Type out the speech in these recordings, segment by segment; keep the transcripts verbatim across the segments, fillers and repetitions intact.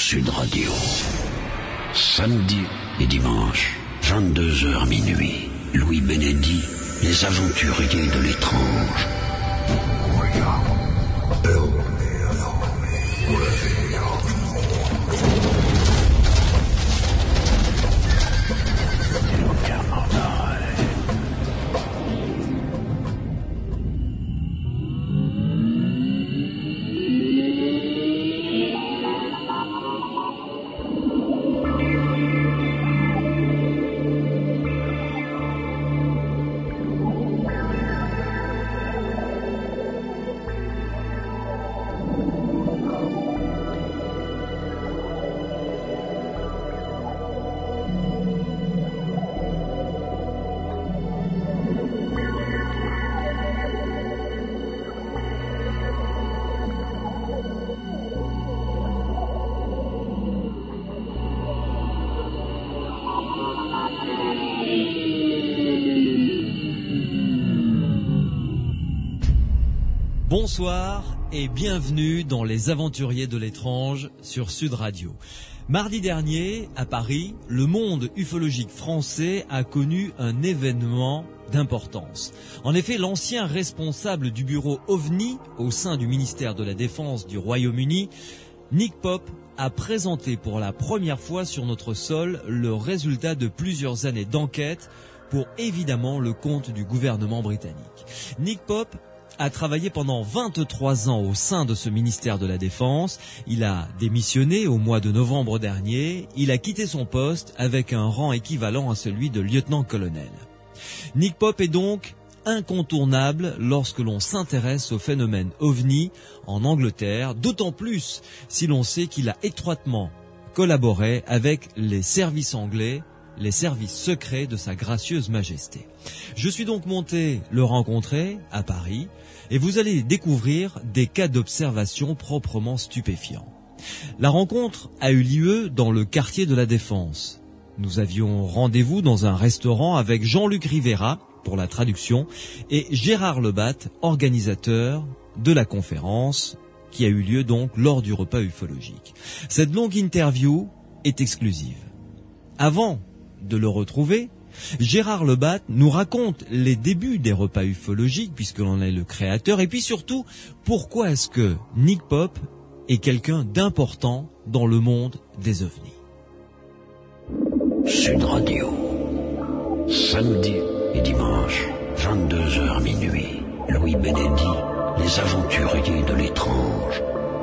Sud Radio. Samedi et dimanche, vingt-deux heures minuit. Louis Benedi, les aventuriers de l'étrange. Bonsoir et bienvenue dans Les Aventuriers de l'étrange sur Sud Radio. Mardi dernier, à Paris, le monde ufologique français a connu un événement d'importance. En effet, l'ancien responsable du bureau OVNI au sein du ministère de la Défense du Royaume-Uni, Nick Pope, a présenté pour la première fois sur notre sol le résultat de plusieurs années d'enquête pour évidemment le compte du gouvernement britannique. Nick Pope a travaillé pendant vingt-trois ans au sein de ce ministère de la Défense. Il a démissionné au mois de novembre dernier. Il a quitté son poste avec un rang équivalent à celui de lieutenant-colonel. Nick Pope est donc incontournable lorsque l'on s'intéresse au phénomène OVNI en Angleterre, d'autant plus si l'on sait qu'il a étroitement collaboré avec les services anglais, les services secrets de sa gracieuse majesté. Je suis donc monté le rencontrer à Paris et vous allez découvrir des cas d'observation proprement stupéfiants. La rencontre a eu lieu dans le quartier de la Défense. Nous avions rendez-vous dans un restaurant avec Jean-Luc Rivera pour la traduction et Gérard Lebatte, organisateur de la conférence qui a eu lieu donc lors du repas ufologique. Cette longue interview est exclusive. Avant de le retrouver, Gérard Lebatte nous raconte les débuts des repas ufologiques, puisque l'on est le créateur, et puis surtout, pourquoi est-ce que Nick Pope est quelqu'un d'important dans le monde des ovnis. Sud Radio, samedi et dimanche, vingt-deux heures minuit. Louis Benedi, les aventuriers de l'étrange.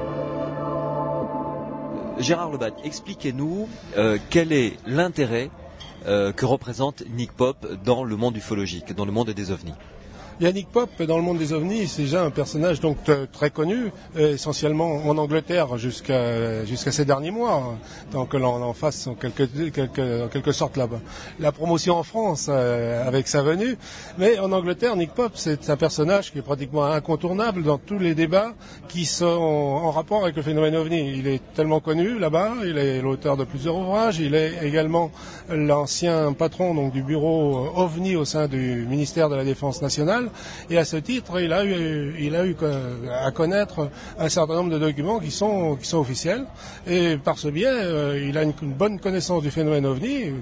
Gérard Lebatte, expliquez-nous euh, quel est l'intérêt Euh, que représente Nick Pope dans le monde ufologique, dans le monde des ovnis. Nick Pope, dans le monde des ovnis, c'est déjà un personnage donc t- très connu, euh, essentiellement en Angleterre jusqu'à jusqu'à ces derniers mois, hein, tant que l'on en fasse en quelque, quelque, en quelque sorte la, la promotion en France euh, avec sa venue. Mais en Angleterre, Nick Pope, c'est un personnage qui est pratiquement incontournable dans tous les débats qui sont en rapport avec le phénomène ovni. Il est tellement connu là-bas, il est l'auteur de plusieurs ouvrages, il est également l'ancien patron donc du bureau OVNI au sein du ministère de la Défense nationale. Et à ce titre, il a eu, il a eu à connaître un certain nombre de documents qui sont, qui sont officiels. Et par ce biais, euh, il a une, une bonne connaissance du phénomène OVNI,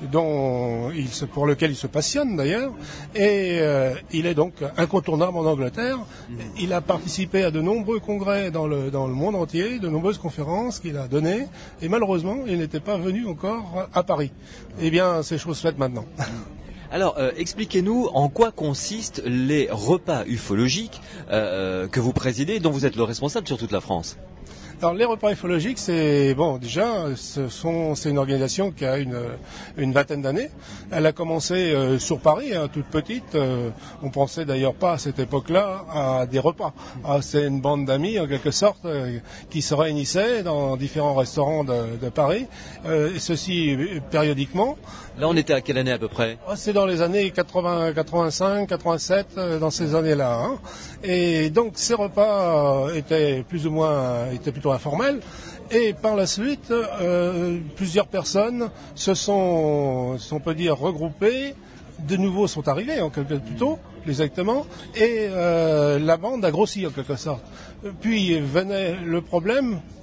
dont il se, pour lequel il se passionne d'ailleurs. Et euh, il est donc incontournable en Angleterre. Il a participé à de nombreux congrès dans le, dans le monde entier, de nombreuses conférences qu'il a données. Et malheureusement, il n'était pas venu encore à Paris. Eh bien, c'est chose faite maintenant. Alors, euh, expliquez-nous en quoi consistent les repas ufologiques euh, que vous présidez et dont vous êtes le responsable sur toute la France. Alors les repas ufologiques, c'est bon déjà, ce sont, c'est une organisation qui a une, une vingtaine d'années. Elle a commencé euh, sur Paris, hein, toute petite. Euh, on pensait d'ailleurs pas à cette époque-là à des repas. Ah, c'est une bande d'amis en quelque sorte euh, qui se réunissaient dans différents restaurants de, de Paris. Euh, et ceci périodiquement. Là, on était à quelle année à peu près? Ah, c'est dans les années quatre-vingts, quatre-vingt-cinq, quatre-vingt-sept, euh, dans ces années-là. Hein. Et donc ces repas euh, étaient plus ou moins, étaient plutôt informels. Et par la suite, euh, plusieurs personnes se sont, si on peut dire, regroupées. De nouveaux sont arrivés, en quelque sorte, plutôt, exactement, et euh, la bande a grossi, en quelque sorte. Puis venait le problème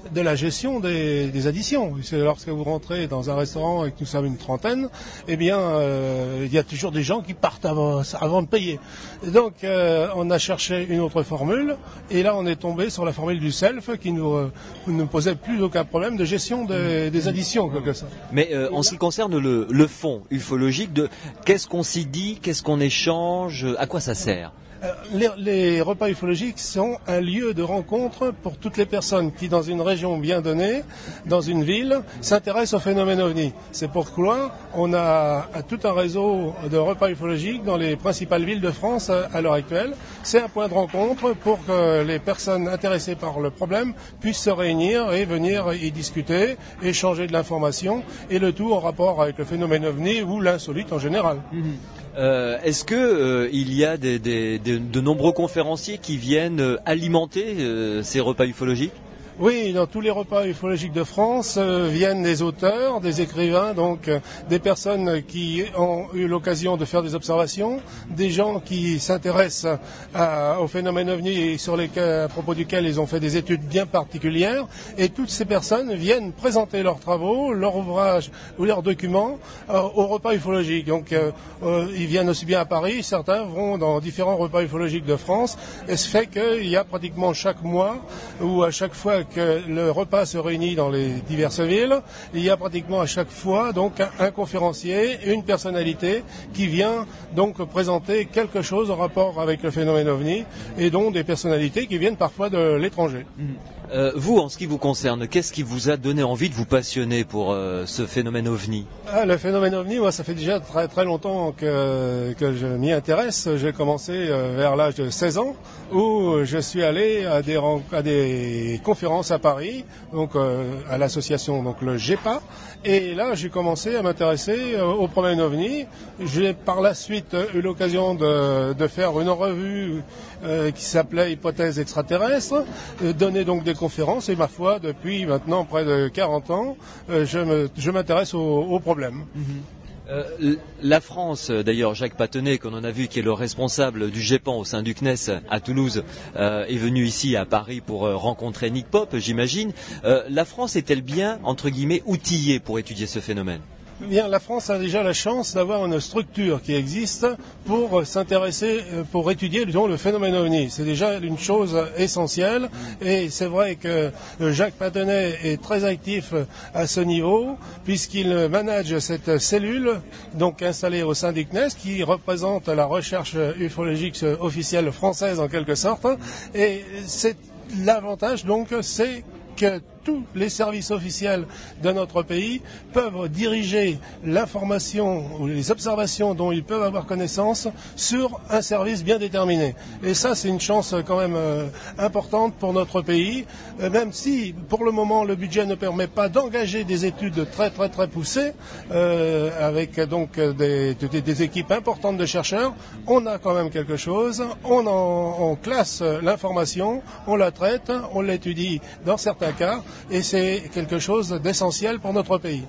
de la gestion des, des additions. C'est lorsque vous rentrez dans un restaurant et que nous sommes une trentaine, eh bien, euh, il y a toujours des gens qui partent avant, avant de payer. Et donc, euh, on a cherché une autre formule, et là, on est tombé sur la formule du self qui nous, euh, ne posait plus aucun problème de gestion des, des additions, quelque sorte. Mais euh, en ce qui concerne le, le fond ufologique, de qu'est-ce qu'on s'y dit, qu'est-ce qu'on échange, à quoi ça sert ? Les, les repas ufologiques sont un lieu de rencontre pour toutes les personnes qui, dans une région bien donnée, dans une ville, s'intéressent au phénomène ovni. C'est pourquoi on a tout un réseau de repas ufologiques dans les principales villes de France à, à l'heure actuelle. C'est un point de rencontre pour que les personnes intéressées par le problème puissent se réunir et venir y discuter, échanger de l'information, et le tout en rapport avec le phénomène ovni ou l'insolite en général. Mmh. Euh, est-ce que euh, il y a des, des, des, de nombreux conférenciers qui viennent euh, alimenter euh, ces repas ufologiques ? Oui, dans tous les repas ufologiques de France euh, viennent des auteurs, des écrivains, donc euh, des personnes qui ont eu l'occasion de faire des observations, des gens qui s'intéressent à, au phénomène ovni et sur lesquels, à propos duquel ils ont fait des études bien particulières, et toutes ces personnes viennent présenter leurs travaux, leurs ouvrages ou leurs documents euh, au repas ufologique. Donc euh, euh, ils viennent aussi bien à Paris, certains vont dans différents repas ufologiques de France, et ce fait qu'il y a pratiquement chaque mois ou à chaque fois que le repas se réunit dans les diverses villes, il y a pratiquement à chaque fois donc un, un conférencier, une personnalité qui vient donc présenter quelque chose en rapport avec le phénomène ovni, et donc des personnalités qui viennent parfois de l'étranger. Mmh. Euh, vous, en ce qui vous concerne, qu'est-ce qui vous a donné envie de vous passionner pour euh, ce phénomène ovni ? Ah, le phénomène ovni, moi, ça fait déjà très très longtemps que, que je m'y intéresse. J'ai commencé euh, vers l'âge de seize ans, où je suis allé à des, à des conférences à Paris, donc euh, à l'association donc le G E P A. Et là, j'ai commencé à m'intéresser euh, au problème ovni. J'ai par la suite eu l'occasion de, de faire une revue euh, qui s'appelait Hypothèses extraterrestres, euh, donner donc des conférences, et ma foi, depuis maintenant près de quarante ans, euh, je, me, je m'intéresse au, au problème. Mmh. Euh, la France, d'ailleurs, Jacques Patenay, qu'on en a vu, qui est le responsable du GEPAN au sein du C N E S à Toulouse, euh, est venu ici à Paris pour euh, rencontrer Nick Pope, j'imagine. Euh, la France est-elle bien, entre guillemets, outillée pour étudier ce phénomène ? Bien, la France a déjà la chance d'avoir une structure qui existe pour s'intéresser, pour étudier disons, le phénomène ovni. C'est déjà une chose essentielle, et c'est vrai que Jacques Patenay est très actif à ce niveau, puisqu'il manage cette cellule donc installée au sein du C N E S qui représente la recherche ufologique officielle française en quelque sorte. Et c'est l'avantage donc, c'est que tous les services officiels de notre pays peuvent diriger l'information ou les observations dont ils peuvent avoir connaissance sur un service bien déterminé. Et ça, c'est une chance quand même euh, importante pour notre pays, euh, même si pour le moment le budget ne permet pas d'engager des études très très très poussées, euh, avec donc des, des, des équipes importantes de chercheurs. On a quand même quelque chose, on, en, on classe l'information, on la traite, on l'étudie dans certains cas, et c'est quelque chose d'essentiel pour notre pays.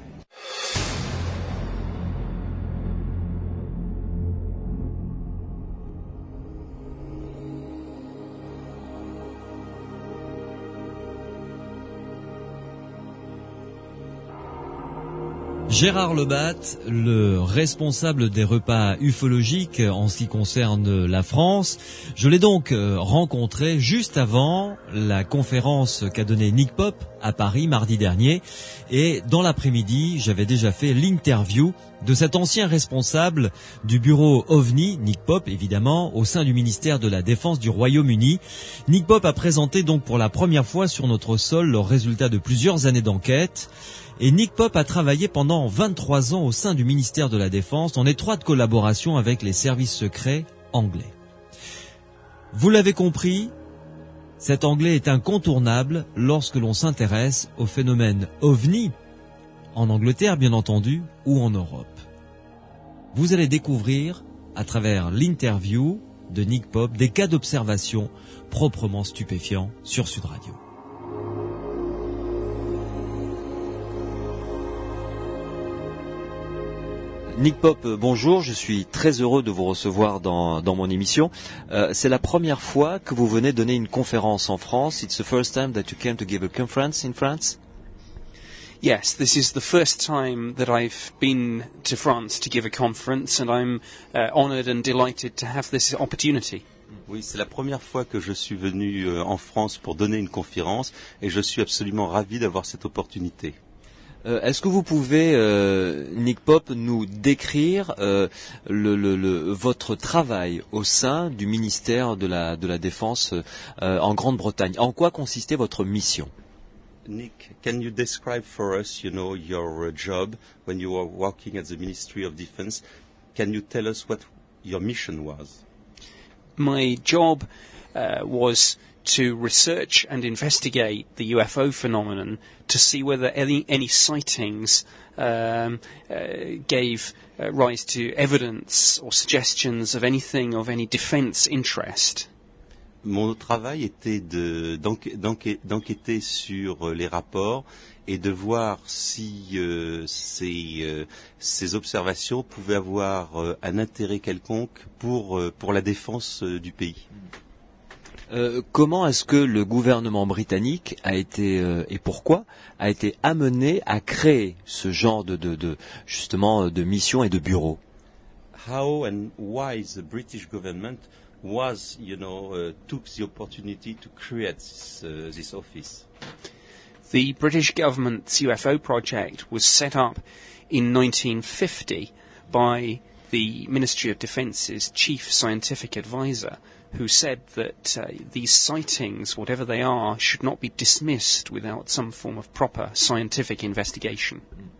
Gérard Lebat, le responsable des repas ufologiques en ce qui concerne la France. Je l'ai donc rencontré juste avant la conférence qu'a donnée Nick Pope à Paris mardi dernier. Et dans l'après-midi, j'avais déjà fait l'interview de cet ancien responsable du bureau OVNI, Nick Pope évidemment, au sein du ministère de la Défense du Royaume-Uni. Nick Pope a présenté donc pour la première fois sur notre sol le résultat de plusieurs années d'enquête. Et Nick Pope a travaillé pendant vingt-trois ans au sein du ministère de la Défense en étroite collaboration avec les services secrets anglais. Vous l'avez compris, cet anglais est incontournable lorsque l'on s'intéresse au phénomène OVNI, en Angleterre bien entendu, ou en Europe. Vous allez découvrir, à travers l'interview de Nick Pope, des cas d'observation proprement stupéfiants sur Sud Radio. Nick Pope, bonjour, je suis très heureux de vous recevoir dans, dans mon émission. Euh, c'est la première fois que vous venez donner une conférence en France. It's the first time that you came to give a conference in France? Yes, this is the first time that I've been to France to give a conference, and I'm uh, honoured and delighted to have this opportunity. Oui, c'est la première fois que je suis venu euh, en France pour donner une conférence, et je suis absolument ravi d'avoir cette opportunité. Euh, est-ce que vous pouvez, euh, Nick Pope, nous décrire euh, le, le, le, votre travail au sein du ministère de la, de la Défense euh, en Grande-Bretagne? En quoi consistait votre mission? Nick, can you describe for us, you know, your uh, job when you were working at the Ministry of Defense? Can you tell us what your mission was? My job uh, was to research and investigate the U F O phenomenon to see whether any, any sightings um, uh, gave uh, rise to evidence or suggestions of anything of any defence interest. Mon travail était de, d'enquêter, d'enquêter, d'enquêter sur les rapports et de voir si euh, ces, euh, ces observations pouvaient avoir euh, un intérêt quelconque pour, euh, pour la défense euh, du pays. Euh, comment est-ce que le gouvernement britannique a été euh, et pourquoi a été amené à créer ce genre de, de, de justement de missions et de bureaux? How and why the British government was, you know, uh, took the opportunity to create this, uh, this office? The British government's U F O project was set up in nineteen fifty by the Ministry of Defence's chief scientific advisor, who said that uh, these sightings, whatever they are, should not be dismissed without some form of proper scientific investigation.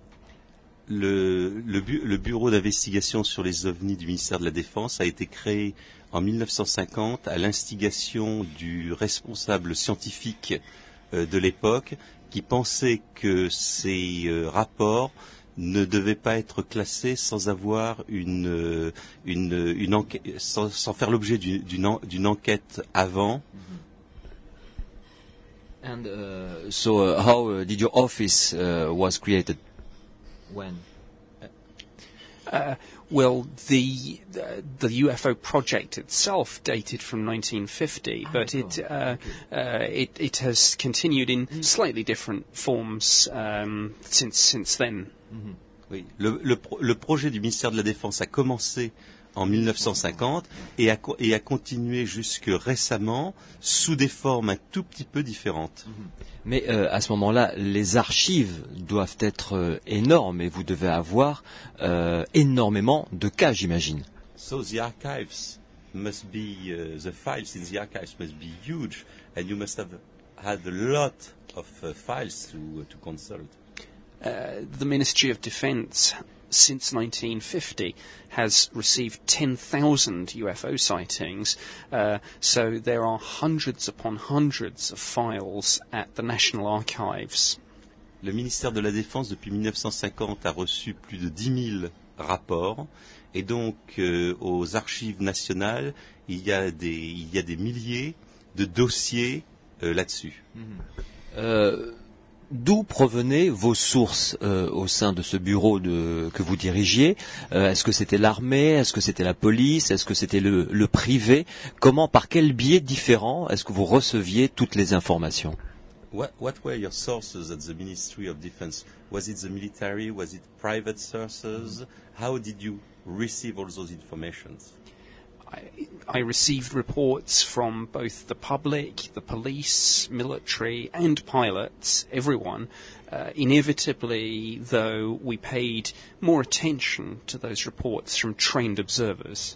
Le, le, bu, le bureau d'investigation sur les ovnis du ministère de la Défense a été créé en mille neuf cent cinquante à l'instigation du responsable scientifique euh, de l'époque qui pensait que ces euh, rapports ne devaient pas être classés sans avoir une, une, une enquête, sans, sans faire l'objet d'une, d'une, en, d'une enquête avant. And uh, so, uh, how uh, did your office uh, was created? When? Uh, well, the uh, the U F O project itself dated from nineteen fifty, but it uh, uh, it it has continued in slightly different forms um, since since then. Mm-hmm. Oui, le, le, le projet du ministère de la Défense a commencé en mille neuf cent cinquante et a, et a continué jusque récemment sous des formes un tout petit peu différentes. Mais euh, à ce moment-là, les archives doivent être euh, énormes et vous devez avoir euh, énormément de cas, j'imagine. So the archives must be, uh, the files in the archives must be huge, and you must have had a lot of uh, files to, uh, to consult. Uh, the Ministry of Defence, since nineteen fifty, has received ten thousand U F O sightings, uh, so there are hundreds upon hundreds of files at the National Archives. Le ministère de la Défense, depuis mille neuf cent cinquante, a reçu plus de dix mille rapports, et donc euh, aux archives nationales, il y a des, il y a des milliers de dossiers euh, là-dessus. Mm-hmm. Euh... D'où provenaient vos sources euh, au sein de ce bureau de, que vous dirigiez? euh, Est-ce que c'était l'armée? Est-ce que c'était la police? Est-ce que c'était le, le privé? Comment, par quel biais différent est-ce que vous receviez toutes les informations? What, what were your sources at the Ministry of Defense? Was it the military? Was it private sources? How did you receive all those informations? I, I received reports from both the public, the police, military and pilots, everyone. Uh, inevitably, though, we paid more attention to those reports from trained observers.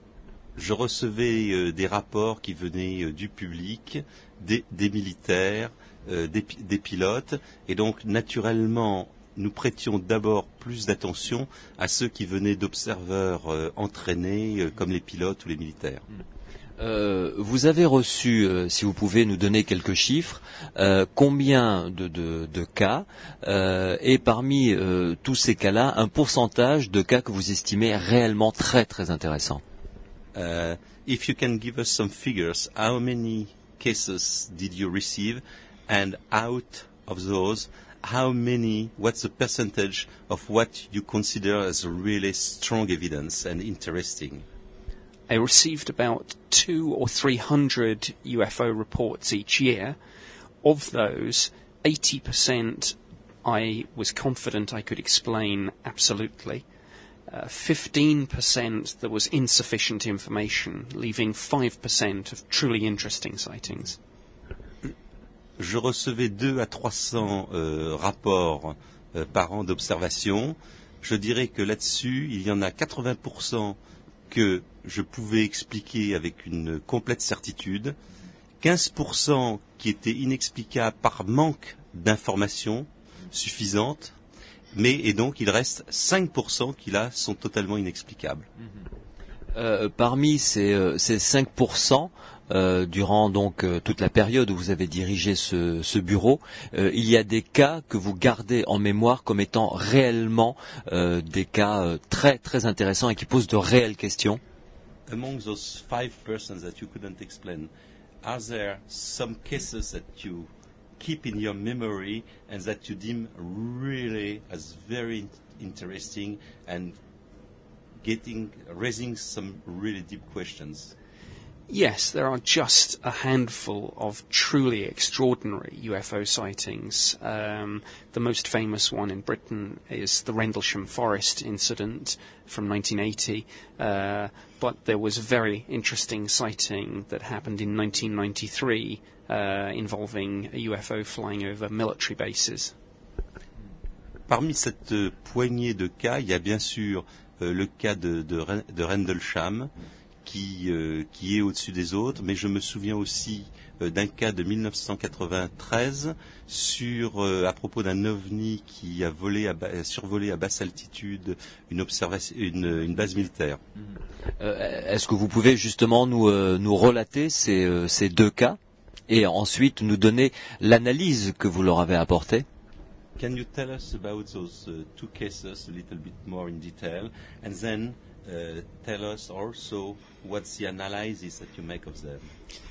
Je recevais euh, des rapports qui venaient euh, du public, des, des militaires, euh, des, des pilotes, et donc naturellement nous prêtions d'abord plus d'attention à ceux qui venaient d'observeurs euh, entraînés, euh, comme les pilotes ou les militaires. Euh, vous avez reçu, euh, si vous pouvez nous donner quelques chiffres, euh, combien de, de, de cas, euh, et parmi euh, tous ces cas-là, un pourcentage de cas que vous estimez réellement très très intéressants? Uh, if you can give us some figures, how many cases did you receive, and out of those, how many, what's the percentage of what you consider as really strong evidence and interesting? I received about two or three hundred U F O reports each year. Of those, eighty percent I was confident I could explain absolutely. Uh, fifteen percent there was insufficient information, leaving five percent of truly interesting sightings. Je recevais deux à trois cents euh, rapports euh, par an d'observation. Je dirais que là-dessus, il y en a quatre-vingts pour cent que je pouvais expliquer avec une complète certitude, quinze pour cent qui étaient inexplicables par manque d'informations suffisantes, mais et donc il reste cinq pour cent qui là sont totalement inexplicables. Euh, parmi ces, euh, ces cinq pour cent, euh, durant donc euh, toute la période où vous avez dirigé ce, ce bureau, euh, il y a des cas que vous gardez en mémoire comme étant réellement euh, des cas euh, très très intéressants et qui posent de réelles questions. Among those five persons that you couldn't explain, are there some cases that you keep in your memory and that you deem really as very interesting and getting raising some really deep questions? Yes, there are just a handful of truly extraordinary U F O sightings. Um, the most famous one in Britain is the Rendlesham Forest incident from nineteen eighty, uh, but there was a very interesting sighting that happened in nineteen ninety-three uh, involving a U F O flying over military bases. Parmi cette euh, poignée de cas, il y a bien sûr euh, le cas de, de, de Rendlesham, qui, euh, qui est au-dessus des autres, mais je me souviens aussi euh, d'un cas de mille neuf cent quatre-vingt-treize sur, euh, à propos d'un ovni qui a volé à ba- survolé à basse altitude une, observation, une, une base militaire. Euh, est-ce que vous pouvez justement nous, euh, nous relater ces, euh, ces deux cas et ensuite nous donner l'analyse que vous leur avez apportée? Can you tell us about those uh, two cases a little bit more in detail, and then uh, tell us also what's the analysis that you make of them?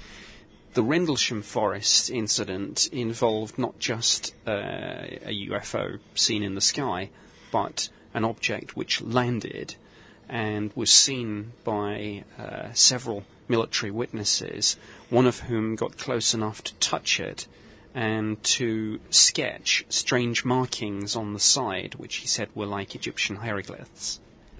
The Rendlesham Forest incident involved not just uh, a U F O seen in the sky, but an object which landed and was seen by uh, several military witnesses, one of whom got close enough to touch it and to sketch strange markings on the side, which he said were like Egyptian hieroglyphs.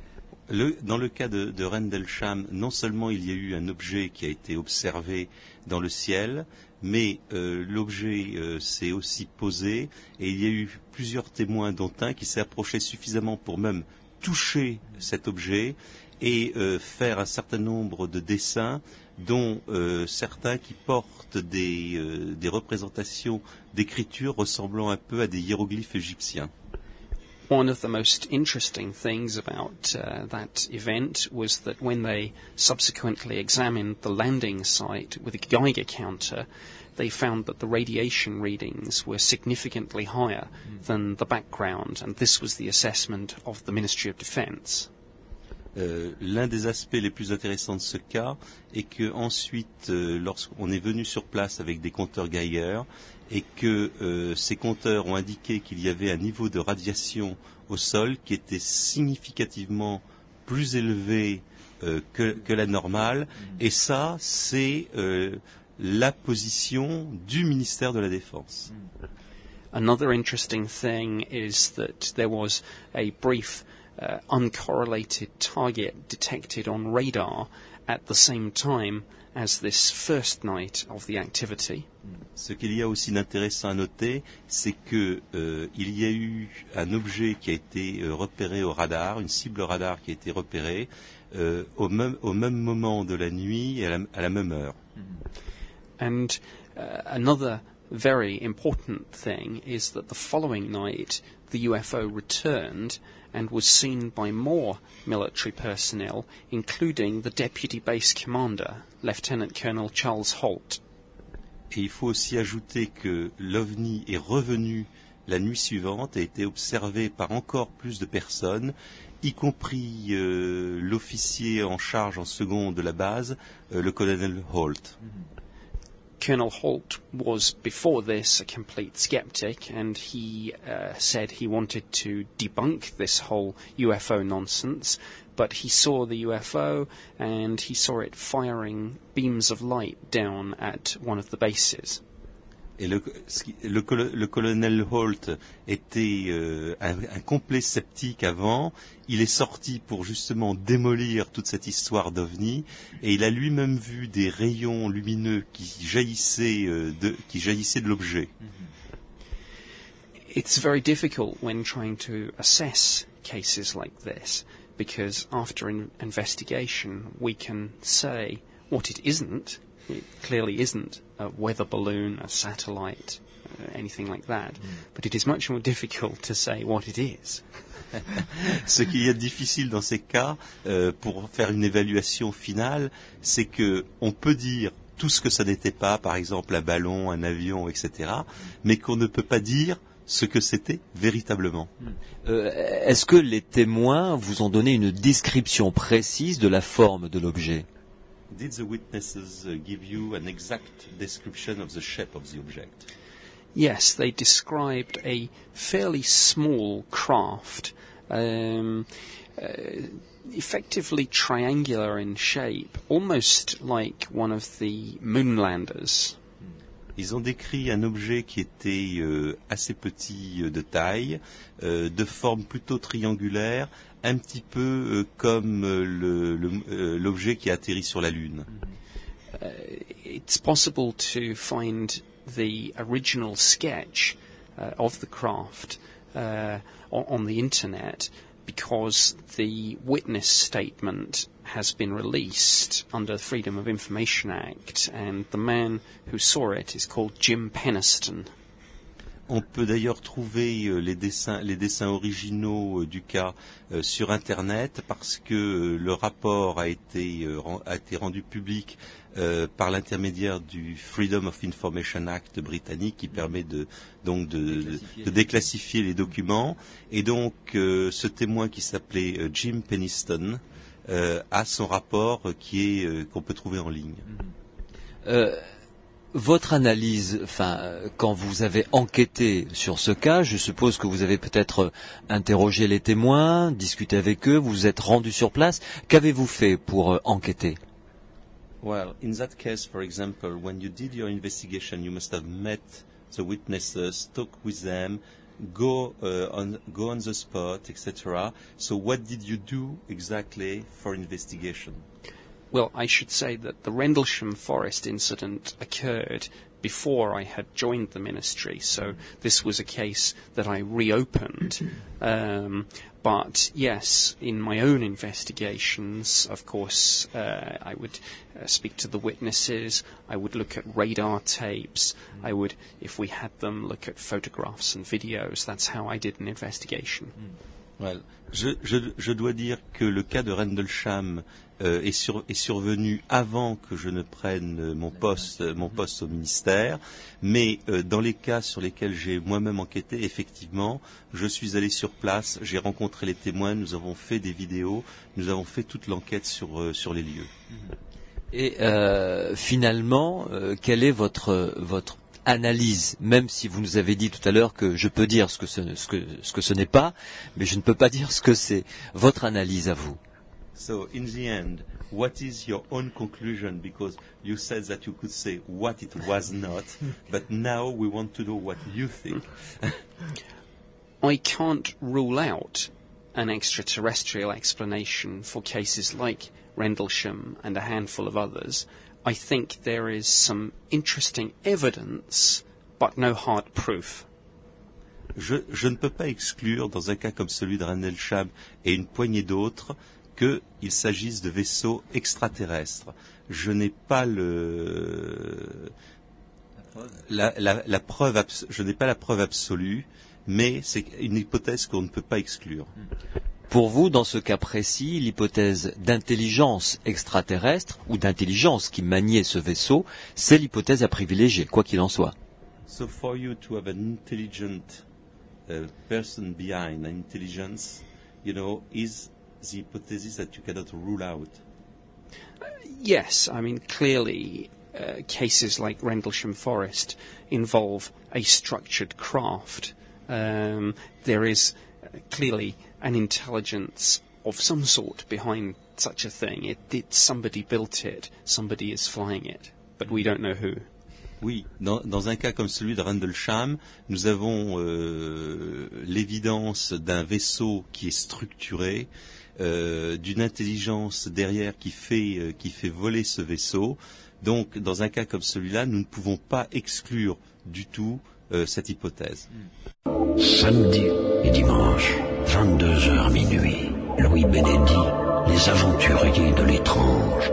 Le, dans le cas de, de Rendlesham, non seulement il y a eu un objet qui a été observé dans le ciel, mais euh, l'objet euh, s'est aussi posé et il y a eu plusieurs témoins, dont un qui s'est approché suffisamment pour même toucher cet objet et euh, faire un certain nombre de dessins, dont euh, certains qui portent des, euh, des représentations d'écriture ressemblant un peu à des hiéroglyphes égyptiens. One of the most interesting things about uh, that event was that when they subsequently examined the landing site with a Geiger counter, they found that the radiation readings were significantly higher mm. than the background, and this was the assessment of the Ministry of Defence. Euh, l'un des aspects les plus intéressants de ce cas est que ensuite, euh, lorsqu'on est venu sur place avec des compteurs Geiger et que euh, ces compteurs ont indiqué qu'il y avait un niveau de radiation au sol qui était significativement plus élevé euh, que, que la normale, et ça, c'est euh, la position du ministère de la Défense. Another interesting thing is that there was a brief Uh, uncorrelated target detected on radar at the same time as this first night of the activity. Ce qu'il y a aussi d'intéressant à noter, c'est que euh, il y a eu un objet qui a été euh, repéré au radar, une cible radar qui a été repérée euh, au, même, au même moment de la nuit et à la, à la même heure. And uh, another very important thing is that the following night the U F O returned and was seen by more military personnel, including the Deputy Base Commander, Lieutenant Colonel Charles Holt. Et il faut aussi ajouter que l'OVNI est revenu la nuit suivante et a été observé par encore plus de personnes, y compris euh, l'officier en charge en second de la base, euh, le colonel Holt. Colonel Holt was before this a complete skeptic, and he uh, said he wanted to debunk this whole U F O nonsense, but he saw the U F O and he saw it firing beams of light down at one of the bases. Et le, le, le colonel Holt était euh, un, un complet sceptique avant. Il est sorti pour justement démolir toute cette histoire d'OVNI, et il a lui-même vu des rayons lumineux qui jaillissaient euh, de, qui jaillissaient de l'objet. It's very difficult when trying to assess cases like this, because after an investigation we can say what it isn't. It clearly isn't a weather balloon, a satellite, uh, anything like that. Mm. But it is much more difficult to say what it is. Ce qui est difficile dans ces cas, euh, pour faire une évaluation finale, c'est que on peut dire tout ce que ça n'était pas, par exemple un ballon, un avion, et cetera, mais qu'on ne peut pas dire ce que c'était véritablement. Euh, est-ce que les témoins vous ont donné une description précise de la forme de l'objet? Did the witnesses uh, give you an exact description of the shape of the object? Yes, they described a fairly small craft, um, uh, effectively triangular in shape, almost like one of the moonlanders. Ils ont décrit un objet qui était euh, assez petit euh, de taille, euh, de forme plutôt triangulaire, un petit peu euh, comme euh, le, le, euh, l'objet qui a atterri sur la Lune. Uh, it's possible to find the original sketch uh, of the craft uh, on, on the internet, because the witness statement has been released under the Freedom of Information Act, and the man who saw it is called Jim Penniston. On peut d'ailleurs trouver euh, les dessins, les dessins originaux euh, du cas euh, sur Internet, parce que euh, le rapport a été, euh, a été rendu public euh, par l'intermédiaire du Freedom of Information Act britannique, qui permet de, donc de, déclassifier. de déclassifier les documents. Et donc euh, ce témoin qui s'appelait euh, Jim Penniston euh, a son rapport euh, qui est euh, qu'on peut trouver en ligne. Euh... Votre analyse, enfin, quand vous avez enquêté sur ce cas, je suppose que vous avez peut-être interrogé les témoins, discuté avec eux, vous vous êtes rendu sur place. Qu'avez-vous fait pour euh, enquêter? Well, in that case, for example, when you did your investigation, you must have met the witnesses, talked with them, go uh, on go on the spot, et cetera. So, what did you do exactly for investigation? Well, I should say that the Rendlesham Forest incident occurred before I had joined the ministry, so this was a case that I reopened. Um, but yes, in my own investigations, of course, uh, I would uh, speak to the witnesses, I would look at radar tapes, I would, if we had them, look at photographs and videos. That's how I did an investigation. Well, je, je, je dois dire que le cas de Rendlesham euh, est, sur, est survenu avant que je ne prenne mon poste, mon poste au ministère, mais euh, dans les cas sur lesquels j'ai moi-même enquêté, effectivement, je suis allé sur place, j'ai rencontré les témoins, nous avons fait des vidéos, nous avons fait toute l'enquête sur, euh, sur les lieux. Et euh, finalement, euh, quelle est votre, votre analyse, même si vous nous avez dit tout à l'heure que je peux dire ce que ce, ce que, ce que ce n'est pas, mais je ne peux pas dire ce que c'est. Votre analyse à vous. So, in the end, what is your own conclusion? Because you said that you could say what it was not, but now we want to know what you think. I can't rule out an extraterrestrial explanation for cases like Rendlesham and a handful of others. I think there is some interesting evidence, but no hard proof. Je, je ne peux pas exclure, dans un cas comme celui de Rendlesham et une poignée d'autres, qu'il s'agisse de vaisseaux extraterrestres. Je n'ai pas le la, la, la preuve, je n'ai pas la preuve absolue, mais c'est une hypothèse qu'on ne peut pas exclure. Pour vous, dans ce cas précis, l'hypothèse d'intelligence extraterrestre ou d'intelligence qui maniait ce vaisseau, c'est l'hypothèse à privilégier, quoi qu'il en soit. So for you to have an intelligent uh, person behind an intelligence, you know, is the hypothesis that you cannot rule out. Yes, I mean, clearly uh, cases like Rendlesham Forest involve a structured craft. Um, there is uh, clearly an intelligence of some sort behind such a thing. It, it, somebody built it, somebody is flying it, but we don't know who. Oui, dans, dans un cas comme celui de Rendlesham, nous avons euh, l'évidence d'un vaisseau qui est structuré, euh, d'une intelligence derrière qui fait, euh, qui fait voler ce vaisseau. Donc, dans un cas comme celui-là, nous ne pouvons pas exclure du tout euh, cette hypothèse. Samedi et dimanche, vingt-deux heures minuit, Louis Benendi, les aventuriers de l'étrange.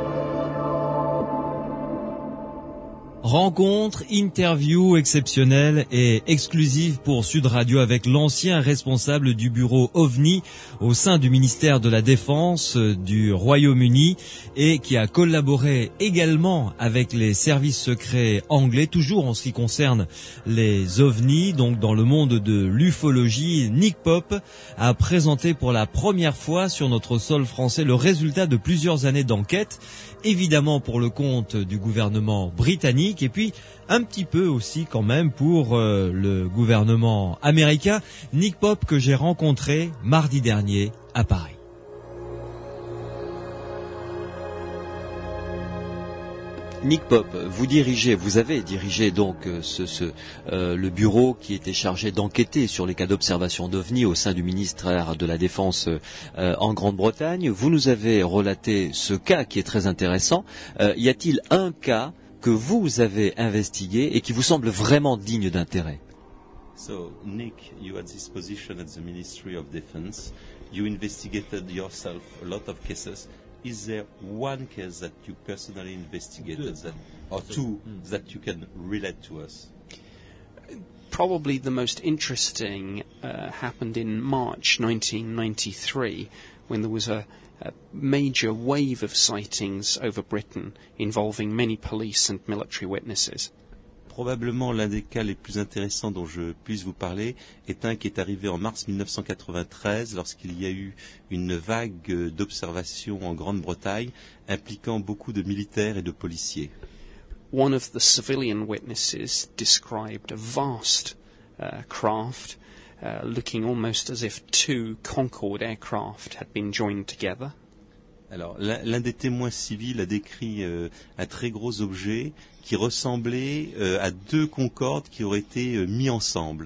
Rencontre, interview exceptionnelle et exclusive pour Sud Radio avec l'ancien responsable du bureau OVNI au sein du ministère de la Défense du Royaume-Uni et qui a collaboré également avec les services secrets anglais, toujours en ce qui concerne les OVNI, donc dans le monde de l'ufologie. Nick Pope a présenté pour la première fois sur notre sol français le résultat de plusieurs années d'enquête, évidemment pour le compte du gouvernement britannique et puis un petit peu aussi quand même pour euh, le gouvernement américain. Nick Pope que j'ai rencontré mardi dernier à Paris. Nick Pope, vous dirigez, vous avez dirigé donc ce, ce, euh, le bureau qui était chargé d'enquêter sur les cas d'observation d'OVNI au sein du ministère de la Défense euh, en Grande-Bretagne. Vous nous avez relaté ce cas qui est très intéressant. Euh, y a-t-il un cas que vous avez investigué et qui vous semble vraiment digne d'intérêt? So, Nick, you had this position at the Ministry of Defense. You investigated yourself a lot of cases. Is there one case that you personally investigated, that, or two that you can relate to us? Probably the most interesting uh, happened in March nineteen ninety-three, when there was a, a major wave of sightings over Britain involving many police and military witnesses. Probablement l'un des cas les plus intéressants dont je puisse vous parler est un qui est arrivé en mars mille neuf cent quatre-vingt-treize lorsqu'il y a eu une vague d'observations en Grande-Bretagne impliquant beaucoup de militaires et de policiers. One of the civilian witnesses described a vast uh, craft uh, looking almost as if two Concorde aircraft had been joined together. Alors, l'un des témoins civils a décrit euh, un très gros objet qui ressemblait euh, à deux Concorde qui auraient été euh, mis ensemble.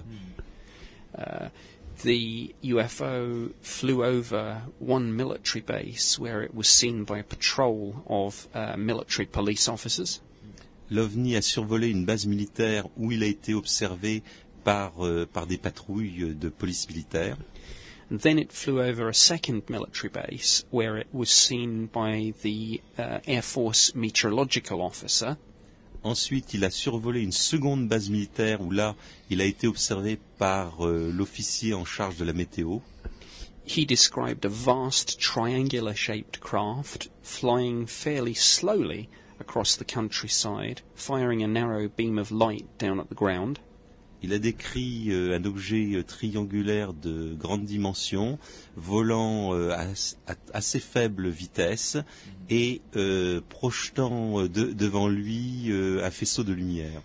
Uh, the U F O flew over one military base where it was seen by a patrol of uh, military police officers. L'OVNI a survolé une base militaire où il a été observé par, euh, par des patrouilles de police militaire. And then it flew over a second military base where it was seen by the uh, Air Force meteorological officer. Ensuite, il a survolé une seconde base militaire où là, il a été observé par euh, l'officier en charge de la météo. He described a vast triangular-shaped craft flying fairly slowly across the countryside, firing a narrow beam of light down at the ground. Il a décrit euh, un objet euh, triangulaire de grande dimension, volant euh, à, à assez faible vitesse et euh, projetant euh, de, devant lui euh, un faisceau de lumière.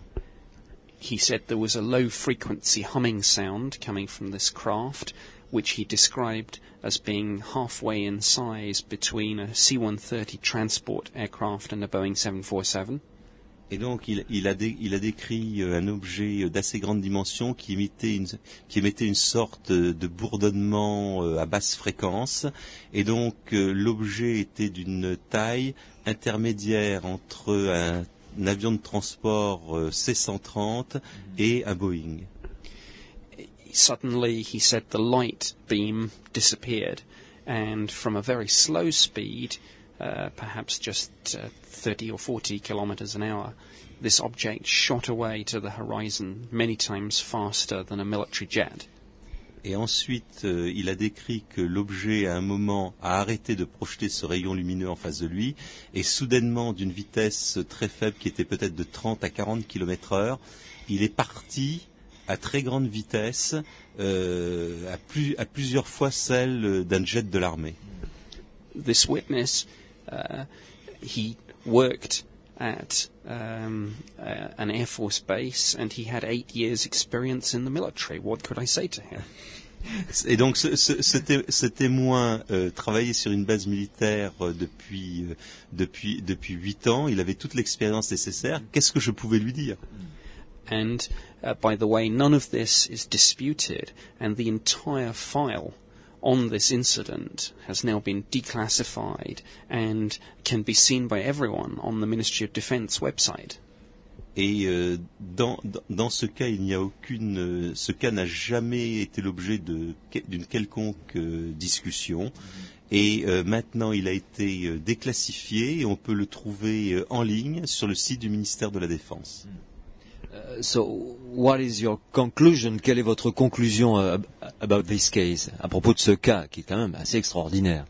He said there was a low-frequency humming sound coming from this craft, which he described as being halfway in size between a C one thirty transport aircraft and a Boeing seven forty-seven. Et donc, il, il, a, dé, il a décrit un objet d'assez grande dimension qui émettait une, qui émettait une sorte de bourdonnement à basse fréquence. Et donc, l'objet était d'une taille intermédiaire entre un, un avion de transport C cent trente et un Boeing. Suddenly, he said the light beam disappeared, and from a very slow speed, uh, perhaps just uh, thirty or forty kilometers an hour, this object shot away to the horizon many times faster than a military jet. Et ensuite, euh, il a décrit que l'objet, à un moment, a arrêté de projeter ce rayon lumineux en face de lui, et soudainement, d'une vitesse très faible, qui était peut-être de trente à quarante kilomètres heure, il est parti à très grande vitesse, euh, à, plus, à plusieurs fois celle d'un jet de l'armée. This witness, uh, he worked at um, uh, an Air Force base, and he had eight years' experience in the military. What could I say to him? Et donc ce, ce, ce, té, ce témoin euh, travaillait sur une base militaire euh, depuis euh, depuis depuis huit ans. Il avait toute l'expérience nécessaire. Qu'est-ce que je pouvais lui dire? And uh, by the way, none of this is disputed, and the entire file on this incident has now been declassified and can be seen by everyone on the Ministry of Defence website. Et euh, dans, dans ce cas, il n'y a aucune. Euh, ce cas n'a jamais été l'objet de, d'une quelconque euh, discussion. Et euh, maintenant, il a été euh, déclassifié et on peut le trouver euh, en ligne sur le site du ministère de la Défense. Uh, so, what is your conclusion? Quelle est votre conclusion uh, about this case, à propos de ce cas qui est quand même assez extraordinaire?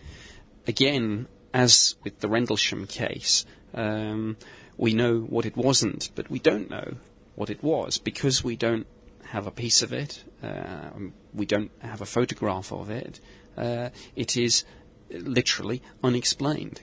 Again, as with the Rendlesham case, um, we know what it wasn't, but we don't know what it was because we don't have a piece of it, uh, we don't have a photograph of it. Uh, it is literally unexplained.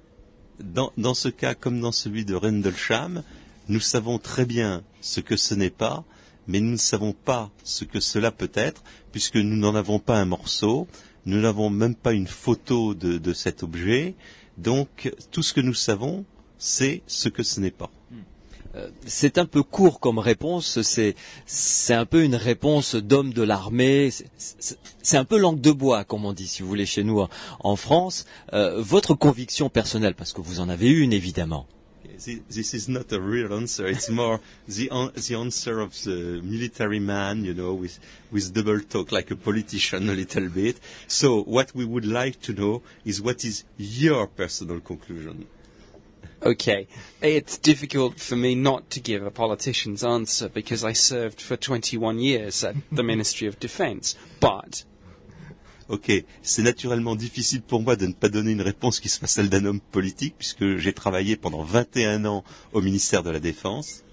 Dans, dans ce cas, comme dans celui de Rendlesham, nous savons très bien ce que ce n'est pas, mais nous ne savons pas ce que cela peut être, puisque nous n'en avons pas un morceau, nous n'avons même pas une photo de, de cet objet. Donc, tout ce que nous savons, c'est ce que ce n'est pas. Euh, c'est un peu court comme réponse, c'est, c'est un peu une réponse d'homme de l'armée, c'est, c'est, c'est un peu langue de bois, comme on dit, si vous voulez, chez nous en, en France. Euh, votre conviction personnelle, parce que vous en avez une, évidemment. This is not a real answer. It's more the, an the answer of the military man, you know, with, with double talk, like a politician a little bit. So what we would like to know is what is your personal conclusion? Okay, it's difficult for me not to give a politician's answer because I served for twenty-one years at the Ministry of Defence, but... Ok, c'est naturellement difficile pour moi de ne pas donner une réponse qui soit celle d'un homme politique, puisque j'ai travaillé pendant vingt et un ans au ministère de la Défense.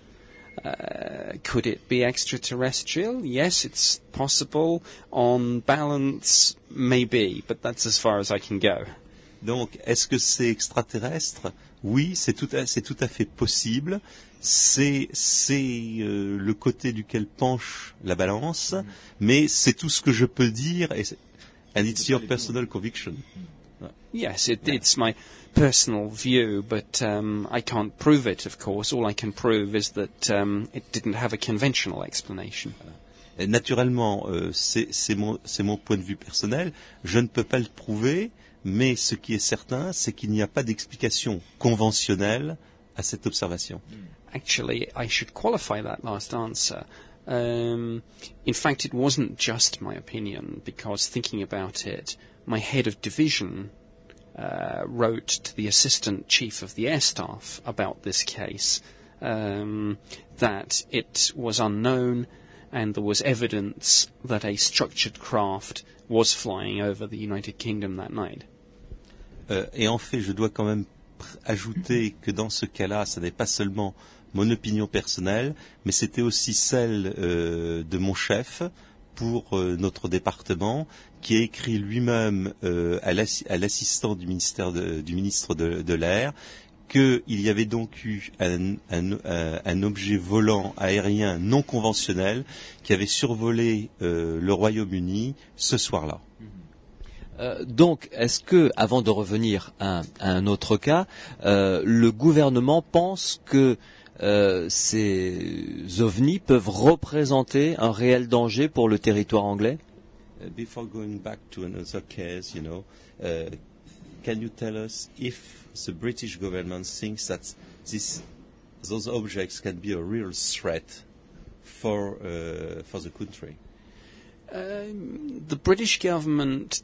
Uh, could it be extraterrestrial? Yes, it's possible. On balance, maybe, but that's as far as I can go. Donc, est-ce que c'est extraterrestre? Oui, c'est tout à, c'est tout à fait possible. C'est, c'est euh, le côté duquel penche la balance, mm. mais c'est tout ce que je peux dire. Et And it's your personal conviction. Yes, it, it's my personal view, but um, I can't prove it, of course. All I can prove is that um, it didn't have a conventional explanation. Et naturellement, euh, c'est, c'est, mon, c'est mon point de vue personnel. Je ne peux pas le prouver, mais ce qui est certain, c'est qu'il n'y a pas d'explication conventionnelle à cette observation. Actually, I should qualify that last answer. Um, in fact, it wasn't just my opinion, because thinking about it, my head of division uh, wrote to the assistant chief of the air staff about this case, um, that it was unknown and there was evidence that a structured craft was flying over the United Kingdom that night. Euh, et en fait, je dois quand même ajouter que dans ce cas-là, ce n'est pas seulement mon opinion personnelle, mais c'était aussi celle euh, de mon chef pour euh, notre département, qui a écrit lui-même euh, à, l'assi- à l'assistant du, ministère de, du ministre de, de l'Air qu'il y avait donc eu un, un, un, un objet volant aérien non conventionnel qui avait survolé euh, le Royaume-Uni ce soir-là. Euh, donc, est-ce que, avant de revenir à, à un autre cas, euh, le gouvernement pense que Euh, ces ovnis peuvent représenter un réel danger pour le territoire anglais? Uh, before going back to another case, you know, uh, can you tell us if the British government thinks that this, those objects can be a real threat for uh, for the country? Um, the British government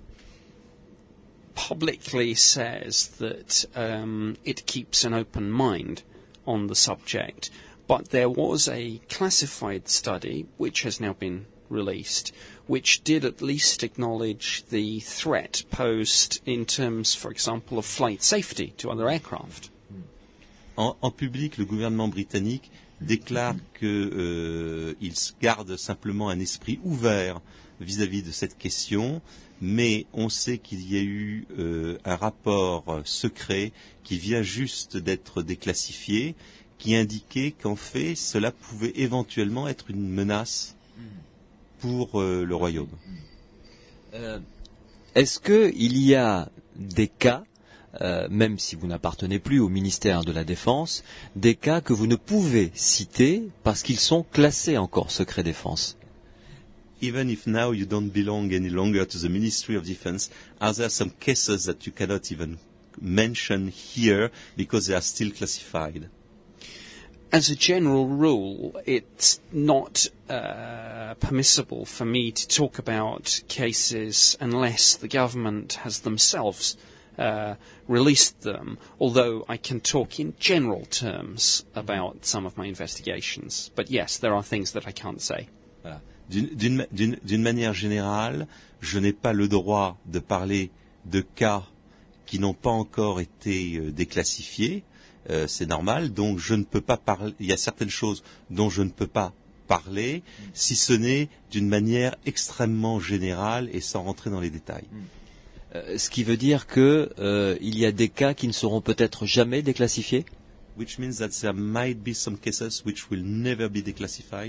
publicly says that um, it keeps an open mind on the subject, but there was a classified study which has now been released, which did at least acknowledge the threat posed in terms, for example, of flight safety to other aircraft. En, en public, le gouvernement britannique déclare qu'il euh, garde simplement un esprit ouvert vis-à-vis de cette question, mais on sait qu'il y a eu euh, un rapport secret qui vient juste d'être déclassifié, qui indiquait qu'en fait, cela pouvait éventuellement être une menace pour euh, le royaume. Euh, est-ce qu'il y a des cas, euh, même si vous n'appartenez plus au ministère de la Défense, des cas que vous ne pouvez citer parce qu'ils sont classés encore secret défense? Even if now you don't belong any longer to the Ministry of Defense, are there some cases that you cannot even mention here because they are still classified? As a general rule, it's not uh, permissible for me to talk about cases unless the government has themselves uh, released them, although I can talk in general terms about some of my investigations. But yes, there are things that I can't say. Voilà. D'une, d'une, d'une, d'une manière générale, je n'ai pas le droit de parler de cas qui n'ont pas encore été euh, déclassifiés. Euh, c'est normal, donc je ne peux pas parler. Il y a certaines choses dont je ne peux pas parler, si ce n'est d'une manière extrêmement générale et sans rentrer dans les détails. Euh, ce qui veut dire que euh, il y a des cas qui ne seront peut-être jamais déclassifiés. Which means that there might be some cases which will never be declassified.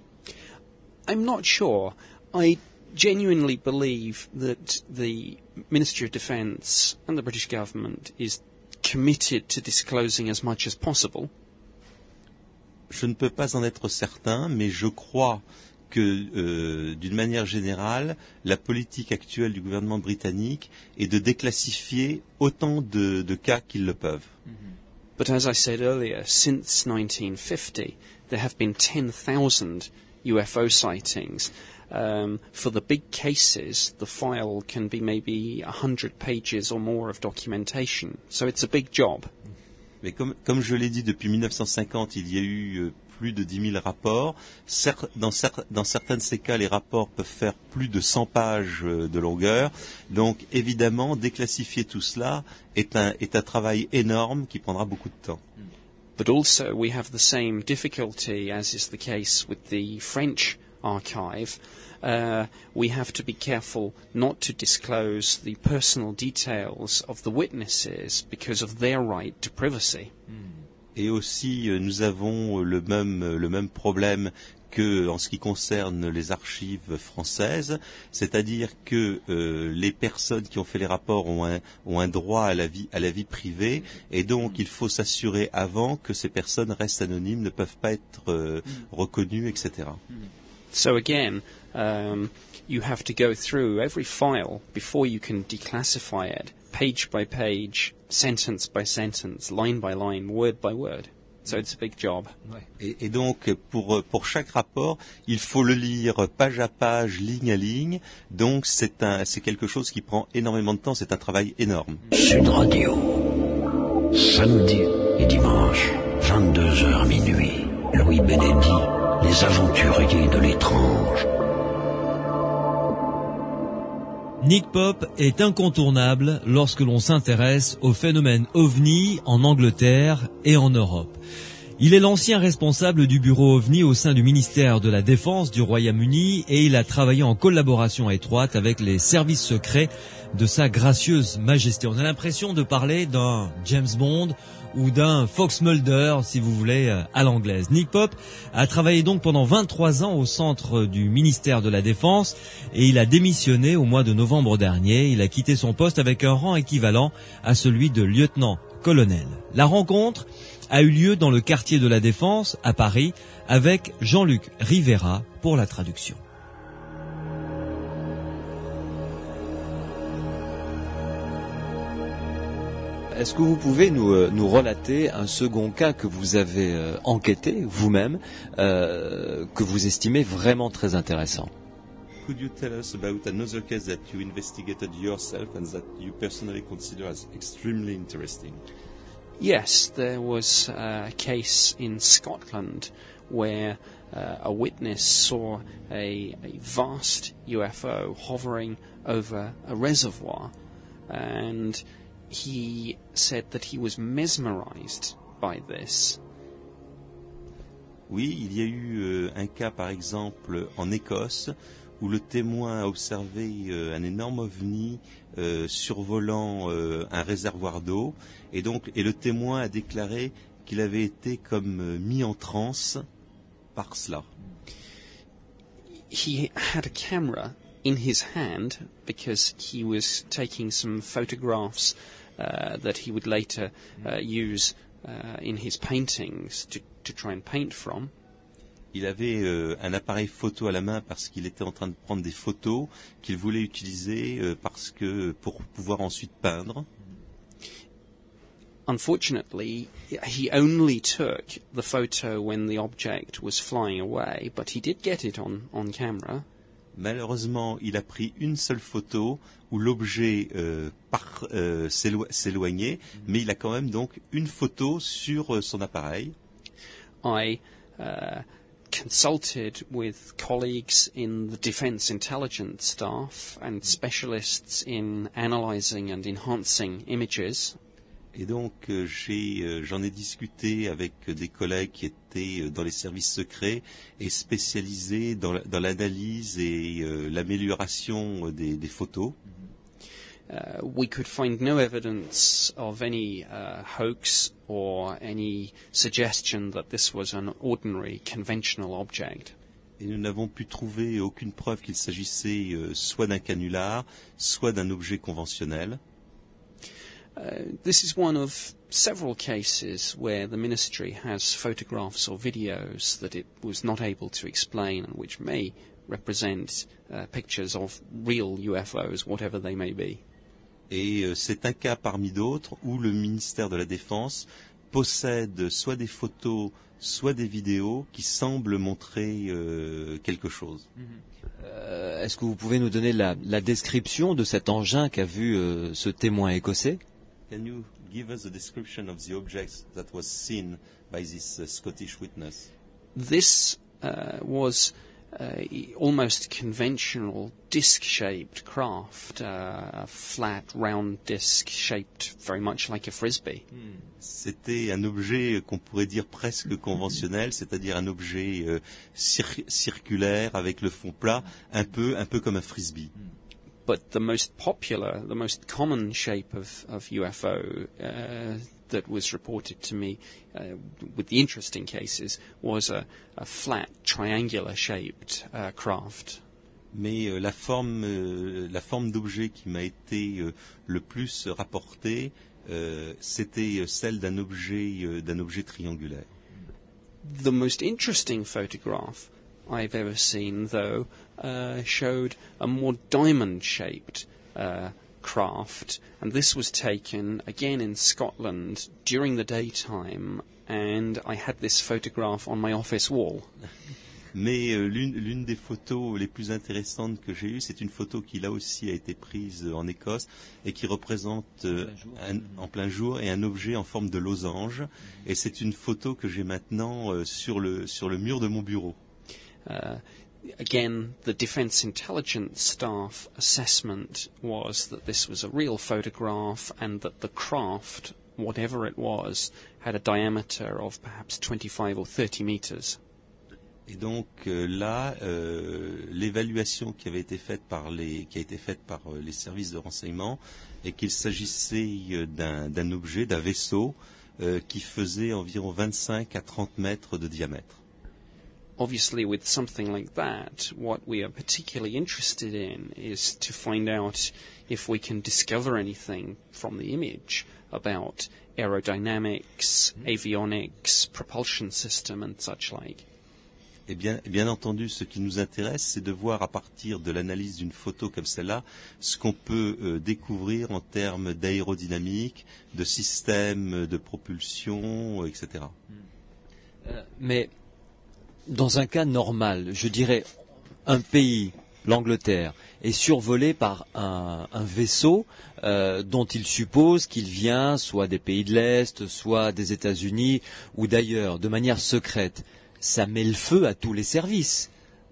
I'm not sure. I genuinely believe that the Ministry of Defence and the British government is committed to disclosing as much as possible. Je ne peux pas en être certain, mais je crois que, euh, d'une manière générale, la politique actuelle du gouvernement britannique est de déclassifier autant de, de cas qu'ils le peuvent. Mm-hmm. But as I said earlier, since nineteen fifty, there have been ten thousand U F O sightings. Um, for the big cases, the file can be maybe a hundred pages or more of documentation. So it's a big job. Mais comme, comme je l'ai dit, depuis mille neuf cent cinquante, il y a eu euh, plus de dix mille rapports. Cer- dans, cer- dans certains de ces cas, les rapports peuvent faire plus de cent pages euh, de longueur. Donc, évidemment, déclassifier tout cela est un, est un travail énorme qui prendra beaucoup de temps. But also, we have the same difficulty, as is the case with the French archive. Uh, we have to be careful not to disclose the personal details of the witnesses because of their right to privacy. Et aussi, nous avons le même, le même problème que en ce qui concerne les archives françaises, c'est-à-dire que euh, les personnes qui ont fait les rapports ont un, ont un droit à la vie, à la vie privée, et donc il faut s'assurer avant que ces personnes restent anonymes, ne peuvent pas être euh, reconnues, et cetera. So again, um, you have to go through every file before you can declassify it, page by page, sentence by sentence, line by line, word by word. So it's a big job. Et, et donc, pour, pour chaque rapport, il faut le lire page à page, ligne à ligne. Donc, c'est, un, c'est quelque chose qui prend énormément de temps. C'est un travail énorme. Sud Radio, samedi et dimanche, vingt-deux heures minuit. Louis Benendi, les aventuriers de l'étrange. Nick Pope est incontournable lorsque l'on s'intéresse au phénomène OVNI en Angleterre et en Europe. Il est l'ancien responsable du bureau OVNI au sein du ministère de la Défense du Royaume-Uni et il a travaillé en collaboration étroite avec les services secrets de sa gracieuse majesté. On a l'impression de parler d'un James Bond ou d'un Fox Mulder, si vous voulez, à l'anglaise. Nick Pope a travaillé donc pendant vingt-trois ans au centre du ministère de la Défense et il a démissionné au mois de novembre dernier. Il a quitté son poste avec un rang équivalent à celui de lieutenant-colonel. La rencontre a eu lieu dans le quartier de la Défense, à Paris, avec Jean-Luc Rivera pour la traduction. Est-ce que vous pouvez nous, euh, nous relater un second cas que vous avez euh, enquêté vous-même, euh, que vous estimez vraiment très intéressant? Could you tell us about another case that you investigated yourself and that you personally consider as extremely interesting? Yes, there was a case in Scotland where uh, a witness saw a, a vast U F O hovering over a reservoir, and he said that he was mesmerized by this. Oui, il y a eu euh, un cas, par exemple, en Écosse, où le témoin a observé euh, un énorme ovni euh, survolant euh, un réservoir d'eau, et donc et le témoin a déclaré qu'il avait été comme euh, mis en transe par cela. He had a camera in his hand because he was taking some photographs uh, that he would later uh, use uh, in his paintings to, to try and paint from. Il avait euh, un appareil photo à la main parce qu'il était en train de prendre des photos qu'il voulait utiliser euh, parce que pour pouvoir ensuite peindre. Unfortunately, he only took the photo when the object was flying away, but he did get it on, on camera. Malheureusement, il a pris une seule photo où l'objet euh, par, euh, s'élo- s'éloignait, mais il a quand même donc une photo sur euh, son appareil. I uh, consulted with colleagues in the defense intelligence staff and specialists in analyzing and enhancing images. Et donc, euh, j'ai, euh, j'en ai discuté avec euh, des collègues qui étaient euh, dans les services secrets et spécialisés dans, la, dans l'analyse et euh, l'amélioration des, des photos. Uh, we could find no evidence of any uh, hoax or any suggestion that this was an ordinary conventional object. Et nous n'avons pu trouver aucune preuve qu'il s'agissait euh, soit d'un canular, soit d'un objet conventionnel. Uh, this is one of several cases where the ministry has photographs or videos that it was not able to explain and which may represent uh, pictures of real U F Os, whatever they may be. Et euh, c'est un cas parmi d'autres où le ministère de la Défense possède soit des photos, soit des vidéos qui semblent montrer euh, quelque chose. Euh, est-ce que vous pouvez nous donner la, la description de cet engin qu'a vu euh, ce témoin écossais? Can you give us a description of the objects that was seen by this uh, Scottish witness? This uh, was uh, almost conventional disc-shaped craft, uh, a flat, round disc shaped very much like a frisbee. Hmm. C'était un objet qu'on pourrait dire presque conventionnel, c'est-à-dire un objet euh, cir- circulaire avec le fond plat, un peu, un peu comme un frisbee. Hmm. But the most popular, the most common shape of, of U F O uh, that was reported to me uh, with the interesting cases was a, a flat, triangular-shaped uh, craft. Mais euh, la forme, euh, la forme d'objet qui m'a été euh, le plus rapportée, euh, c'était celle d'un objet, euh, d'un objet triangulaire. The most interesting photograph I've ever seen, though, uh, showed a more diamond-shaped uh, craft, and this was taken again in Scotland during the daytime, and I had this photograph on my office wall. Mais euh, l'une, l'une des photos les plus intéressantes que j'ai eues, c'est une photo qui là aussi a été prise en Écosse et qui représente euh, un, en plein jour et un objet en forme de losange. Et c'est une photo que j'ai maintenant euh, sur le sur le mur de mon bureau. Uh, again, the Defence Intelligence Staff assessment was that this was a real photograph and that the craft, whatever it was, had a diameter of perhaps twenty-five or thirty meters. Et donc euh, là, euh, l'évaluation qui avait été faite par les, qui a été faite par euh, les services de renseignement, est qu'il s'agissait euh, d'un, d'un objet, d'un vaisseau, euh, qui faisait environ vingt-cinq à trente mètres de diamètre. Obviously, with something like that, what we are particularly interested in is to find out if we can discover anything from the image about aerodynamics, avionics, propulsion system, and such like. Et bien, bien entendu, ce qui nous intéresse, c'est de voir à partir de l'analyse d'une photo comme celle-là, ce qu'on peut euh, découvrir en termes d'aérodynamique, de système de propulsion, et cetera. Euh, mais dans un cas normal, je dirais, un pays, l'Angleterre, est survolé par un, un vaisseau euh, dont il suppose qu'il vient soit des pays de l'Est, soit des États-Unis ou d'ailleurs, de manière secrète. Ça met le feu à tous les services,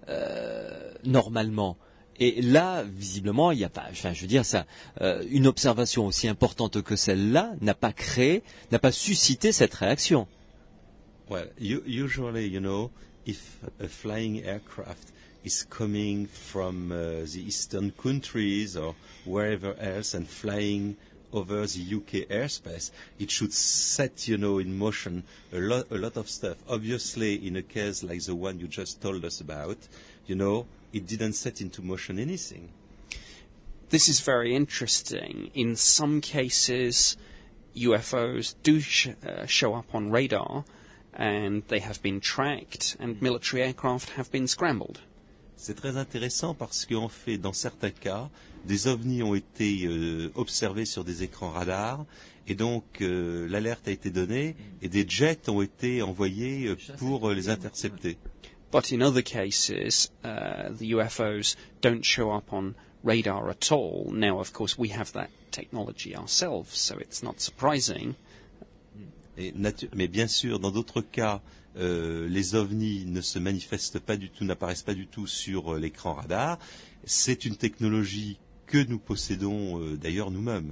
euh, normalement. Et là, visiblement, il n'y a pas, enfin, je veux dire, ça, euh, une observation aussi importante que celle-là n'a pas créé, n'a pas suscité cette réaction. Well, you, usually, you know, if a flying aircraft is coming from uh, the eastern countries or wherever else and flying over the U K airspace, it should set, you know, in motion a lot, a lot of stuff. Obviously, in a case like the one you just told us about, you know, it didn't set into motion anything. This is very interesting. In some cases, U F Os do sh- uh, show up on radar, and they have been tracked, and military aircraft have been scrambled. C'est très intéressant parce qu'en fait, dans certains cas, des ovnis ont été euh, observés sur des écrans radars, et donc euh, l'alerte a été donnée, et des jets ont été envoyés euh, pour euh, les intercepter. But in other cases, uh, the U F Os don't show up on radar at all. Now, of course, we have that technology ourselves, so it's not surprising. Et natu- mais bien sûr, dans d'autres cas, euh, les ovnis ne se manifestent pas du tout, n'apparaissent pas du tout sur euh, l'écran radar. C'est une technologie que nous possédons euh, d'ailleurs nous-mêmes.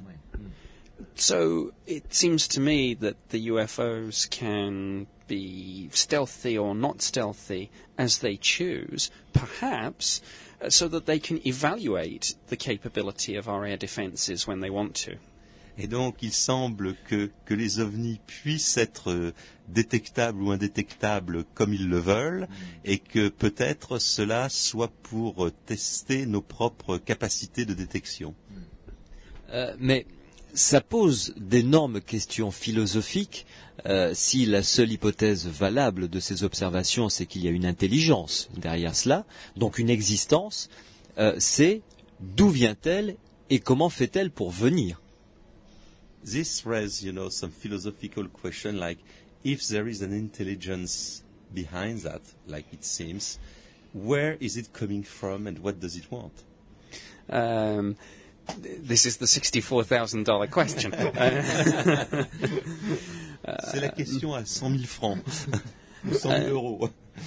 So it seems to me that the U F Os can be stealthy or not stealthy as they choose, perhaps, uh, so that they can evaluate the capability of our air defences when they want to. Et donc, il semble que, que les ovnis puissent être euh, détectables ou indétectables comme ils le veulent, et que peut-être cela soit pour euh, tester nos propres capacités de détection. Euh, mais ça pose d'énormes questions philosophiques. Euh, si la seule hypothèse valable de ces observations, c'est qu'il y a une intelligence derrière cela, donc une existence, euh, c'est d'où vient-elle et comment fait-elle pour venir? This raises, you know, some philosophical question like, if there is an intelligence behind that, like it seems, where is it coming from and what does it want? Um, th- this is the sixty-four thousand dollars question. C'est la question à cent mille francs, ou cent mille euros.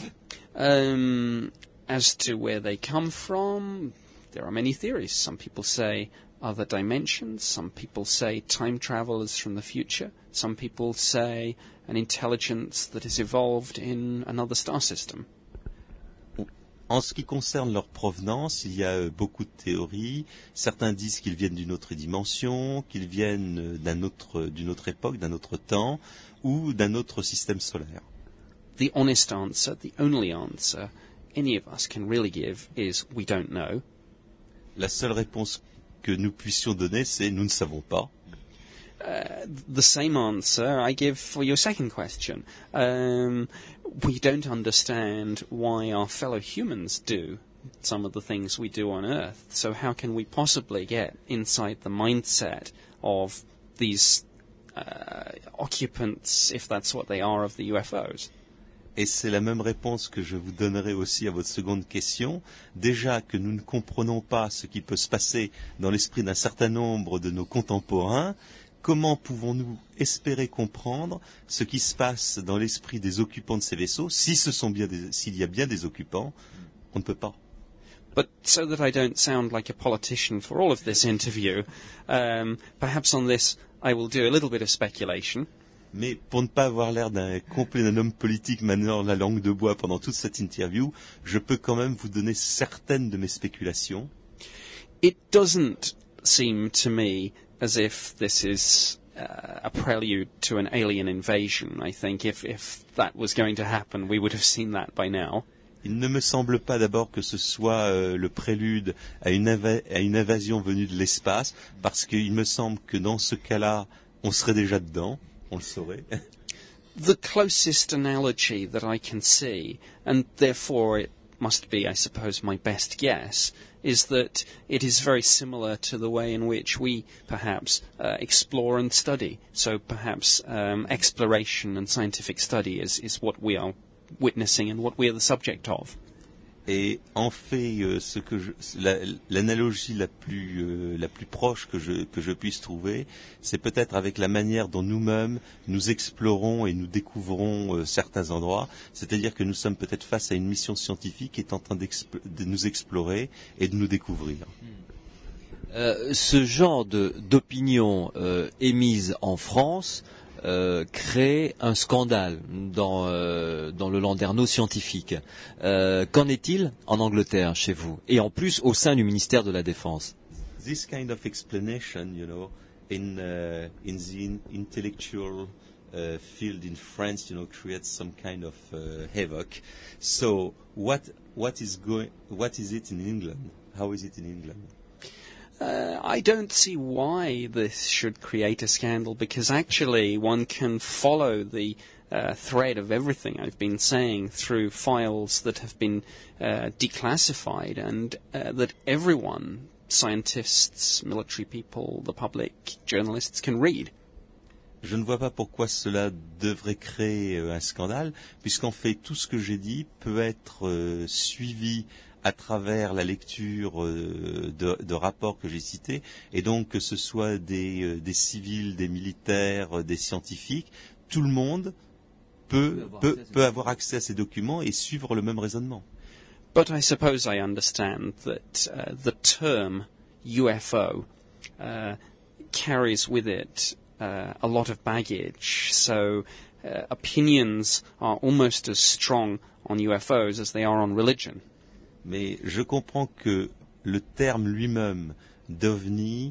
Um, as to where they come from, there are many theories. Some people say other dimensions. Some people say time travel is from the future. Some people say an intelligence that has evolved in another star system. En ce qui concerne leur provenance, il y a euh, beaucoup de théories. Certains disent qu'ils viennent d'une autre dimension, qu'ils viennent euh, d'un autre, d'une autre époque, d'un autre temps, ou d'un autre système solaire. The honest answer, the only answer any of us can really give is we don't know. La seule réponse que nous puissions donner, c'est nous ne savons pas. Uh, the same answer I give for your second question. Um, we don't understand why our fellow humans do some of the things we do on Earth. So how can we possibly get inside the mindset of these uh, occupants, if that's what they are, of the U F Os? Et c'est la même réponse que je vous donnerai aussi à votre seconde question. Déjà que nous ne comprenons pas ce qui peut se passer dans l'esprit d'un certain nombre de nos contemporains, comment pouvons-nous espérer comprendre ce qui se passe dans l'esprit des occupants de ces vaisseaux, si ce sont bien des, s'il y a bien des occupants? On ne peut pas. But so that I don't sound like a politician for all of this interview, um, perhaps on this I will do a little bit of speculation. Mais pour ne pas avoir l'air d'un complet d'un homme politique maniant la langue de bois pendant toute cette interview, je peux quand même vous donner certaines de mes spéculations. It doesn't seem to me as if this is uh, a prelude to an alien invasion. I think if, if that was going to happen, we would have seen that by now. Il ne me semble pas d'abord que ce soit euh, le prélude à une, inva- à une invasion venue de l'espace, parce qu'il me semble que dans ce cas-là, on serait déjà dedans. On le saurait. The closest analogy that I can see, and therefore it must be, I suppose, my best guess, is that it is very similar to the way in which we perhaps uh, explore and study. So perhaps um, exploration and scientific study is, is what we are witnessing and what we are the subject of. Et en fait, euh, ce que je, la, l'analogie la plus euh, la plus proche que je que je puisse trouver, c'est peut-être avec la manière dont nous-mêmes nous explorons et nous découvrons euh, certains endroits. C'est-à-dire que nous sommes peut-être face à une mission scientifique qui est en train de nous explorer et de nous découvrir. Euh, ce genre de, d'opinion euh, émise en France euh, crée un scandale dans, euh, dans le landerneau scientifique. Euh, qu'en est-il en Angleterre, chez vous, et en plus au sein du ministère de la Défense? This kind of explanation, you know, in uh, in the intellectual uh, field in France, you know, creates some kind of uh, havoc. So, what what is going? What is it in England? How is it in England? Uh, I don't see why this should create a scandal, because actually one can follow the uh, thread of everything I've been saying through files that have been uh, declassified, and uh, that everyone, scientists, military people, the public, journalists, can read. Je ne vois pas pourquoi cela devrait créer euh, un scandale, puisqu'en fait tout ce que j'ai dit peut être euh, suivi à travers la lecture euh, de, de rapports que j'ai cités, et donc que ce soit des, euh, des civils, des militaires, euh, des scientifiques, tout le monde peut, peut, peut avoir accès à ces documents et suivre le même raisonnement. But I suppose I understand that uh, the term U F O uh, carries with it uh, a lot of baggage, so uh, opinions are almost as strong on U F Os as they are on religion. Mais je comprends que le terme lui-même d'OVNI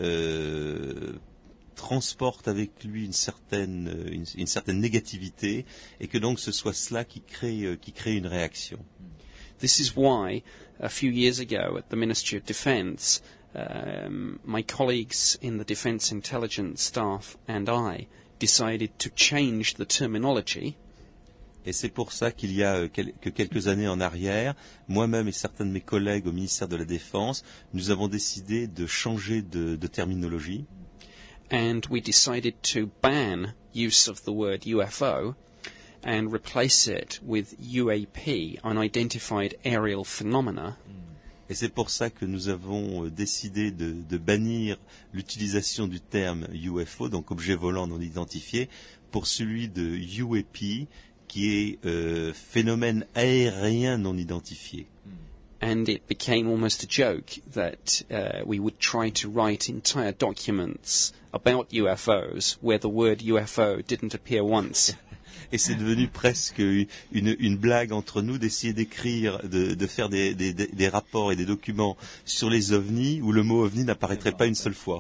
euh, transporte avec lui une certaine, une, une certaine négativité, et que donc ce soit cela qui crée, qui crée une réaction. This is why, a few years ago at the Ministry of Defence, um, my colleagues in the Defence Intelligence staff and I decided to change the terminology. Et c'est pour ça qu'il y a que quelques années en arrière, moi-même et certains de mes collègues au ministère de la Défense, nous avons décidé de changer de, de terminologie. And we decided to ban use of the word U F O and replace it with U A P, Unidentified Aerial Phenomena. Et c'est pour ça que nous avons décidé de, de bannir l'utilisation du terme U F O, donc objet volant non identifié, pour celui de U A P, qui est euh, phénomène aérien non identifié. And it became almost a joke that uh, we would try to write entire documents about U F Os where the word U F O didn't appear once. Et c'est devenu presque une, une blague entre nous d'essayer d'écrire, de, de faire des, des, des rapports et des documents sur les ovnis où le mot ovni n'apparaîtrait pas une seule fois.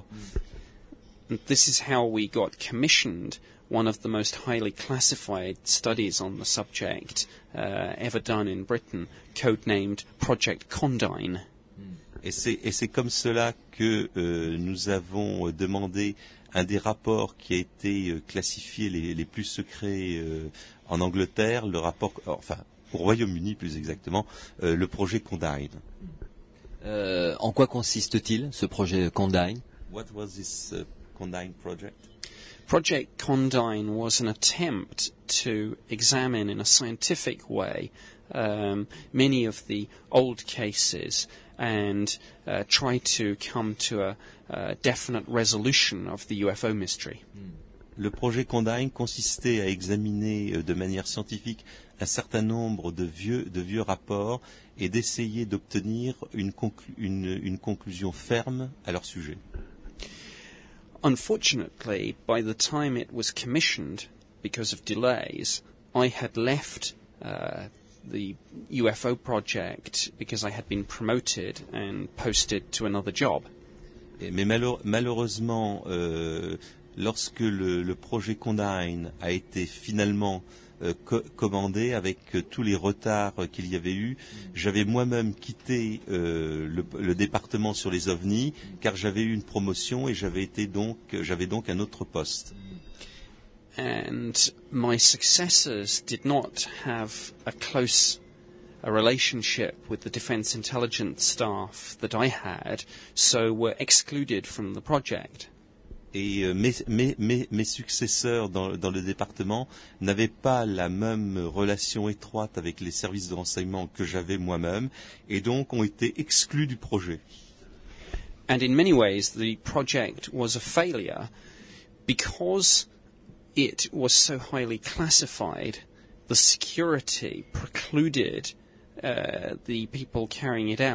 And this is how we got commissioned one of the most highly classified studies on the subject uh, ever done in Britain, codenamed Project Condign. Et c'est, et c'est comme cela que euh, nous avons demandé un des rapports qui a été euh, classifié les, les plus secrets euh, en Angleterre, le rapport, enfin au Royaume-Uni plus exactement, euh, le projet Condign. Euh, en quoi consiste-t-il, ce projet Condign? What was this uh, Condign project? Project Condign was an attempt to examine in a scientific way um, many of the old cases and uh, try to come to a, a definite resolution of the U F O mystery. Le projet Condign consistait à examiner de manière scientifique un certain nombre de vieux, de vieux rapports et d'essayer d'obtenir une, conclu- une, une conclusion ferme à leur sujet. Unfortunately, by the time it was commissioned, because of delays, I had left uh, the U F O project because I had been promoted and posted to another job. Et, mais malheure, malheureusement, euh, lorsque le, le projet Condign a été finalement euh, co- commandé avec euh, tous les retards euh, qu'il y avait eu, j'avais moi-même quitté euh, le, le département sur les ovnis car j'avais eu une promotion et j'avais été donc j'avais donc un autre poste. And my successors did not have a close a relationship with the defense intelligence staff that I had, so were excluded from the project. Et euh, mes, mes, mes, mes successeurs dans, dans le département n'avaient pas la même relation étroite avec les services de renseignement que j'avais moi-même, et donc ont été exclus du projet. And in many ways, the project was a failure because it was so highly classified. The security precluded uh, the people carrying it out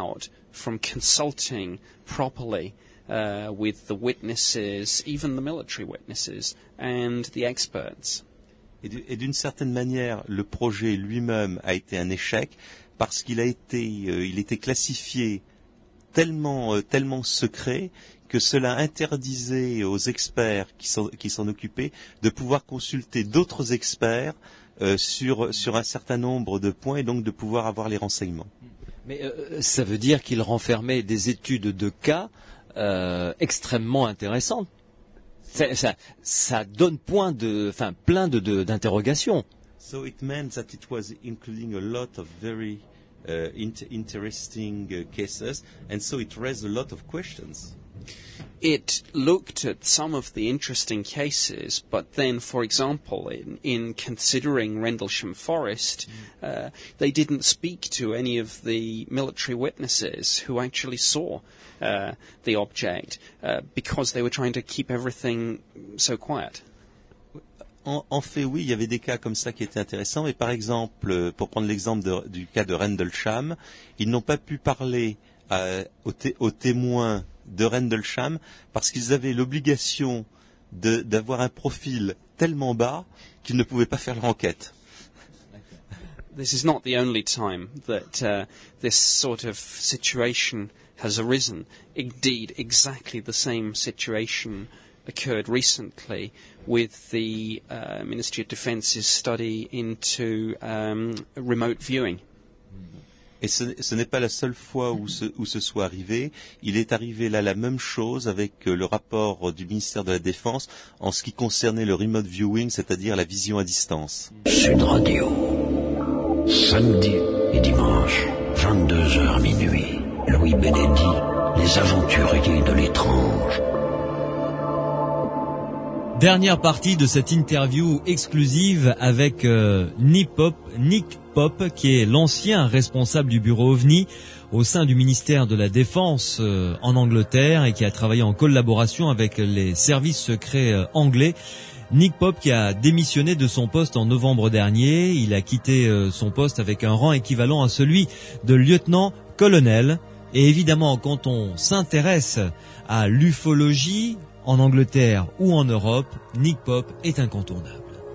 from consulting properly uh, with the witnesses, even the military witnesses, and the experts. Et d'une certaine manière, le projet lui-même a été un échec parce qu'il a été, euh, il était classifié tellement, euh, tellement secret que cela interdisait aux experts qui s'en, qui s'en occupaient de pouvoir consulter d'autres experts euh, sur, sur un certain nombre de points et donc de pouvoir avoir les renseignements. Mais euh, ça veut dire qu'il renfermait des études de cas euh, extrêmement intéressantes. Ça, ça, ça donne point de, enfin, plein de, de, d'interrogations. So it meant that it was including a lot of very uh, inter- interesting uh, cases, and so it raised a lot of questions. It looked at some of the interesting cases, but then, for example, in, in considering Rendlesham Forest, uh, they didn't speak to any of the military witnesses who actually saw uh, the object uh, because they were trying to keep everything so quiet. En, en fait, oui, il y avait des cas comme ça qui étaient intéressants. Mais par exemple, pour prendre l'exemple de, du cas de Rendlesham, ils n'ont pas pu parler euh, aux, té- aux témoins de Rendlesham parce qu'ils avaient l'obligation de, d'avoir un profil tellement bas qu'ils ne pouvaient pas faire leur enquête. This is not the only time that uh, this sort of situation has arisen. Indeed, exactly the same situation occurred recently with the uh, Ministry of Defence's study into um, remote viewing. Et ce, ce n'est pas la seule fois où ce, où ce soit arrivé. Il est arrivé là la même chose avec euh, le rapport du ministère de la Défense en ce qui concernait le remote viewing, c'est-à-dire la vision à distance. Sud Radio, samedi et dimanche, vingt-deux heures minuit. Louis Benedy, les aventuriers de l'étrange. Dernière partie de cette interview exclusive avec euh, Nick Pope, Nick Pope, qui est l'ancien responsable du bureau OVNI au sein du ministère de la Défense euh, en Angleterre et qui a travaillé en collaboration avec les services secrets euh, anglais. Nick Pope qui a démissionné de son poste en novembre dernier. Il a quitté euh, son poste avec un rang équivalent à celui de lieutenant-colonel. Et évidemment, quand on s'intéresse à l'ufologie, en Angleterre ou en Europe, Nick Pope est incontournable.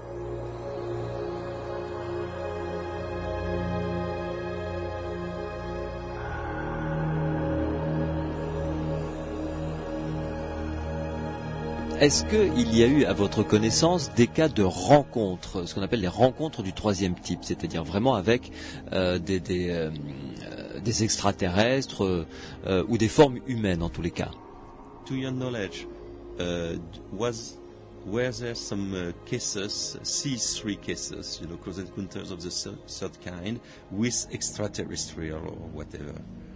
Est-ce qu'il y a eu, à votre connaissance, des cas de rencontres, ce qu'on appelle les rencontres du troisième type, c'est-à-dire vraiment avec euh, des, des, euh, des extraterrestres euh, ou des formes humaines en tous les cas? To your knowledge, uh, was were there some uh, cases, C three cases, you know, close encounters of the third, third kind, with extraterrestrial or whatever?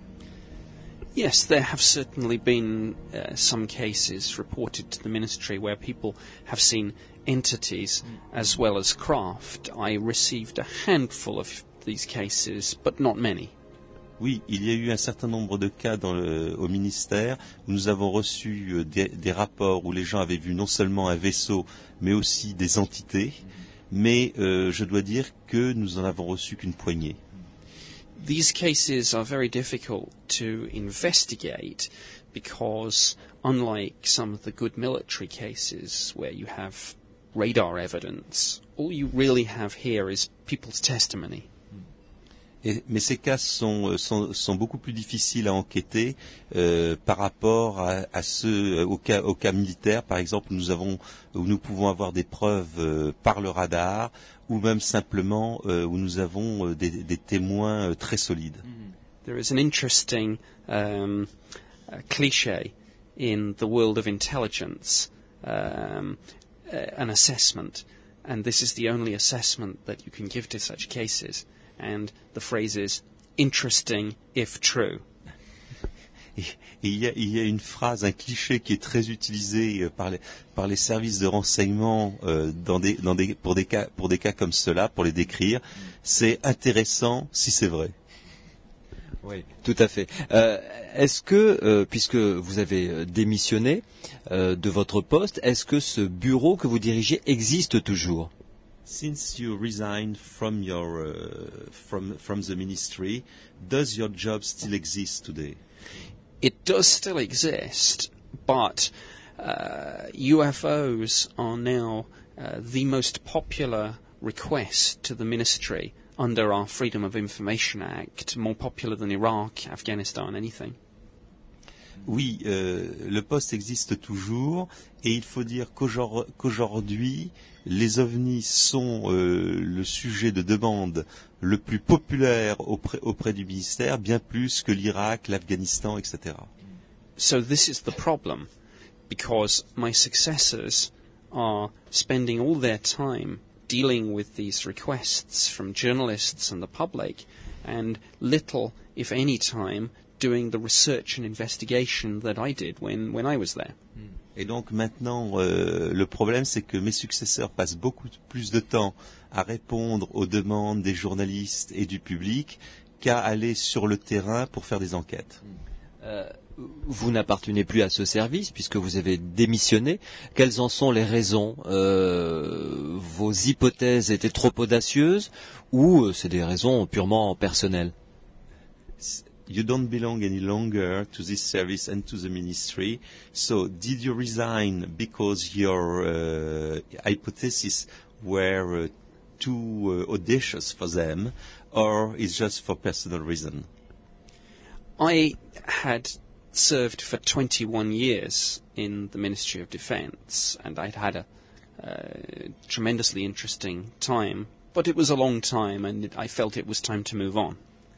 Yes, there have certainly been uh, some cases reported to the ministry where people have seen entities as well as craft. I received a handful of these cases, but not many. Oui, il y a eu un certain nombre de cas dans le, au ministère où nous avons reçu euh, des, des rapports où les gens avaient vu non seulement un vaisseau, mais aussi des entités. Mais euh, je dois dire que nous en avons reçu qu'une poignée. These cases are very difficult to investigate because, unlike some of the good military cases where you have radar evidence, all you really have here is people's testimony. Et, mais ces cas sont, sont, sont beaucoup plus difficiles à enquêter euh, par rapport à, à ceux, au cas, au cas militaire, par exemple, où nous avons, où nous pouvons avoir des preuves euh, par le radar, ou même simplement euh, où nous avons euh, des, des témoins euh, très solides. There is an interesting um, uh, cliché in the world of intelligence, um, uh, an assessment, and this is the only assessment that you can give to such cases. And the phrase is interesting if true. Et, et il, y a, il y a une phrase, un cliché qui est très utilisé par les, par les services de renseignement euh, dans des, dans des, pour, des cas, pour des cas comme cela, pour les décrire. C'est intéressant si c'est vrai. Oui, tout à fait. Euh, est-ce que, euh, puisque vous avez démissionné euh, de votre poste, est-ce que ce bureau que vous dirigez existe toujours? Since you resigned from your uh, from from the ministry, does your job still exist today? It does still exist, but uh, U F Os are now uh, the most popular request to the ministry under our Freedom of Information Act, more popular than Iraq, Afghanistan, anything. Oui, euh, le poste existe toujours et il faut dire qu'aujourd'hui, qu'aujourd'hui les ovnis sont euh, le sujet de demande le plus populaire auprès, auprès du ministère, bien plus que l'Irak, l'Afghanistan, et cetera. So this is the problem, because my successors are spending all their time dealing with these requests from journalists and the public, and little, if any, time doing the research and investigation that I did when, when I was there. Et donc maintenant, euh, le problème, c'est que mes successeurs passent beaucoup plus de temps à répondre aux demandes des journalistes et du public qu'à aller sur le terrain pour faire des enquêtes. Euh, vous n'appartenez plus à ce service puisque vous avez démissionné. Quelles en sont les raisons? euh, Vos hypothèses étaient trop audacieuses ou euh, c'est des raisons purement personnelles? You don't belong any longer to this service and to the ministry. So did you resign because your uh, hypotheses were uh, too uh, audacious for them, or is just for personal reason? I had served for twenty-one years in the Ministry of Defence, and I'd had a uh, tremendously interesting time, but it was a long time, and it, I felt it was time to move on.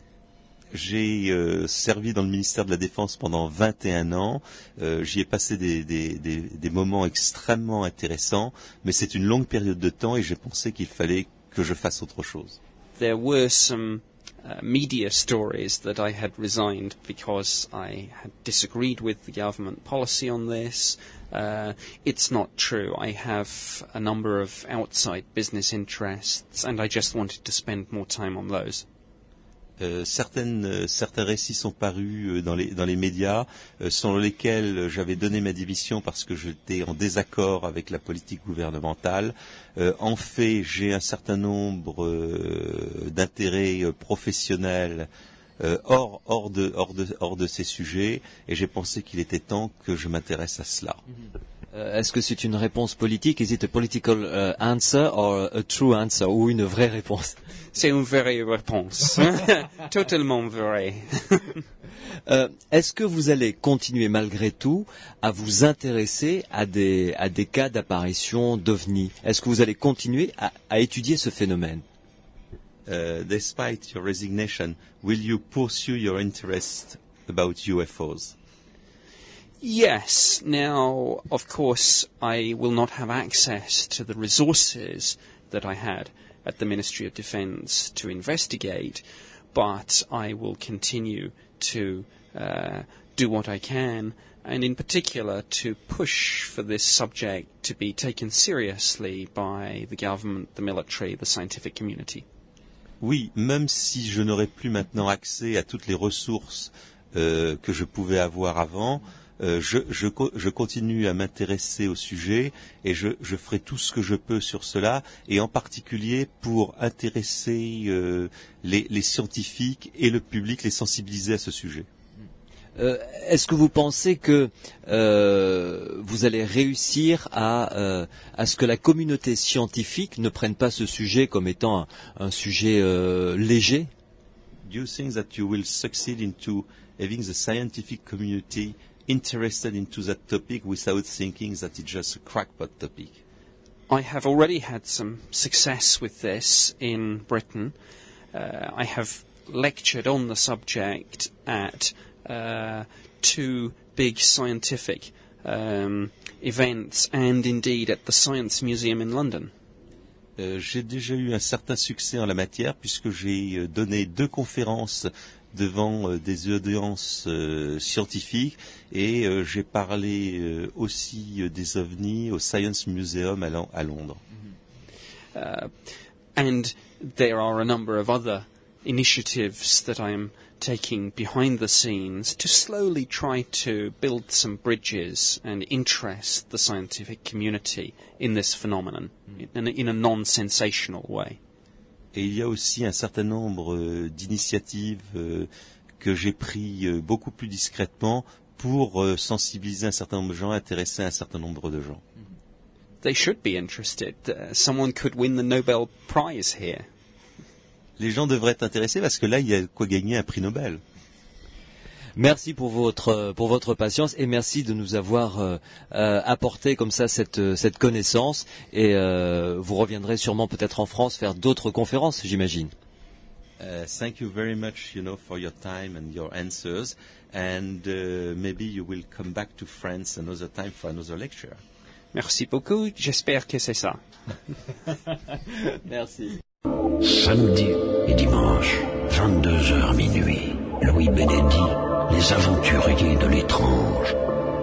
J'ai euh, servi dans le ministère de la Défense pendant vingt et un ans. Euh, j'y ai passé des, des, des, des moments extrêmement intéressants, mais c'est une longue période de temps et j'ai pensé qu'il fallait que je fasse autre chose. There were some uh, media stories that I had resigned because I had disagreed with the government policy on this. Uh, it's not true. I have a number of outside business interests, and I just wanted to spend more time on those. Euh, certaines, euh, certains récits sont parus euh, dans, les, dans les médias, euh, selon lesquels j'avais donné ma démission parce que j'étais en désaccord avec la politique gouvernementale. Euh, en fait, j'ai un certain nombre euh, d'intérêts euh, professionnels euh, hors, hors, de, hors, de, hors de ces sujets, et j'ai pensé qu'il était temps que je m'intéresse à cela. Euh, Est-ce que c'est une réponse politique? Is it a political uh, answer or a true answer, ou une vraie réponse? C'est une vraie réponse. Totalement vraie. euh, Est-ce que vous allez continuer malgré tout à vous intéresser à des, à des cas d'apparition d'ovnis? Est-ce que vous allez continuer à, à étudier ce phénomène? Uh, despite your resignation, will you pursue your interest about U F Os? Yes. Now, of course, I will not have access to the resources that I had at the Ministry of Defence to investigate, but I will continue to uh, do what I can, and in particular to push for this subject to be taken seriously by the government, the military, the scientific community. Oui, même si je n'aurai plus maintenant accès à toutes les ressources euh, que je pouvais avoir avant, Euh, je, je, je continue à m'intéresser au sujet et je, je ferai tout ce que je peux sur cela, et en particulier pour intéresser euh, les, les scientifiques et le public, les sensibiliser à ce sujet. Euh, Est-ce que vous pensez que euh, vous allez réussir à, euh, à ce que la communauté scientifique ne prenne pas ce sujet comme étant un, un sujet euh, léger? Do you think that you will succeed into having the scientific community interested into that topic without thinking that it's just a crackpot topic? I have already had some success with this in Britain. Uh, I have lectured on the subject at uh, two big scientific um, events, and indeed at the Science Museum in London. Euh, j'ai déjà eu un certain succès en la matière puisque j'ai donné deux conférences devant euh, des audiences euh, scientifiques, et euh, j'ai parlé euh, aussi euh, des ovnis au Science Museum à, à Londres. Uh, and there are a number of other initiatives that I am taking behind the scenes to slowly try to build some bridges and interest the scientific community in this phenomenon in, in a non-sensational way. Et il y a aussi un certain nombre euh, d'initiatives euh, que j'ai pris euh, beaucoup plus discrètement pour euh, sensibiliser un certain nombre de gens, intéresser un certain nombre de gens. They should be interested. Uh, someone could win the Nobel Prize here. Les gens devraient être intéressés parce que là, il y a quoi gagner un prix Nobel. Merci pour votre pour votre patience et merci de nous avoir euh, euh, apporté comme ça cette cette connaissance et euh, vous reviendrez sûrement peut-être en France faire d'autres conférences, j'imagine. Uh, thank you very much, you know, for your time and your answers, and uh, maybe you will come back to France another time for another lecture. Merci beaucoup. J'espère que c'est ça. Merci. Samedi et dimanche, vingt-deux heures minuit. Louis Benedy, les aventuriers de l'étrange.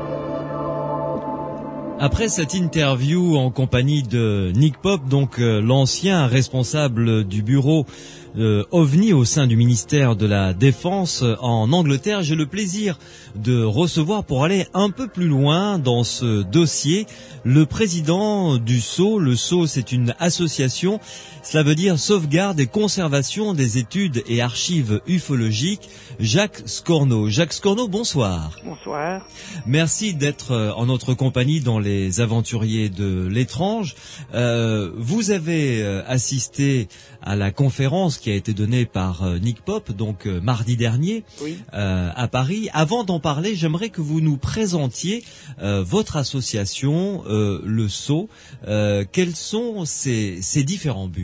Après cette interview en compagnie de Nick Pope, donc euh, l'ancien responsable du bureau euh, OVNI au sein du ministère de la Défense euh, en Angleterre, j'ai le plaisir de recevoir, pour aller un peu plus loin dans ce dossier, le président du S O. Le S O, c'est une association, cela veut dire sauvegarde et conservation des études et archives ufologiques. Jacques Scornaud. Jacques Scornaud, bonsoir. Bonsoir. Merci d'être en notre compagnie dans les aventuriers de l'étrange. Euh, vous avez assisté à la conférence qui a été donnée par Nick Pope, donc euh, mardi dernier, oui. euh, à Paris. Avant d'en parler, j'aimerais que vous nous présentiez euh, votre association, euh, le S O. Euh, quels sont ses, ses différents buts ?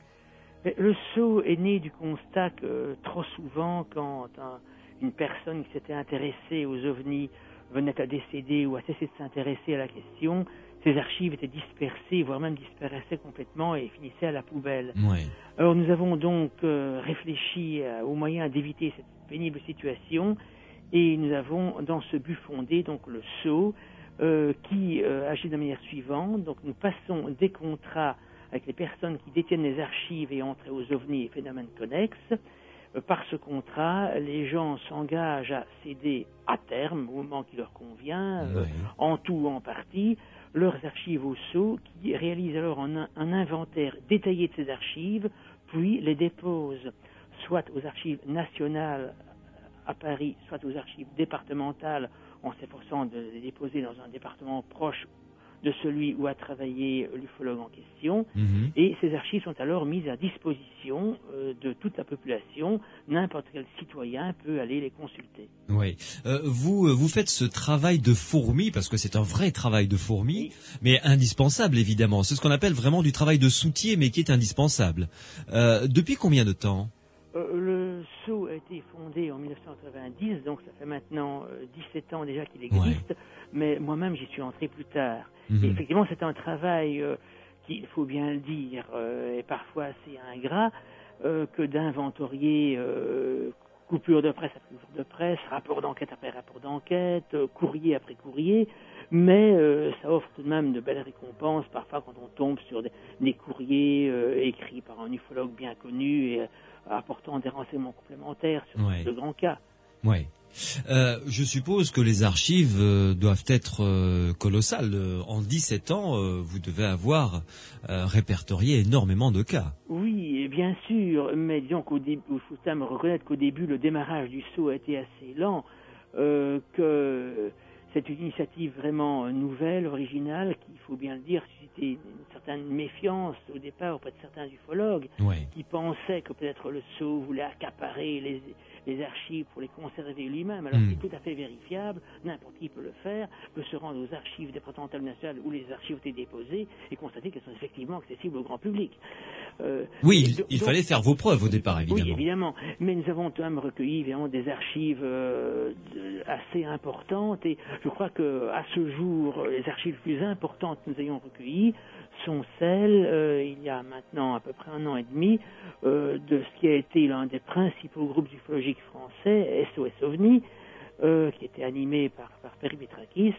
Le S O est né du constat que euh, trop souvent, quand un, une personne qui s'était intéressée aux ovnis venait à décéder ou à cesser de s'intéresser à la question, ses archives étaient dispersées, voire même disparaissaient complètement et finissaient à la poubelle. Ouais. Alors nous avons donc euh, réfléchi euh, aux moyens d'éviter cette pénible situation et nous avons dans ce but fondé donc le S O euh, qui euh, agit de la manière suivante. Donc nous passons des contrats avec les personnes qui détiennent les archives et entrent aux ovnis et phénomènes connexes. Euh, par ce contrat, les gens s'engagent à céder à terme, au moment qui leur convient, euh, Ouais. en tout ou en partie, leurs archives au S O, qui réalisent alors un, un inventaire détaillé de ces archives, puis les déposent soit aux archives nationales à Paris, soit aux archives départementales, en s'efforçant de les déposer dans un département proche de celui où a travaillé l'ufologue en question, Mhm. et ces archives sont alors mises à disposition euh, de toute la population. N'importe quel citoyen peut aller les consulter. Oui. Euh, vous, vous faites ce travail de fourmi, parce que c'est un vrai travail de fourmi, Oui. mais indispensable évidemment. C'est ce qu'on appelle vraiment du travail de soutier, mais qui est indispensable. Euh, depuis combien de temps ? Euh, le S O a été fondé en mille neuf cent quatre-vingt-dix, donc ça fait maintenant euh, dix-sept ans déjà qu'il existe, Ouais. mais moi-même j'y suis entré plus tard. Mhm. Et effectivement, c'est un travail euh, qui, il faut bien le dire, euh, est parfois assez ingrat, euh, que d'inventorier euh, coupure de presse après coupure de presse, rapport d'enquête après rapport d'enquête, euh, courrier après courrier, mais euh, ça offre tout de même de belles récompenses, parfois quand on tombe sur des, des courriers euh, écrits par un ufologue bien connu et euh, apportant des renseignements complémentaires sur Ouais. de grands cas. Oui. Euh, je suppose que les archives euh, doivent être euh, colossales. Euh, En dix-sept ans, euh, vous devez avoir euh, répertorié énormément de cas. Oui, et bien sûr, mais disons qu'au début, il faut quand même reconnaître qu'au début, le démarrage du S O a été assez lent, euh, que c'est une initiative vraiment nouvelle, originale, qui, il faut bien le dire, suscitait une certaine méfiance au départ auprès de certains ufologues Oui. qui pensaient que peut-être le S O voulait accaparer les, les archives pour les conserver lui-même, alors Mm. c'est tout à fait vérifiable, n'importe qui peut le faire, peut se rendre aux archives départementales nationales où les archives ont été déposées et constater qu'elles sont effectivement accessibles au grand public. Euh, Oui, et il, do- il donc- fallait faire vos preuves au départ, évidemment. oui, évidemment. Mais nous avons quand même recueilli évidemment des archives euh, de- assez importantes et je crois que à ce jour, les archives les plus importantes que nous ayons recueillies sont celles, euh, il y a maintenant à peu près un an et demi, euh, de ce qui a été l'un des principaux groupes ufologiques français, S O S OVNI, euh, qui était animé par, par Perry Petrakis,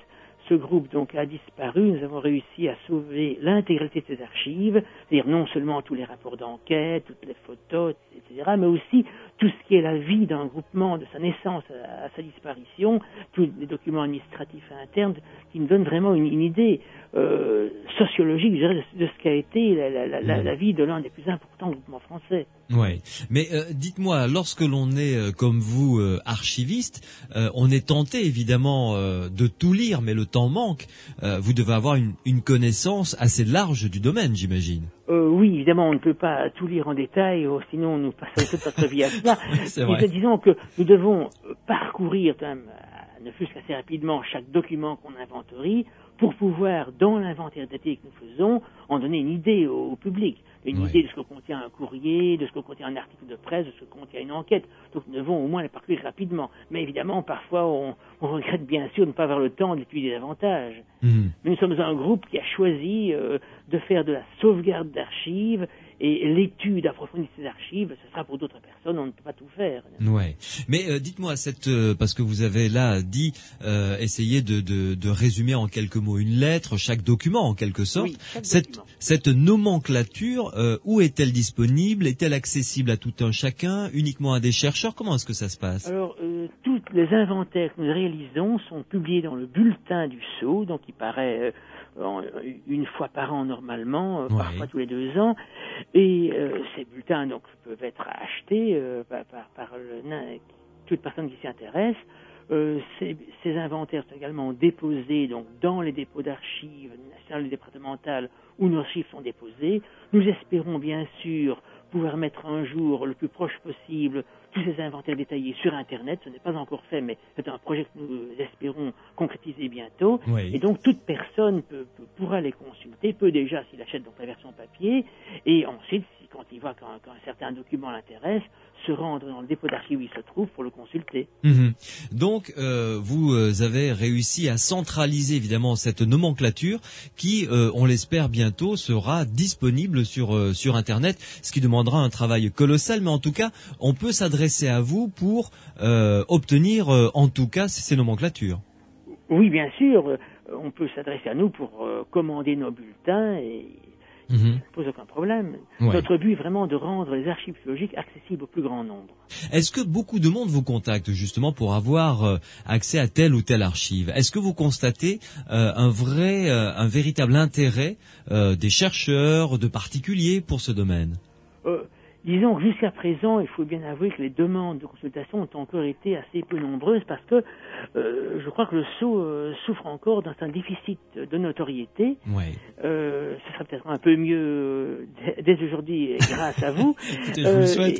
ce groupe donc a disparu, nous avons réussi à sauver l'intégralité de ces archives, c'est-à-dire non seulement tous les rapports d'enquête, toutes les photos, et cetera, mais aussi tout ce qui est la vie d'un groupement de sa naissance à, à sa disparition, tous les documents administratifs internes qui nous donnent vraiment une, une idée euh, sociologique, je dirais, de, de ce qu'a été la, la, la, la, la vie de l'un des plus importants groupements français. Ouais, mais euh, dites-moi, lorsque l'on est euh, comme vous euh, archiviste, euh, on est tenté évidemment euh, de tout lire, mais le temps manque. Euh, vous devez avoir une, une connaissance assez large du domaine, j'imagine. Euh, oui, évidemment, on ne peut pas tout lire en détail, oh, sinon nous passons toute notre vie à cela. C'est vrai. Mais disons que nous devons parcourir, quand même, ne fût-ce qu'assez rapidement, chaque document qu'on inventorie, pour pouvoir, dans l'inventaire daté que nous faisons, en donner une idée au, au public. Une Ouais. idée de ce que contient un courrier, de ce que contient un article de presse, de ce que contient une enquête. Donc nous devons au moins les parcourir rapidement. Mais évidemment, parfois, on, on regrette bien sûr de ne pas avoir le temps d'étudier davantage. Mmh. Mais nous sommes un groupe qui a choisi euh, de faire de la sauvegarde d'archives, et l'étude approfondie de ces archives, ce sera pour d'autres personnes, on ne peut pas tout faire. Ouais. Mais euh, dites-moi, cette, euh, parce que vous avez là dit, euh, essayer de, de, de résumer en quelques mots une lettre, chaque document en quelque sorte. Oui, chaque cette, document. cette nomenclature, euh, où est-elle disponible? Est-elle accessible à tout un chacun, uniquement à des chercheurs? Comment est-ce que ça se passe? Alors, euh, tous les inventaires que nous réalisons sont publiés dans le bulletin du S O, donc il paraît euh, en- une fois par an normalement, euh, Ouais. parfois tous les deux ans, et euh, ces bulletins donc peuvent être achetés euh, par, par, par le, na- toute personne qui s'y intéresse. Euh, ces, ces inventaires sont également déposés donc dans les dépôts d'archives nationales et départementales où nos archives sont déposées. Nous espérons bien sûr pouvoir mettre un jour le plus proche possible tous ces inventaires détaillés sur Internet. Ce n'est pas encore fait, mais c'est un projet que nous espérons concrétiser bientôt. Oui. Et donc toute personne peut, peut- pourra les consulter, peut déjà s'il achète donc la version papier, et ensuite, si, quand il voit qu'un, qu'un certain document l'intéresse, se rendre dans le dépôt d'archives où il se trouve pour le consulter. Mhm. Donc, euh, vous euh, avez réussi à centraliser évidemment cette nomenclature qui, euh, on l'espère bientôt, sera disponible sur euh, sur Internet, ce qui demandera un travail colossal. Mais en tout cas, on peut s'adresser à vous pour euh, obtenir, euh, en tout cas, ces nomenclatures. Oui, bien sûr, euh, on peut s'adresser à nous pour euh, commander nos bulletins et Mhm. ça ne pose aucun problème. Ouais. Notre but est vraiment de rendre les archives philologiques accessibles au plus grand nombre. Est-ce que beaucoup de monde vous contacte justement pour avoir euh, accès à telle ou telle archive? Est-ce que vous constatez euh, un vrai, euh, un véritable intérêt euh, des chercheurs, de particuliers pour ce domaine? Euh, disons que jusqu'à présent, il faut bien avouer que les demandes de consultation ont encore été assez peu nombreuses parce que euh, je crois que le S O euh, souffre encore d'un certain déficit de notoriété. Ouais. Euh, ce sera peut-être un peu mieux euh, dès, dès aujourd'hui grâce à vous. Écoutez, je vous le Euh, souhaite. et-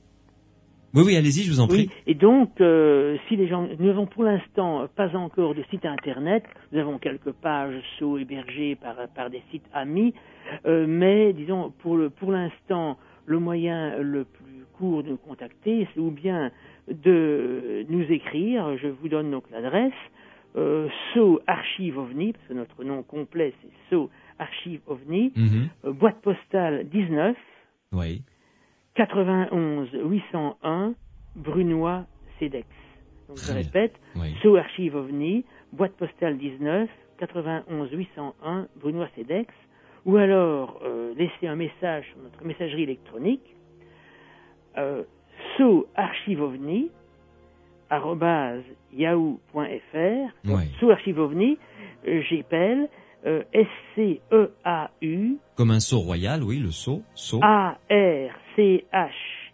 Oui, oui, allez-y, je vous en prie. Oui, et donc, euh, si les gens, nous n'avons pour l'instant pas encore de site internet, nous avons quelques pages S O hébergées par, par des sites amis, euh, mais disons, pour, le, pour l'instant, le moyen le plus court de nous contacter, c'est ou bien de nous écrire, je vous donne donc l'adresse, euh, S O Archive OVNI, parce que notre nom complet c'est S O Archive OVNI, Mhm. euh, boîte postale dix-neuf, Oui. quatre-vingt-onze huit cent un, Brunois, Cedex. Donc Très je bien. répète, Oui. S O Archive OVNI, boîte postale dix-neuf, quatre-vingt-onze huit cent un, Brunois, Cedex, ou alors euh, laisser un message sur notre messagerie électronique, euh, S O Archive OVNI, arobase yahoo point f r. Donc, Ouais. S O Archive OVNI, euh, j'appelle euh, S C E A U Comme un sceau royal, oui, le sceau, sceau. A R C H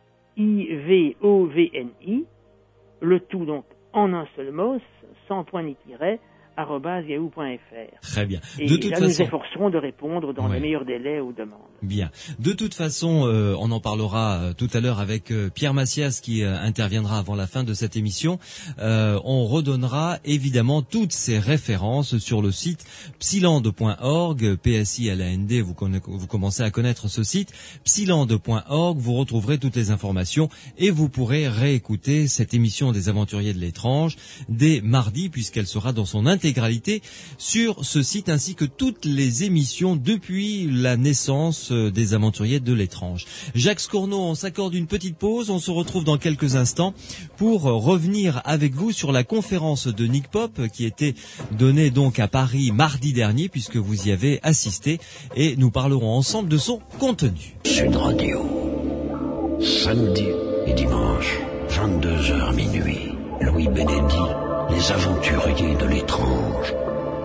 I V O V N I, le tout donc en un seul mot, sans point ni tiret, arobase yahoo point f r. Très bien. Et De toute là, nous façon, efforcerons de répondre dans Ouais. les meilleurs délais aux demandes. bien. De toute façon, euh, on en parlera euh, tout à l'heure avec euh, Pierre Massias qui euh, interviendra avant la fin de cette émission. Euh, on redonnera évidemment toutes ces références sur le site psilande point org, P S I L A N D, vous, conna- vous commencez à connaître ce site, psilande point org, vous retrouverez toutes les informations et vous pourrez réécouter cette émission des Aventuriers de l'étrange dès mardi puisqu'elle sera dans son intégralité intégralité sur ce site ainsi que toutes les émissions depuis la naissance des aventuriers de l'étrange. Jacques Scornaud, on s'accorde une petite pause, on se retrouve dans quelques instants pour revenir avec vous sur la conférence de Nick Pope qui était donnée donc à Paris mardi dernier puisque vous y avez assisté et nous parlerons ensemble de son contenu. Sud Radio, samedi et dimanche, vingt-deux heures minuit. Louis Benedy, les aventuriers de l'étrange.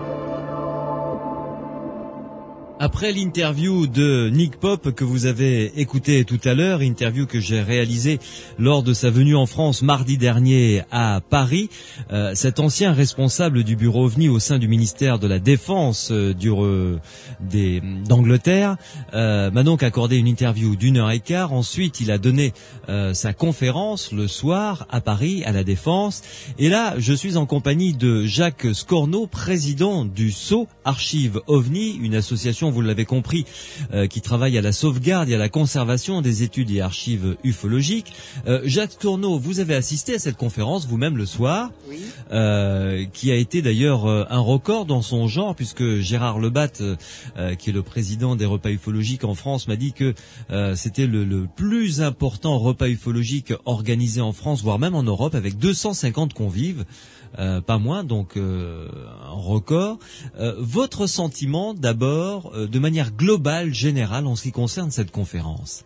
Après l'interview de Nick Pope que vous avez écouté tout à l'heure, interview que j'ai réalisée lors de sa venue en France mardi dernier à Paris, euh, cet ancien responsable du bureau OVNI au sein du ministère de la Défense euh, du, euh, des, d'Angleterre euh, m'a donc accordé une interview d'une heure et quart. Ensuite, il a donné euh, sa conférence le soir à Paris, à la Défense. Et là, je suis en compagnie de Jacques Scornaud, président du S O Archives OVNI, une association, vous l'avez compris, euh, qui travaille à la sauvegarde et à la conservation des études et archives ufologiques. Euh, Jacques Scornaud, vous avez assisté à cette conférence vous-même le soir, Oui. euh, qui a été d'ailleurs euh, un record dans son genre, puisque Gérard Lebatte, euh, qui est le président des repas ufologiques en France, m'a dit que euh, c'était le, le plus important repas ufologique organisé en France, voire même en Europe, avec deux cent cinquante convives. Euh, pas moins, donc euh, un record. Euh, votre sentiment d'abord, euh, de manière globale, générale, en ce qui concerne cette conférence?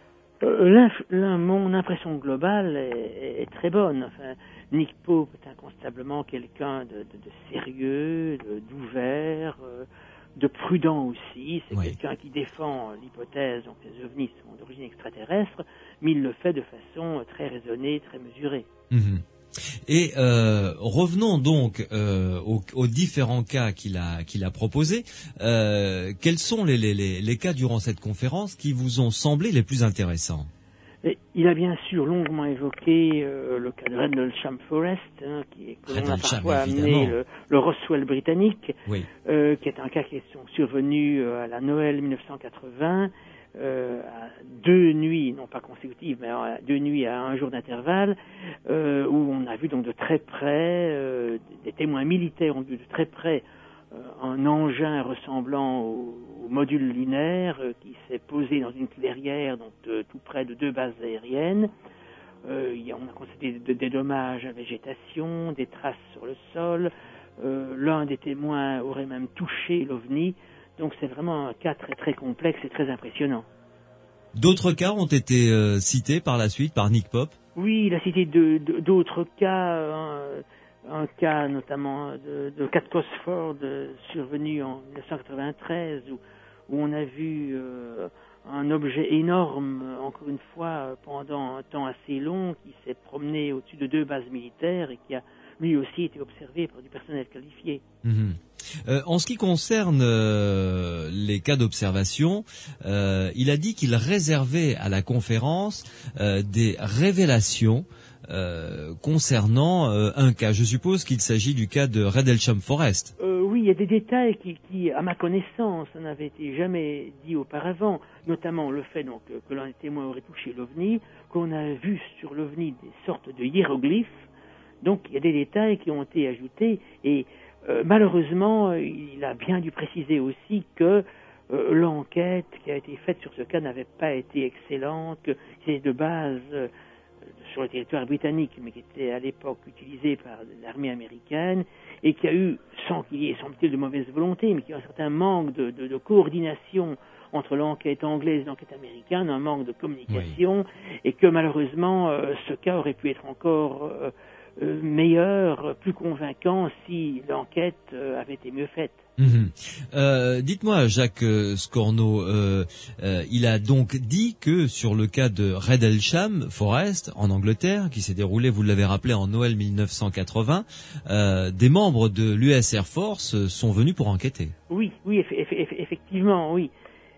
Euh, l'inf- l'in- mon impression globale est, est très bonne. Enfin, Nick Pope est incontestablement quelqu'un de, de, de sérieux, de, d'ouvert, euh, de prudent aussi. C'est Oui. quelqu'un qui défend l'hypothèse donc les ovnis sont d'origine extraterrestre, mais il le fait de façon très raisonnée, très mesurée. Mmh. Et euh, revenons donc euh, aux, aux différents cas qu'il a qu'il a proposés. Euh, quels sont les, les, les, les cas durant cette conférence qui vous ont semblé les plus intéressants? Et il a bien sûr longuement évoqué euh, le cas de Rendlesham Forest, hein, qui est, que l'on a Rendlesham, parfois amené évidemment. le, le Roswell britannique, Oui. euh, qui est un cas qui sont survenus euh, à la Noël mille neuf cent quatre-vingts, euh, à deux nuits, non pas consécutives, mais à deux nuits à un jour d'intervalle, euh, où on a vu donc de très près, euh, des témoins militaires ont vu de très près euh, un engin ressemblant au, au module lunaire euh, qui s'est posé dans une clairière, donc de, tout près de deux bases aériennes. Euh, y a, on a constaté des, des dommages à la végétation, des traces sur le sol. Euh, l'un des témoins aurait même touché l'OVNI. Donc c'est vraiment un cas très très complexe et très impressionnant. D'autres cas ont été euh, cités par la suite par Nick Pope. Oui, il a cité de, de, d'autres cas, un, un cas notamment de, de cas de Cosford euh, survenu en mille neuf cent quatre-vingt-treize où, où on a vu euh, un objet énorme, encore une fois, pendant un temps assez long, qui s'est promené au-dessus de deux bases militaires et qui a lui aussi été observé par du personnel qualifié. Mmh. Euh, en ce qui concerne euh, les cas d'observation, euh, il a dit qu'il réservait à la conférence euh, des révélations euh, concernant euh, un cas. Je suppose qu'il s'agit du cas de Rendlesham Forest. Euh, oui, il y a des détails qui, qui, à ma connaissance, n'avaient été jamais dit auparavant, notamment le fait donc que l'un des témoins aurait touché l'OVNI, qu'on a vu sur l'OVNI des sortes de hiéroglyphes. Donc il y a des détails qui ont été ajoutés et euh, malheureusement il a bien dû préciser aussi que euh, l'enquête qui a été faite sur ce cas n'avait pas été excellente, que c'est de base euh, sur le territoire britannique mais qui était à l'époque utilisé par l'armée américaine et qui a eu, sans qu'il y ait semble-t-il de mauvaise volonté, mais qui a un certain manque de, de, de coordination entre l'enquête anglaise et l'enquête américaine, un manque de communication, oui. Et que malheureusement euh, ce cas aurait pu être encore euh, Euh, meilleur, plus convaincant si l'enquête euh, avait été mieux faite. Mmh. Euh, dites-moi, Jacques Scornaud, euh, euh, il a donc dit que sur le cas de Rendlesham Forest en Angleterre, qui s'est déroulé, vous l'avez rappelé, en Noël mille neuf cent quatre-vingts, euh, des membres de l'U S Air Force sont venus pour enquêter. Oui, oui, eff- eff- effectivement, oui.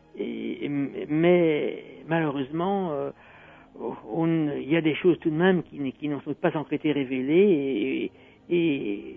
Et, mais malheureusement, euh, il y a des choses tout de même qui, qui n'ont pas encore été révélées et, et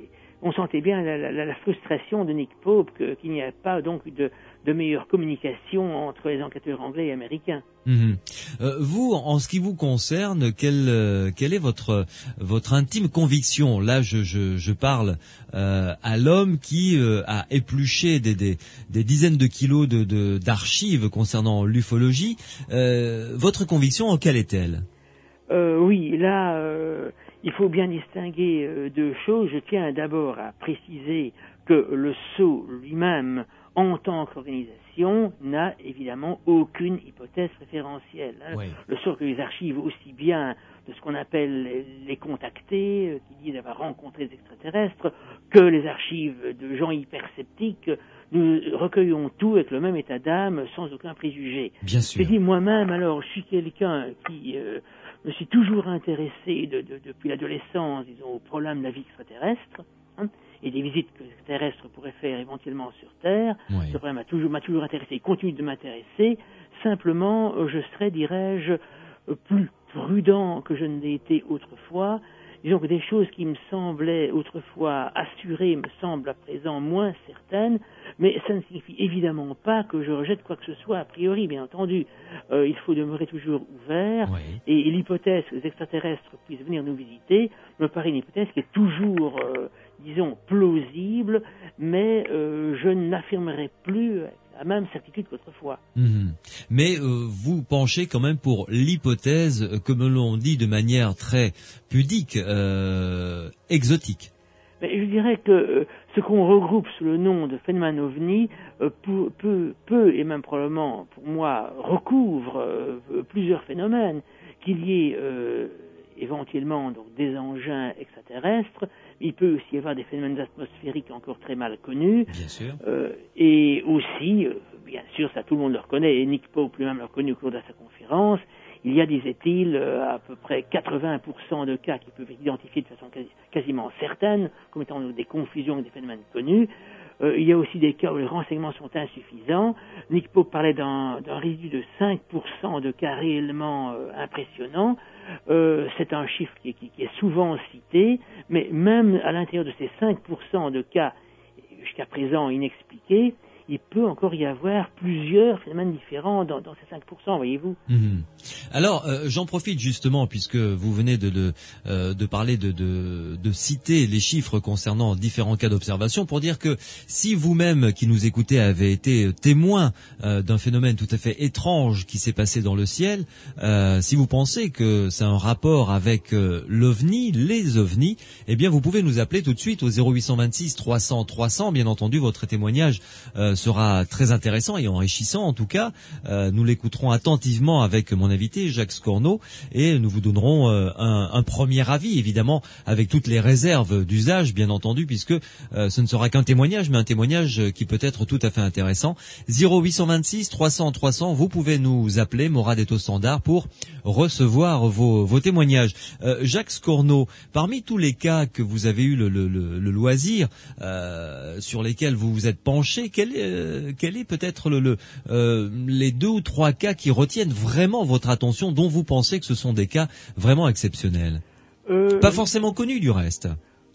on sentait bien la, la, la frustration de Nick Pope que, qu'il n'y a pas donc de, de meilleure communication entre les enquêteurs anglais et américains. Mmh. Euh, vous, en ce qui vous concerne, quelle, euh, quelle est votre votre intime conviction? Là, je, je, je parle euh, à l'homme qui euh, a épluché des, des, des dizaines de kilos de, de, d'archives concernant l'ufologie. Euh, votre conviction, quelle est-elle? euh, Oui, là, euh, il faut bien distinguer euh, deux choses. Je tiens d'abord à préciser que le S O lui-même, en tant qu'organisation, n'a évidemment aucune hypothèse référentielle. Hein. Oui. Le S O que les archives aussi bien de ce qu'on appelle les, les contactés, euh, qui disent avoir rencontré des extraterrestres, que les archives de gens hypersceptiques, nous recueillons tout avec le même état d'âme, sans aucun préjugé. Bien sûr. Je dis moi-même, alors, je suis quelqu'un qui euh, me suis toujours intéressé de, de, depuis l'adolescence, disons, au problème de la vie extraterrestre, hein, et des visites que les extraterrestres pourraient faire éventuellement sur Terre. Oui. Ce problème m'a toujours, m'a toujours intéressé, il continue de m'intéresser. Simplement, je serais, dirais-je, plus prudent que je ne l'ai été autrefois. Disons que des choses qui me semblaient autrefois assurées me semblent à présent moins certaines, mais ça ne signifie évidemment pas que je rejette quoi que ce soit a priori, bien entendu. Euh, il faut demeurer toujours ouvert, Oui. et, et l'hypothèse que les extraterrestres puissent venir nous visiter me paraît une hypothèse qui est toujours, euh, disons, plausible, mais euh, je ne l'affirmerai plus avec la même certitude qu'autrefois. Mmh. Mais euh, vous penchez quand même pour l'hypothèse, euh, comme l'on dit de manière très pudique, euh, exotique. Mais je dirais que euh, ce qu'on regroupe sous le nom de phénomène ovni euh, peut, peut, peut, et même probablement pour moi, recouvre euh, plusieurs phénomènes, qu'il y ait euh, éventuellement donc des engins extraterrestres. Il peut aussi y avoir des phénomènes atmosphériques encore très mal connus. Bien sûr. Euh, et aussi, euh, bien sûr, ça tout le monde le reconnaît, et Nick Pope lui-même l'a reconnu au cours de sa conférence, il y a, disait-il, euh, à peu près quatre-vingts pour cent de cas qui peuvent être identifiés de façon quasi, quasiment certaine, comme étant des confusions avec des phénomènes connus. Euh, il y a aussi des cas où les renseignements sont insuffisants. Nick Pope parlait d'un, d'un résidu de cinq pour cent de cas réellement euh, impressionnants. Euh, c'est un chiffre qui, qui, qui est souvent cité, mais même à l'intérieur de ces cinq pour cent de cas jusqu'à présent inexpliqués, il peut encore y avoir plusieurs phénomènes différents dans, dans ces cinq pour cent, voyez-vous. Mmh. Alors, euh, j'en profite justement, puisque vous venez de, de, euh, de parler, de, de, de citer les chiffres concernant différents cas d'observation, pour dire que si vous-même, qui nous écoutez, avez été témoin euh, d'un phénomène tout à fait étrange qui s'est passé dans le ciel, euh, si vous pensez que c'est un rapport avec euh, l'OVNI, les OVNIs, eh bien vous pouvez nous appeler tout de suite au zéro huit cent vingt-six trois cents trois cents. Bien entendu, votre témoignage euh, sera très intéressant et enrichissant en tout cas. Euh, nous l'écouterons attentivement avec mon invité Jacques Scornaud et nous vous donnerons euh, un, un premier avis, évidemment avec toutes les réserves d'usage bien entendu, puisque euh, ce ne sera qu'un témoignage, mais un témoignage qui peut être tout à fait intéressant. zéro huit cent vingt-six trois cents trois cents, vous pouvez nous appeler, Morad est au standard, pour recevoir vos, vos témoignages. Euh, Jacques Scornaud, parmi tous les cas que vous avez eu le, le, le, le loisir, euh, sur lesquels vous vous êtes penché, quel est Euh, quel est peut-être le, le, euh, les deux ou trois cas qui retiennent vraiment votre attention, dont vous pensez que ce sont des cas vraiment exceptionnels, euh, pas forcément connus du reste?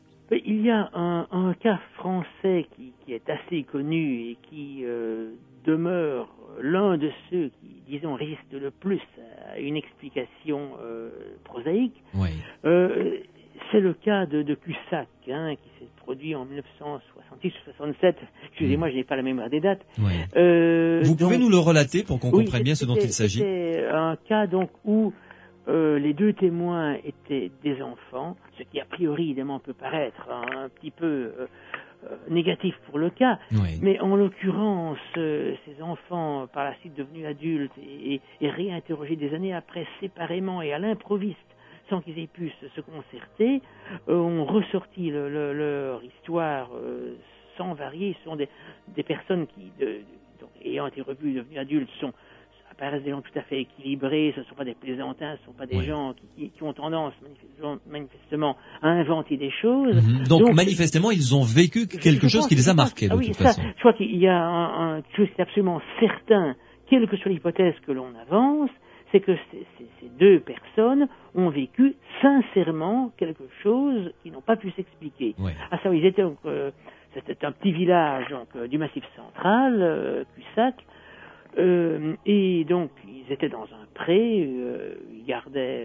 Il y a un, un cas français qui, qui est assez connu et qui euh, demeure l'un de ceux qui, disons, résiste le plus à une explication euh, prosaïque. Oui. Euh, c'est le cas de, de Cussac, hein, qui s'est produit en dix-neuf cent soixante-six ou soixante-sept. Excusez-moi, je n'ai pas la mémoire des dates. Oui. Euh, Vous donc, pouvez nous le relater pour qu'on oui, comprenne bien ce dont il s'agit? C'est un cas donc où euh, les deux témoins étaient des enfants, ce qui a priori évidemment peut paraître un, un petit peu euh, euh, négatif pour le cas, Oui. mais en l'occurrence, euh, ces enfants par la suite devenus adultes et, et, et réinterrogés des années après séparément et à l'improviste, sans qu'ils aient pu se, se concerter, euh, ont ressorti le, le, leur histoire euh, sans varier. Ce sont des, des personnes qui, de, de, donc, ayant été revues, devenues adultes, sont, apparaissent des gens tout à fait équilibrés. Ce ne sont pas des plaisantins, ce ne sont pas des oui. gens qui, qui, qui ont tendance manifestement, manifestement à inventer des choses. Mm-hmm. Donc, donc manifestement, ils ont vécu quelque chose pense, qui les a marqués ah de oui, toute ça, façon. Je crois qu'il y a un, un, quelque chose qui est absolument certain, quelle que soit l'hypothèse que l'on avance, c'est que ces, ces, ces deux personnes ont vécu sincèrement quelque chose qui n'ont pas pu s'expliquer. Ouais. À ça, ils étaient donc, euh, c'était un petit village donc euh, du Massif central, euh, Cussac, euh, et donc ils étaient dans un pré, euh, ils gardaient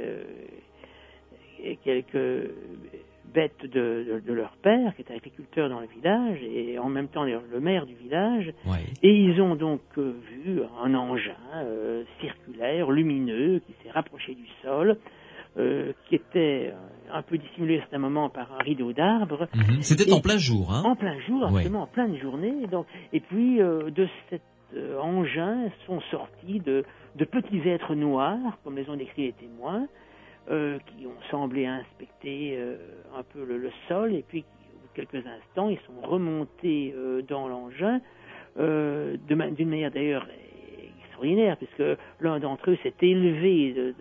euh, quelques bêtes de, de, de leur père, qui était agriculteur dans le village, et en même temps le maire du village, Ouais. et ils ont donc euh, vu un engin euh, circulaire, lumineux, qui s'est rapproché du sol, euh, qui était un peu dissimulé à certains moments par un rideau d'arbres. Mhm. C'était Et en plein jour, hein. En plein jour, absolument, Ouais. en pleine journée. Et, donc, et puis, euh, de cet euh, engin sont sortis de, de petits êtres noirs, comme les ont décrit les témoins, euh, qui ont semblé inspecter euh, un peu le, le sol, et puis, au bout de quelques instants, ils sont remontés euh, dans l'engin, euh, de ma- d'une manière d'ailleurs extraordinaire, puisque l'un d'entre eux s'est élevé de, de, de,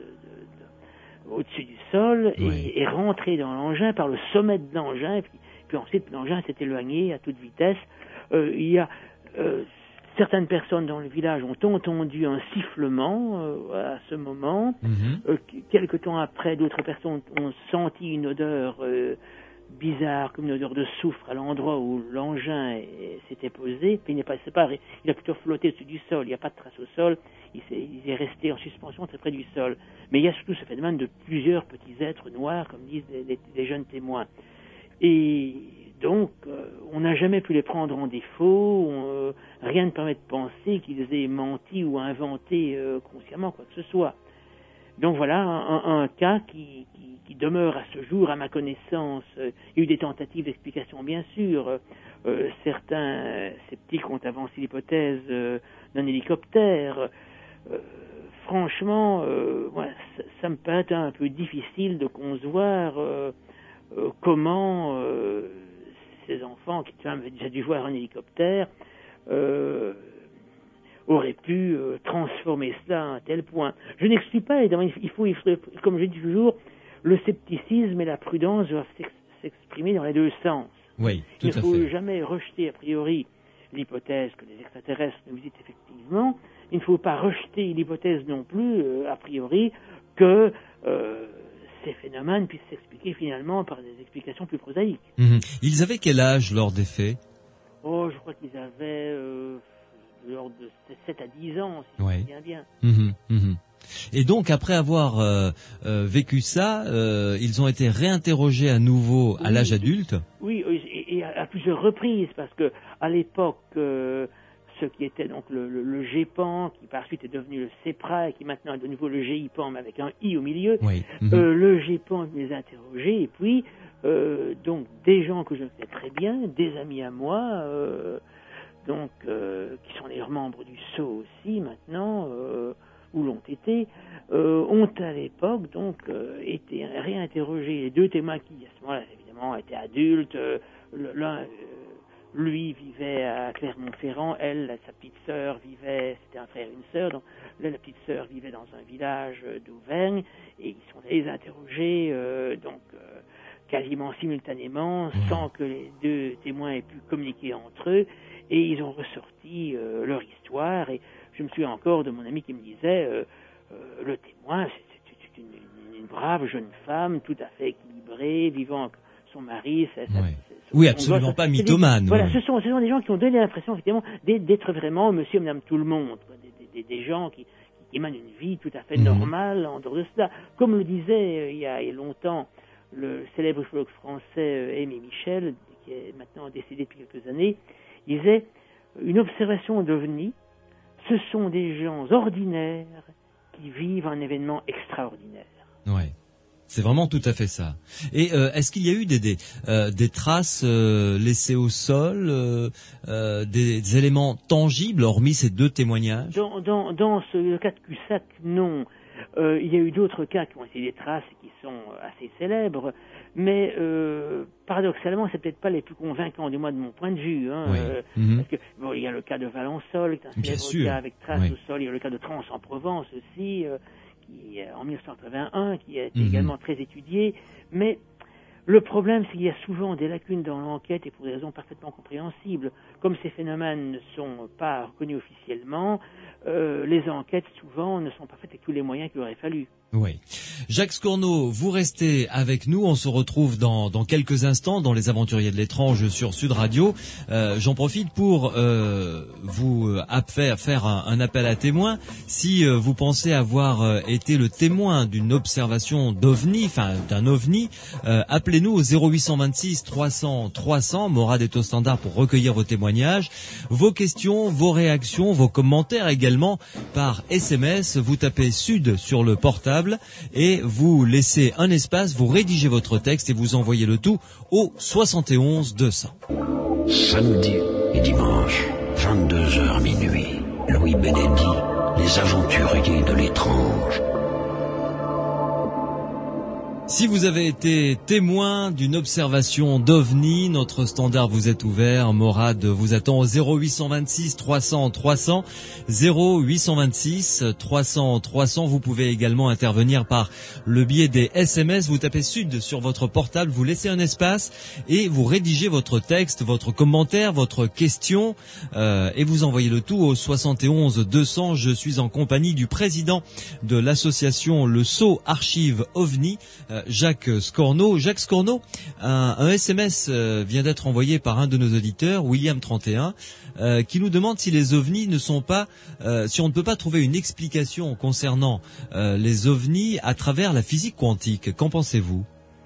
de, au-dessus du sol et Oui. est rentré dans l'engin par le sommet de l'engin, et puis, puis ensuite l'engin s'est éloigné à toute vitesse. Euh, il y a euh, certaines personnes dans le village ont entendu un sifflement euh, à ce moment. Mhm. Euh, quelque temps après, d'autres personnes ont senti une odeur euh, bizarre, comme une odeur de soufre à l'endroit où l'engin est- s'était posé. Puis il n'est pas, c'est pas, il a plutôt flotté au-dessus du sol. Il n'y a pas de trace au sol. Il, s'est, il est resté en suspension très près du sol. Mais il y a surtout ce phénomène de plusieurs petits êtres noirs, comme disent les, les- les jeunes témoins. Et donc, euh, on n'a jamais pu les prendre en défaut. On, euh, rien ne permet de penser qu'ils aient menti ou inventé euh, consciemment quoi que ce soit. Donc voilà un, un, un cas qui, qui, qui demeure à ce jour, à ma connaissance. Euh, il y a eu des tentatives d'explication, bien sûr. Euh, euh, certains euh, sceptiques ont avancé l'hypothèse euh, d'un hélicoptère. Euh, franchement, euh, ouais, ça, ça me paraît un peu difficile de concevoir euh, euh, comment euh, ces enfants qui avaient déjà dû voir un hélicoptère euh, auraient pu euh, transformer cela à un tel point. Je n'exclus pas, évidemment, il faut, il faut, comme je dis toujours, le scepticisme et la prudence doivent s'ex- s'exprimer dans les deux sens. Oui, tout Il ne à faut fait. jamais rejeter a priori l'hypothèse que les extraterrestres nous visitent effectivement. Il ne faut pas rejeter l'hypothèse non plus, euh, a priori, que euh, ces phénomènes puissent s'expliquer finalement par des explications plus prosaïques. Mhm. Ils avaient quel âge lors des faits? Oh, je crois qu'ils avaient euh, de l'ordre de sept à dix ans, si Ouais. je me souviens bien. Mhm, mhm. Et donc, après avoir euh, euh, vécu ça, euh, ils ont été réinterrogés à nouveau à Oui. l'âge adulte. Oui, et, et à, à plusieurs reprises, parce que à l'époque, euh, ce qui était donc le, le, le GEPAN, qui par suite est devenu le CEPRA, et qui maintenant est de nouveau le GIPAN, mais avec un I au milieu, Oui. Mhm. euh, le GEPAN les a interrogés, et puis, euh, donc, des gens que je connais très bien, des amis à moi, euh, donc, euh, qui sont d'ailleurs membres du S O aussi maintenant, euh, ou l'ont été, euh, ont à l'époque donc euh, été réinterrogés. Les deux témoins qui, à ce moment-là, évidemment, étaient adultes. Euh, l'un, euh, lui, vivait à Clermont-Ferrand. Elle, sa petite sœur, vivait, c'était un frère et une sœur, donc là, la petite sœur vivait dans un village euh, d'Auvergne, et ils sont allés les interroger, euh, donc, euh, quasiment simultanément, sans que les deux témoins aient pu communiquer entre eux, et ils ont ressorti euh, leur histoire, et je me souviens encore de mon ami qui me disait, euh, euh, le témoin, c'est, c'est une, une, une brave jeune femme, tout à fait équilibrée, vivant avec son mari. C'est, c'est, Ouais. c'est, Oui, son absolument gosse. pas C'est des- mythomane. Voilà, oui. ce sont, ce sont des gens qui ont donné l'impression, effectivement, d'être, d'être vraiment monsieur et madame tout le monde, quoi. Des, des, des gens qui, qui émanent une vie tout à fait Mhm. normale en dehors de cela. Comme le disait euh, il, y a, il y a longtemps le célèbre ufologue français euh, Aimé Michel, qui est maintenant décédé depuis quelques années, il disait une observation d'OVNI, ce sont des gens ordinaires qui vivent un événement extraordinaire. Ouais. C'est vraiment tout à fait ça. Et euh, est-ce qu'il y a eu des des, euh, des traces euh, laissées au sol, euh, euh, des, des éléments tangibles, hormis ces deux témoignages? Dans, dans, dans ce, le cas de Cussac, non. Euh, il y a eu d'autres cas qui ont été des traces et qui sont assez célèbres, mais euh, paradoxalement, c'est peut-être pas les plus convaincants, du moins de mon point de vue. Hein, Oui. euh, Mhm. Parce que bon, il y a le cas de Valençol, qui est un Bien célèbre sûr. cas avec traces Oui. au sol. Il y a le cas de Trans en Provence aussi, euh, qui euh, en mille neuf cent quatre-vingt-un, qui a été Mhm. également très étudié. Mais Le problème, c'est qu'il y a souvent des lacunes dans l'enquête et pour des raisons parfaitement compréhensibles. Comme ces phénomènes ne sont pas reconnus officiellement, euh, les enquêtes, souvent, ne sont pas faites avec tous les moyens qu'il aurait fallu. Oui. Jacques Scornaud, vous restez avec nous. On se retrouve dans, dans quelques instants dans les Aventuriers de l'étrange sur Sud Radio. Euh, j'en profite pour euh, vous euh, faire, faire un, un appel à témoins. Si euh, vous pensez avoir euh, été le témoin d'une observation d'OVNI, enfin d'un OVNI, euh, appelez-nous au zéro huit cent vingt-six trois cents trois cents. Morad est au standard pour recueillir vos témoignages, vos questions, vos réactions, vos commentaires également par S M S. Vous tapez Sud sur le portable et vous laissez un espace, vous rédigez votre texte et vous envoyez le tout au soixante et onze deux cents. Samedi et dimanche, vingt-deux heures minuit. Louis Benedy, les aventuriers de l'étrange. Si vous avez été témoin d'une observation d'OVNI, notre standard vous est ouvert. Morad vous attend au zéro huit cent vingt-six trois cents trois cents. zéro huit cent vingt-six trois cents trois cents. Vous pouvez également intervenir par le biais des S M S. Vous tapez Sud sur votre portable, vous laissez un espace et vous rédigez votre texte, votre commentaire, votre question euh, et vous envoyez le tout au soixante et onze deux cents. Je suis en compagnie du président de l'association Le Sceau Archive OVNI, euh, Jacques Scornaud. Jacques Scornaud, un, un S M S euh, vient d'être envoyé par un de nos auditeurs, William trente et un, euh, qui nous demande si les ovnis ne sont pas, euh, si on ne peut pas trouver une explication concernant euh, les ovnis à travers la physique quantique. Qu'en pensez-vous ?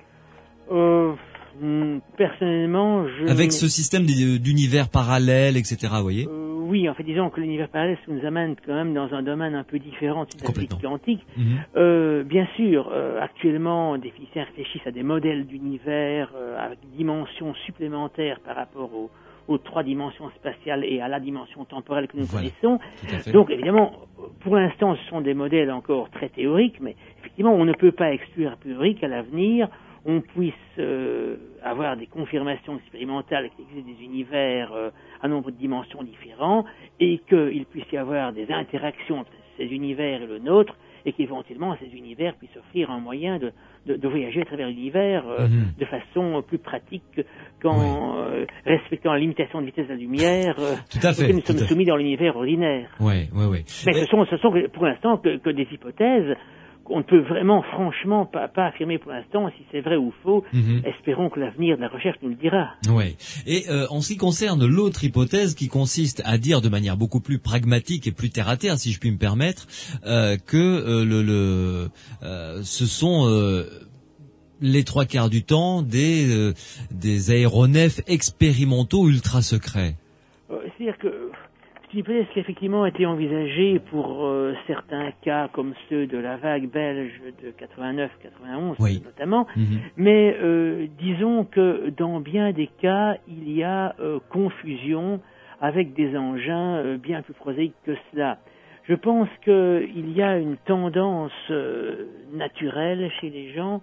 euh, Personnellement, je... Avec ce système d'univers parallèle, et cetera, vous voyez ? euh, Oui, en fait, disons que l'univers parallèle nous amène quand même dans un domaine un peu différent de la physique quantique. Mmh. Euh, bien sûr, euh, actuellement, des physiciens réfléchissent à des modèles d'univers euh, avec des dimensions supplémentaires par rapport aux, aux trois dimensions spatiales et à la dimension temporelle que nous voilà. connaissons. Donc, évidemment, pour l'instant, ce sont des modèles encore très théoriques, mais effectivement, on ne peut pas exclure a priori qu'à l'avenir, on puisse euh, avoir des confirmations expérimentales qu'il existe des univers euh, à nombre de dimensions différents et qu'il puisse y avoir des interactions entre ces univers et le nôtre et qu'éventuellement ces univers puissent offrir un moyen de, de, de voyager à travers l'univers euh, mm-hmm. de façon plus pratique qu'en oui. euh, respectant la limitation de vitesse de la lumière euh, tout à fait, nous sommes soumis dans l'univers ordinaire. Oui, oui, oui. Mais ce sont, ce sont pour l'instant que, que des hypothèses. On ne peut vraiment, franchement, pas, pas affirmer pour l'instant si c'est vrai ou faux. Mm-hmm. Espérons que l'avenir de la recherche nous le dira. Oui. Et euh, en ce qui concerne l'autre hypothèse, qui consiste à dire de manière beaucoup plus pragmatique et plus terre à terre, si je puis me permettre, euh, que euh, le, le euh, ce sont euh, les trois quarts du temps des euh, des aéronefs expérimentaux ultra secrets. Euh, c'est-à-dire que une hypothèse qui effectivement a été envisagée pour euh, certains cas comme ceux de la vague belge de quatre-vingt-neuf quatre-vingt-onze oui. notamment, mm-hmm. mais euh, disons que dans bien des cas, il y a euh, confusion avec des engins euh, bien plus prosaïques que cela. Je pense qu'il y a une tendance euh, naturelle chez les gens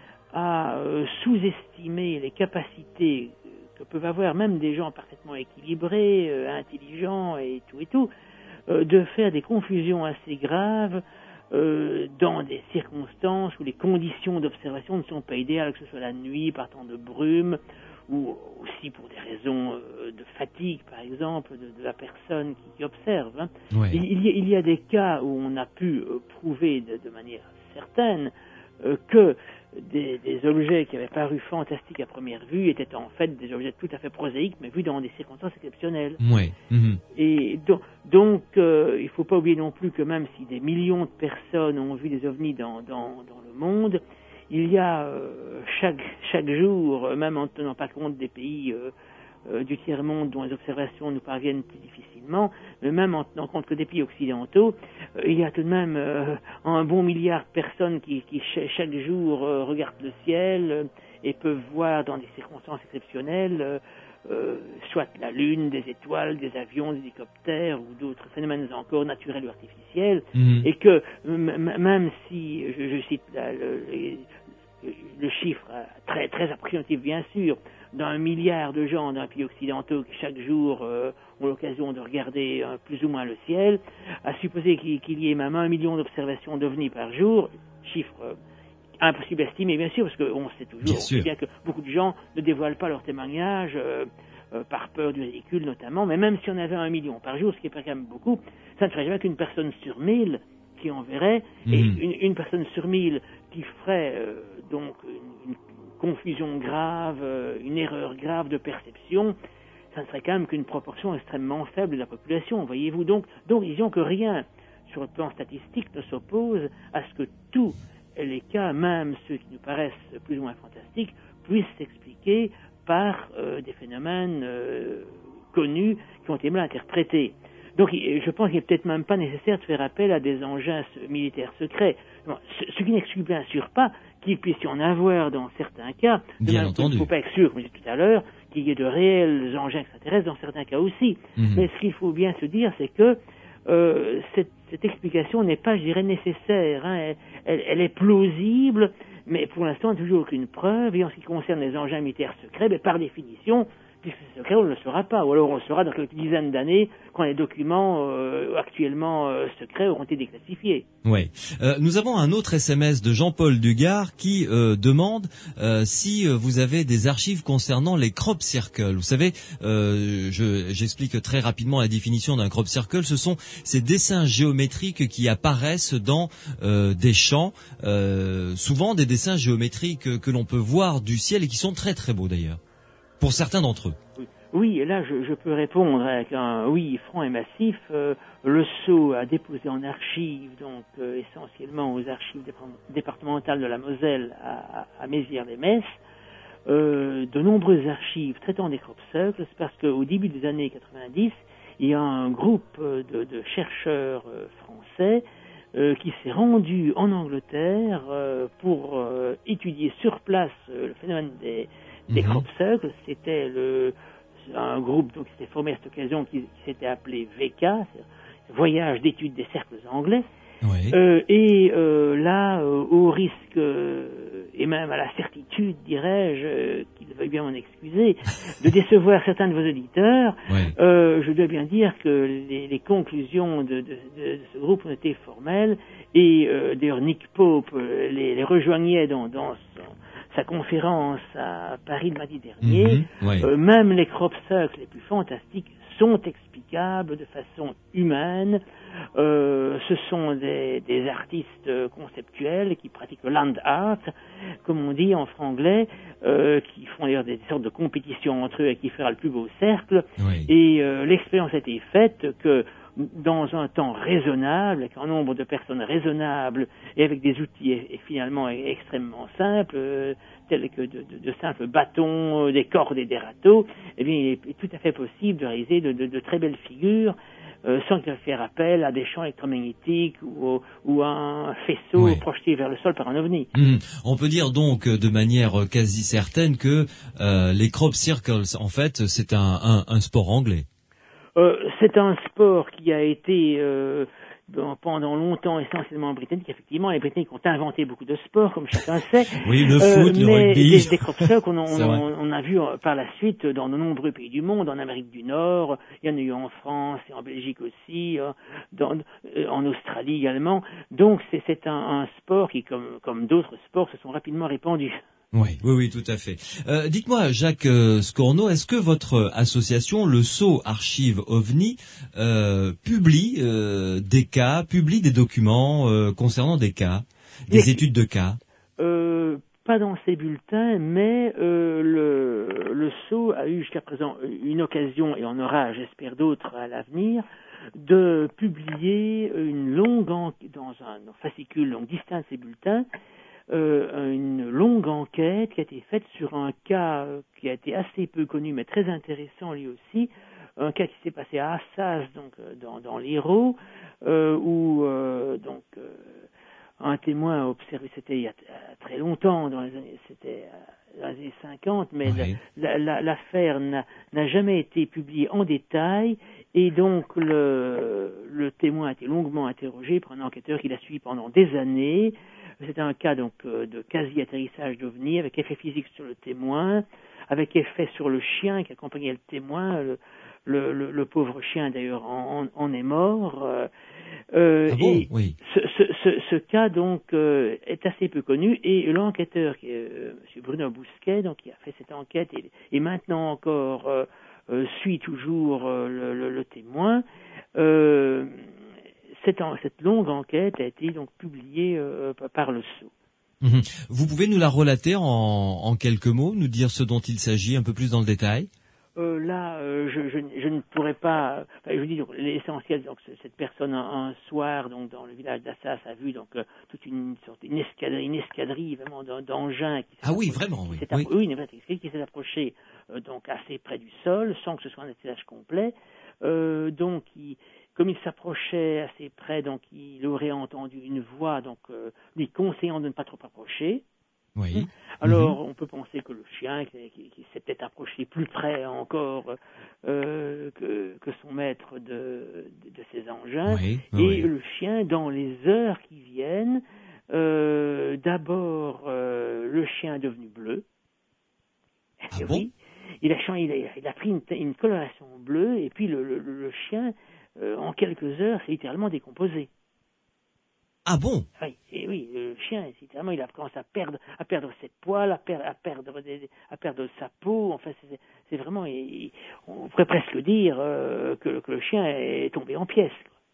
à euh, sous-estimer les capacités que peuvent avoir même des gens parfaitement équilibrés, euh, intelligents et tout et tout, euh, de faire des confusions assez graves euh, dans des circonstances où les conditions d'observation ne sont pas idéales, que ce soit la nuit, par temps de brume, ou aussi pour des raisons euh, de fatigue, par exemple, de, de la personne qui, qui observe. Hein. Ouais. Il, il, y a, il y a des cas où on a pu euh, prouver de, de manière certaine euh, que Des, des objets qui avaient paru fantastiques à première vue étaient en fait des objets tout à fait prosaïques, mais vus dans des circonstances exceptionnelles. Ouais. Mm-hmm. Et do- donc, euh, il ne faut pas oublier non plus que même si des millions de personnes ont vu des ovnis dans, dans, dans le monde, il y a euh, chaque, chaque jour, même en ne tenant pas compte des pays euh, euh, du tiers-monde dont les observations nous parviennent plus difficilement, mais même en tenant compte que des pays occidentaux, euh, il y a tout de même euh, un bon milliard de personnes qui, qui ch- chaque jour euh, regardent le ciel euh, et peuvent voir dans des circonstances exceptionnelles euh, euh, soit la lune, des étoiles, des avions, des hélicoptères ou d'autres phénomènes encore naturels ou artificiels, mmh. et que m- même si, je, je cite là, le, le, le chiffre très, très approximatif bien sûr, d'un milliard de gens dans les pays occidentaux qui chaque jour euh, ont l'occasion de regarder euh, plus ou moins le ciel, à supposer qu'il, qu'il y ait même un million d'observations d'ovnis par jour, chiffre euh, Impossible à estimer, bien sûr, parce qu'on sait toujours bien, on sait sûr. bien que beaucoup de gens ne dévoilent pas leur témoignage euh, euh, par peur du ridicule notamment, mais même si on avait un million par jour, ce qui est quand même beaucoup, ça ne serait jamais qu'une personne sur mille qui enverrait, mmh. et une, une personne sur mille qui ferait euh, donc une, une confusion grave, euh, une erreur grave de perception, ça ne serait quand même qu'une proportion extrêmement faible de la population, voyez-vous. Donc, donc disons que rien sur le plan statistique ne s'oppose à ce que tous les cas, même ceux qui nous paraissent plus ou moins fantastiques, puissent s'expliquer par euh, des phénomènes euh, connus qui ont été mal interprétés. Donc je pense qu'il n'est peut-être même pas nécessaire de faire appel à des engins militaires secrets. Bon, ce, ce qui n'exclut bien sûr pas qu'il puisse y en avoir dans certains cas. Bien même entendu. Il ne faut pas exclure, comme je disais tout à l'heure, qu'il y ait de réels engins extraterrestres dans certains cas aussi. Mm-hmm. Mais ce qu'il faut bien se dire, c'est que euh, cette, cette explication n'est pas, je dirais, nécessaire. Hein. Elle, elle, elle est plausible, mais pour l'instant, toujours aucune preuve. Et en ce qui concerne les engins militaires secrets, ben, par définition, puisque c'est secret, on ne le saura pas. Ou alors on le saura dans quelques dizaines d'années, quand les documents euh, actuellement euh, secrets auront été déclassifiés. Oui. Euh, nous avons un autre S M S de Jean-Paul Dugard qui euh, demande euh, si euh, vous avez des archives concernant les crop circles. Vous savez, euh, je, j'explique très rapidement la définition d'un crop circle. Ce sont ces dessins géométriques qui apparaissent dans euh, des champs, euh, souvent des dessins géométriques que, que l'on peut voir du ciel et qui sont très très beaux d'ailleurs. Pour certains d'entre eux. Oui, oui, et là je, je peux répondre avec un oui franc et massif. Euh, le S O a déposé en archives, donc euh, essentiellement aux archives départementales de la Moselle à, à, à Mézières-les-Messes, euh, de nombreuses archives traitant des crop circles, parce qu'au début des années quatre-vingt-dix, il y a un groupe de, de chercheurs euh, français euh, qui s'est rendu en Angleterre euh, pour euh, étudier sur place euh, le phénomène des des mmh. crop circles. C'était le, un groupe donc, qui s'était formé à cette occasion qui, qui s'était appelé V K, Voyage d'études des cercles anglais. Oui. Euh, et euh, là, euh, au risque euh, et même à la certitude, dirais-je, euh, qu'il veuille bien m'en excuser, de décevoir certains de vos auditeurs, oui. euh, je dois bien dire que les, les conclusions de, de, de, de ce groupe ont été formelles, et euh, d'ailleurs Nick Pope les, les rejoignait dans, dans son sa conférence à Paris le mardi dernier. Mmh, ouais. euh, même les crop circles les plus fantastiques sont explicables de façon humaine. Euh, ce sont des, des artistes conceptuels qui pratiquent le land art, comme on dit en franglais, euh, qui font d'ailleurs des sortes de compétitions entre eux et qui fera le plus beau cercle. Oui. Et euh, l'expérience a été faite que dans un temps raisonnable, avec un nombre de personnes raisonnables et avec des outils et, et finalement extrêmement simples, euh, tels que de, de, de simples bâtons, euh, des cordes et des râteaux, eh bien, il est tout à fait possible de réaliser de, de, de très belles figures euh, sans faire appel à des champs électromagnétiques ou, ou à un faisceau oui. projeté vers le sol par un ovni. Mmh. On peut dire donc de manière quasi certaine que euh, les crop circles, en fait, c'est un, un, un sport anglais. Euh, c'est un sport qui a été euh, pendant longtemps essentiellement britannique. Effectivement, les Britanniques ont inventé beaucoup de sports, comme chacun sait. Oui, le euh, foot, le mais rugby. des, des crop circles, on, on, on, on a vu par la suite dans de nombreux pays du monde, en Amérique du Nord, il y en a eu en France et en Belgique aussi, dans, en Australie également. Donc c'est, c'est un, un sport qui, comme, comme d'autres sports, se sont rapidement répandus. Oui, oui, oui, tout à fait. Euh, dites-moi, Jacques euh, Scorno, est-ce que votre association, le S O Archive OVNI, euh, publie euh, des cas, publie des documents euh, concernant des cas, des mais, études de cas euh, Pas dans ses bulletins, mais euh, le, le S O a eu jusqu'à présent une occasion, et en aura, j'espère, d'autres à l'avenir, de publier une longue enquête dans un fascicule, donc distinct de ses bulletins, Euh, une longue enquête qui a été faite sur un cas euh, qui a été assez peu connu mais très intéressant lui aussi, un cas qui s'est passé à Assas, donc euh, dans, dans l'Hérault, euh, où euh, donc euh, un témoin a observé, c'était il y a t- très longtemps, dans les années, c'était euh, dans les années cinquante, mais oui. la, la, l'affaire n'a, n'a jamais été publiée en détail, et donc le, le témoin a été longuement interrogé par un enquêteur qui l'a suivi pendant des années. C'était un cas donc de quasi-atterrissage d'ovni avec effet physique sur le témoin, avec effet sur le chien qui accompagnait le témoin. Le, le, le, le pauvre chien d'ailleurs en, en, en est mort. Euh, ah bon, et oui. ce, ce, ce, ce cas donc euh, est assez peu connu et l'enquêteur, qui est euh, M. Bruno Bousquet, donc qui a fait cette enquête et, et maintenant encore euh, euh, suit toujours euh, le, le, le témoin. Euh, cette, en, cette longue enquête a été donc publiée euh, par le Sceau. Mmh. Vous pouvez nous la relater en, en quelques mots, nous dire ce dont il s'agit un peu plus dans le détail? Euh, là, euh, je, je, je ne pourrais pas. Enfin, je vous dis donc l'essentiel. Donc cette personne un, un soir, donc dans le village d'Assas, a vu donc euh, toute une sorte une escadrille, une escadrille vraiment d'engins. Qui ah oui, vraiment, oui. Qui oui. oui, une escadrille qui s'est approchée euh, donc assez près du sol, sans que ce soit un atterrissage complet. Euh, donc, il, comme il s'approchait assez près, donc il aurait entendu une voix, donc euh, lui conseillant de ne pas trop approcher. Oui. Alors, mmh. on peut penser que le chien, qui, qui, qui s'est peut-être approché plus près encore euh, que, que son maître de, de, de ses engins, oui, et oui. le chien, dans les heures qui viennent, euh, d'abord, euh, le chien est devenu bleu. Ah et bon oui, il a, il, a, il a pris une, une coloration bleue, et puis le, le, le chien, euh, en quelques heures, s'est littéralement décomposé. Ah bon? Oui, et oui, le chien, littéralement, il a commencé à perdre, à perdre ses poils, à, per, à perdre, des, à perdre sa peau. Enfin, c'est, c'est vraiment, il, on pourrait presque dire euh, que, que le chien est tombé en pièces.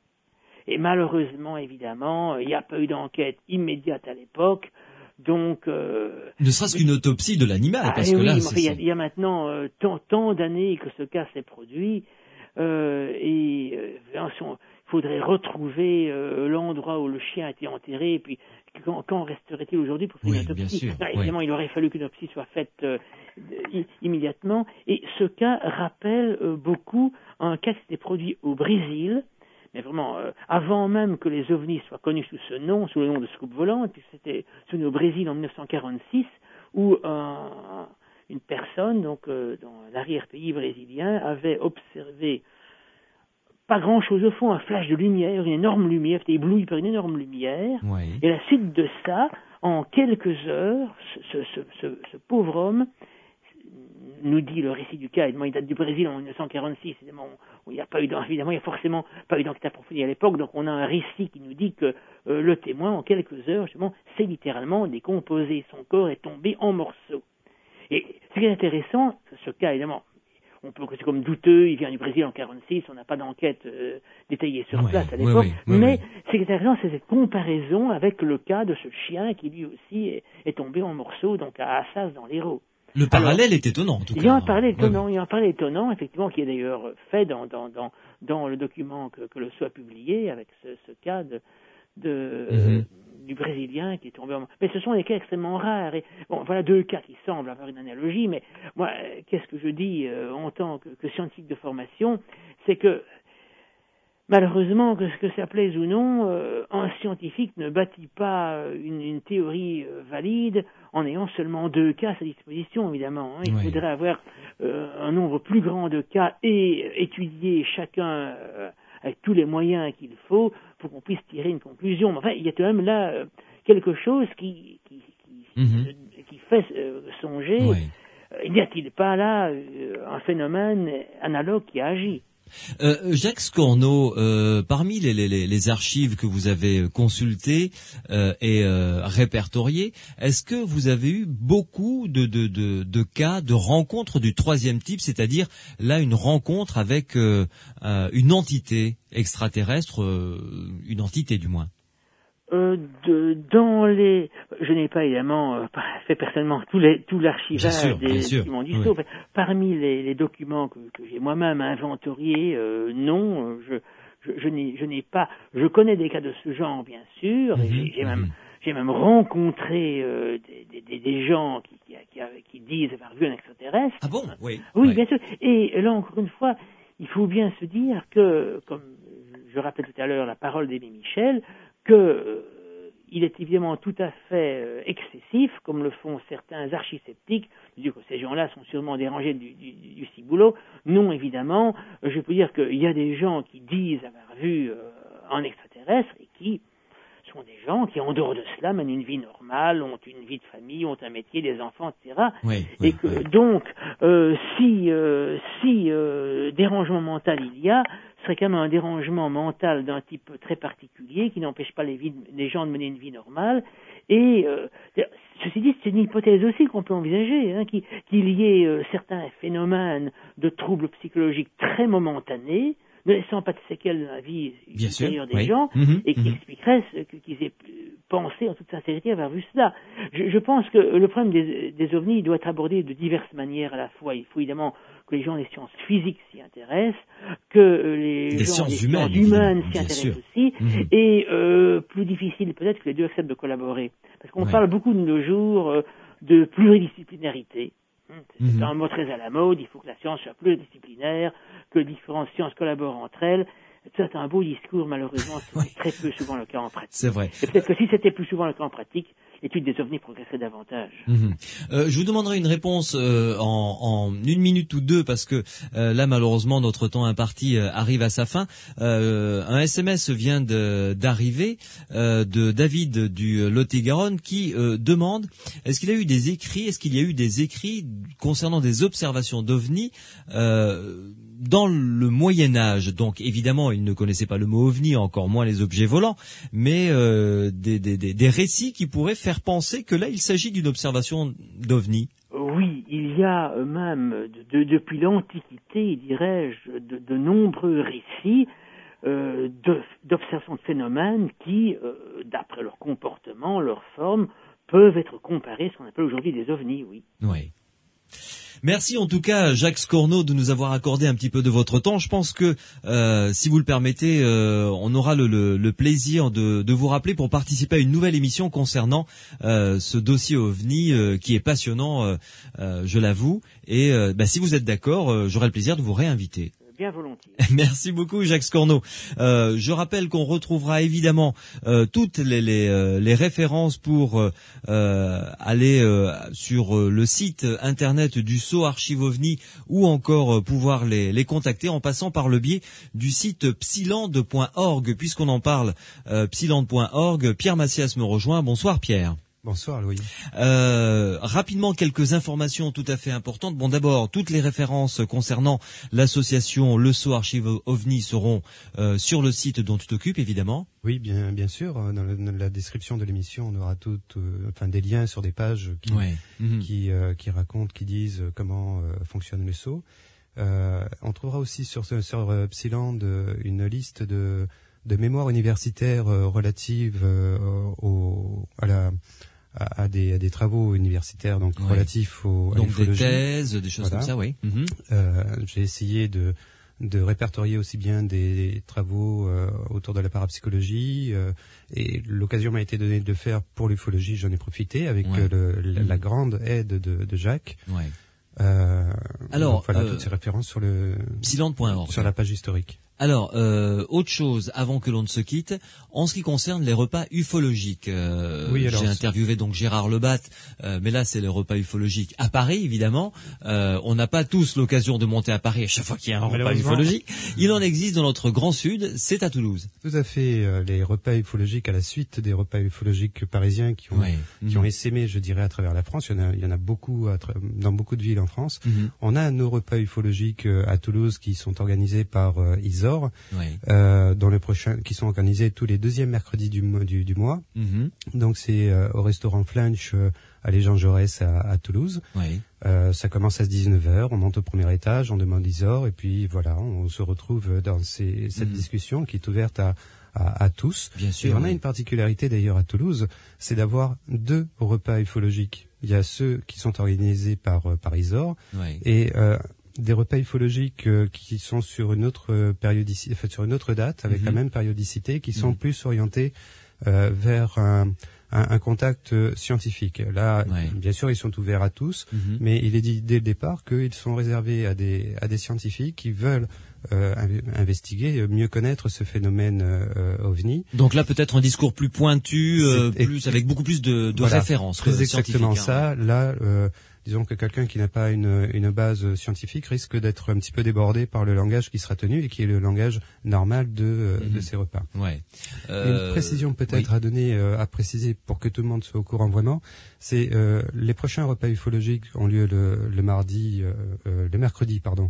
Et malheureusement, évidemment, il n'y a pas eu d'enquête immédiate à l'époque. Donc, euh, ne serait-ce qu'une autopsie de l'animal, ah, parce que oui, là, mais c'est, il, y a, il y a maintenant euh, tant, tant d'années que ce cas s'est produit, euh, et euh, son, il faudrait retrouver euh, l'endroit où le chien a été enterré, et puis quand, quand resterait-il aujourd'hui pour faire oui, une autopsie? Bien sûr, non, évidemment, oui. il aurait fallu qu'une autopsie soit faite euh, i- immédiatement, et ce cas rappelle euh, beaucoup un cas qui s'était produit au Brésil, mais vraiment, euh, avant même que les ovnis soient connus sous ce nom, sous le nom de soucoupe volante, puisque c'était souvenu au Brésil en dix-neuf cent quarante-six, où un, une personne, donc euh, dans l'arrière-pays brésilien, avait observé pas grand-chose au fond, un flash de lumière, une énorme lumière, était ébloui par une énorme lumière, Oui. et à la suite de ça, en quelques heures, ce, ce, ce, ce pauvre homme, nous dit le récit du cas, évidemment il date du Brésil en dix-neuf cent quarante-six, évidemment il n'y a pas eu, évidemment il n'y a forcément pas eu d'enquête approfondie à l'époque, donc on a un récit qui nous dit que euh, le témoin, en quelques heures, justement, s'est littéralement décomposé, son corps est tombé en morceaux. Et ce qui est intéressant, ce cas évidemment, on peut c'est comme douteux, il vient du Brésil en quarante-six, on n'a pas d'enquête euh, détaillée sur Oui, place à oui, l'époque, oui, oui, mais oui. ce qui est intéressant, c'est cette comparaison avec le cas de ce chien qui lui aussi est, est tombé en morceaux, donc à Assas dans l'Hérault. Le parallèle Alors, est étonnant, en tout cas. Il y a un parallèle Oui, étonnant, oui. il y a un parallèle étonnant, effectivement, qui est d'ailleurs fait dans, dans, dans, dans le document que, que le S O A a publié avec ce, ce cas de, de, Mm-hmm. euh, du Brésilien qui est tombé en... Mais ce sont des cas extrêmement rares. Et, bon, voilà deux cas qui semblent avoir une analogie, mais moi, qu'est-ce que je dis euh, en tant que, que scientifique de formation, c'est que malheureusement, que, que ça plaise ou non, euh, un scientifique ne bâtit pas une, une théorie euh, valide en ayant seulement deux cas à sa disposition, évidemment. Hein. Il Oui. faudrait avoir euh, un nombre plus grand de cas et étudier chacun euh, avec tous les moyens qu'il faut pour qu'on puisse tirer une conclusion. Mais enfin, il y a quand même là euh, quelque chose qui, qui, qui, Mm-hmm. qui fait euh, songer. Oui. Euh, n'y a-t-il pas là euh, un phénomène analogue qui agit? Euh, Jacques Scornaud, euh, parmi les, les, les archives que vous avez consultées euh, et euh, répertoriées, est-ce que vous avez eu beaucoup de, de, de, de cas de rencontres du troisième type, c'est-à-dire là une rencontre avec euh, euh, une entité extraterrestre, euh, une entité du moins? Euh, de, dans les, je n'ai pas évidemment euh, fait personnellement tout, les, tout l'archivage des documents du S O A. Oui. Parmi les, les documents que, que j'ai moi-même inventoriés, euh, non, je, je, je, n'ai, je n'ai pas. Je connais des cas de ce genre, bien sûr. Mm-hmm, et j'ai, j'ai mm-hmm. même, j'ai même rencontré euh, des, des, des gens qui, qui, qui, qui disent avoir vu un extraterrestre. Ah bon? Oui. Oui, oui. bien sûr. Et là, encore une fois, il faut bien se dire que, comme je rappelais tout à l'heure la parole d'Aimé Michel, que euh, il est évidemment tout à fait euh, excessif, comme le font certains archisceptiques, de dire que ces gens-là sont sûrement dérangés du, du, du ciboulot. Non, évidemment, je peux dire qu'il y a des gens qui disent avoir vu euh, un extraterrestre et qui sont des gens qui, en dehors de cela, mènent une vie normale, ont une vie de famille, ont un métier, des enfants, et cetera. Oui, oui, et que oui. donc, euh, si, euh, si euh, dérangement mental il y a, ce serait quand même un dérangement mental d'un type très particulier qui n'empêche pas les, vies, les gens de mener une vie normale. Et euh, ceci dit, c'est une hypothèse aussi qu'on peut envisager, hein, qu'il, qu'il y ait euh, certains phénomènes de troubles psychologiques très momentanés, ne laissant pas de séquelles dans la vie intérieure des oui. gens, mmh, et qui mmh. expliquerait ce, qu'ils aient pensé en toute sincérité avoir vu cela. Je, je pense que le problème des, des ovnis doit être abordé de diverses manières à la fois. Il faut évidemment que les gens des sciences physiques s'y intéressent, que les des gens sciences des humaines, sciences humaines s'y bien intéressent sûr. aussi, mmh. et euh, plus difficile peut-être que les deux acceptent de collaborer. Parce qu'on Ouais. parle beaucoup de nos jours euh, de pluridisciplinarité. C'est mmh. un mot très à la mode, il faut que la science soit pluridisciplinaire, que différentes sciences collaborent entre elles. C'est un beau discours, malheureusement, c'est Oui. très peu souvent le cas en pratique. C'est vrai. Et peut-être que si c'était plus souvent le cas en pratique, l'étude des ovnis progresserait davantage. Mmh. Euh, je vous demanderai une réponse euh, en, en une minute ou deux parce que euh, là malheureusement notre temps imparti euh, arrive à sa fin. Euh, un S M S vient de, d'arriver euh, de David du Lot-et-Garonne qui euh, demande est-ce qu'il a eu des écrits, est-ce qu'il y a eu des écrits concernant des observations d'ovnis euh, dans le Moyen Âge. Donc évidemment, il ne connaissait pas le mot ovni, encore moins les objets volants, mais euh, des, des, des, des récits qui pourraient faire penser que là, il s'agit d'une observation d'ovni. Oui, il y a même, de, de, depuis l'Antiquité, dirais-je, de, de nombreux récits euh, de, d'observations de phénomènes qui, euh, d'après leur comportement, leur forme, peuvent être comparés à ce qu'on appelle aujourd'hui des ovnis, oui. Oui. Merci en tout cas Jacques Scornaud de nous avoir accordé un petit peu de votre temps. Je pense que euh, si vous le permettez, euh, on aura le, le, le plaisir de, de vous rappeler pour participer à une nouvelle émission concernant euh, ce dossier OVNI euh, qui est passionnant, euh, euh, je l'avoue. Et euh, bah, si vous êtes d'accord, euh, j'aurai le plaisir de vous réinviter. Bien volontiers. Merci beaucoup Jacques Scornaud. Euh, je rappelle qu'on retrouvera évidemment euh, toutes les, les, euh, les références pour euh, aller euh, sur euh, le site internet du S O Archive OVNI ou encore euh, pouvoir les, les contacter en passant par le biais du site psiland point org. Puisqu'on en parle, euh, psiland point org, Pierre Macias me rejoint. Bonsoir Pierre. Bonsoir Louis. Euh, rapidement, quelques informations tout à fait importantes. Bon, d'abord, toutes les références concernant l'association Le Sceau Archive OVNI seront euh, sur le site dont tu t'occupes, évidemment. Oui, bien, bien sûr. Dans, le, dans la description de l'émission, on aura toutes, euh, enfin, des liens sur des pages qui, ouais. mmh. qui, euh, qui racontent, qui disent comment euh, fonctionne le Sceau. Euh, on trouvera aussi sur, sur euh, Psiland euh, une liste de, de mémoires universitaires euh, relatives euh, au, à la À, à, des, à des travaux universitaires donc ouais. relatifs au, à donc l'ufologie. des thèses, des choses voilà. comme ça, oui. Mmh. Euh, j'ai essayé de, de répertorier aussi bien des travaux euh, autour de la parapsychologie euh, et l'occasion m'a été donnée de le faire pour l'ufologie. J'en ai profité avec ouais. le, la, mmh. la grande aide de, de Jacques. Ouais. Euh, Alors, donc voilà euh, toutes ces références sur le psiland point org. Sur la page historique. Alors, euh, autre chose, avant que l'on ne se quitte, en ce qui concerne les repas ufologiques, euh, oui, alors, j'ai interviewé donc Gérard Lebat, euh, mais là c'est les repas ufologiques à Paris, évidemment. Euh, on n'a pas tous l'occasion de monter à Paris à chaque fois qu'il y a un repas ufologique. Il en existe dans notre grand sud, c'est à Toulouse. Tout à fait, euh, les repas ufologiques à la suite des repas ufologiques parisiens qui ont, ouais. qui mmh. ont essaimé, je dirais, à travers la France. Il y en a, il y en a beaucoup à tra- dans beaucoup de villes en France. Mmh. On a nos repas ufologiques euh, à Toulouse qui sont organisés par euh, I S O R. Ouais. Euh, dans le prochain, qui sont organisés tous les deuxièmes mercredis du, du, du mois. Mmh. Donc c'est euh, au restaurant Flanch euh, à les Jean Jaurès à, à Toulouse. Ouais. Euh, ça commence à dix-neuf heures, on monte au premier étage, on demande I S O R et puis voilà, on se retrouve dans ces, cette mmh. discussion qui est ouverte à, à, à tous. Bien sûr. Et on oui. a une particularité d'ailleurs à Toulouse, c'est d'avoir deux repas ufologiques. Il y a ceux qui sont organisés par, par I S O R ouais. et euh, des repas ufologiques euh, qui sont sur une autre euh, périodicité, enfin, sur une autre date avec mm-hmm. la même périodicité, qui sont mm-hmm. plus orientés euh, vers un, un, un contact euh, scientifique. Là, ouais. bien sûr, ils sont ouverts à tous, mm-hmm. mais il est dit dès le départ qu'ils sont réservés à des à des scientifiques qui veulent euh, investiguer, mieux connaître ce phénomène euh, OVNI. Donc là, peut-être un discours plus pointu, euh, plus avec beaucoup plus de, de voilà, références. Très exactement hein, ça. ouais. Là. Euh, Disons que quelqu'un qui n'a pas une, une base scientifique risque d'être un petit peu débordé par le langage qui sera tenu et qui est le langage normal de, mm-hmm. de ces repas. Ouais. Euh, une précision peut-être oui. à donner, euh, à préciser pour que tout le monde soit au courant vraiment, c'est euh, les prochains repas ufologiques ont lieu le, le mardi, euh, euh, le mercredi, pardon,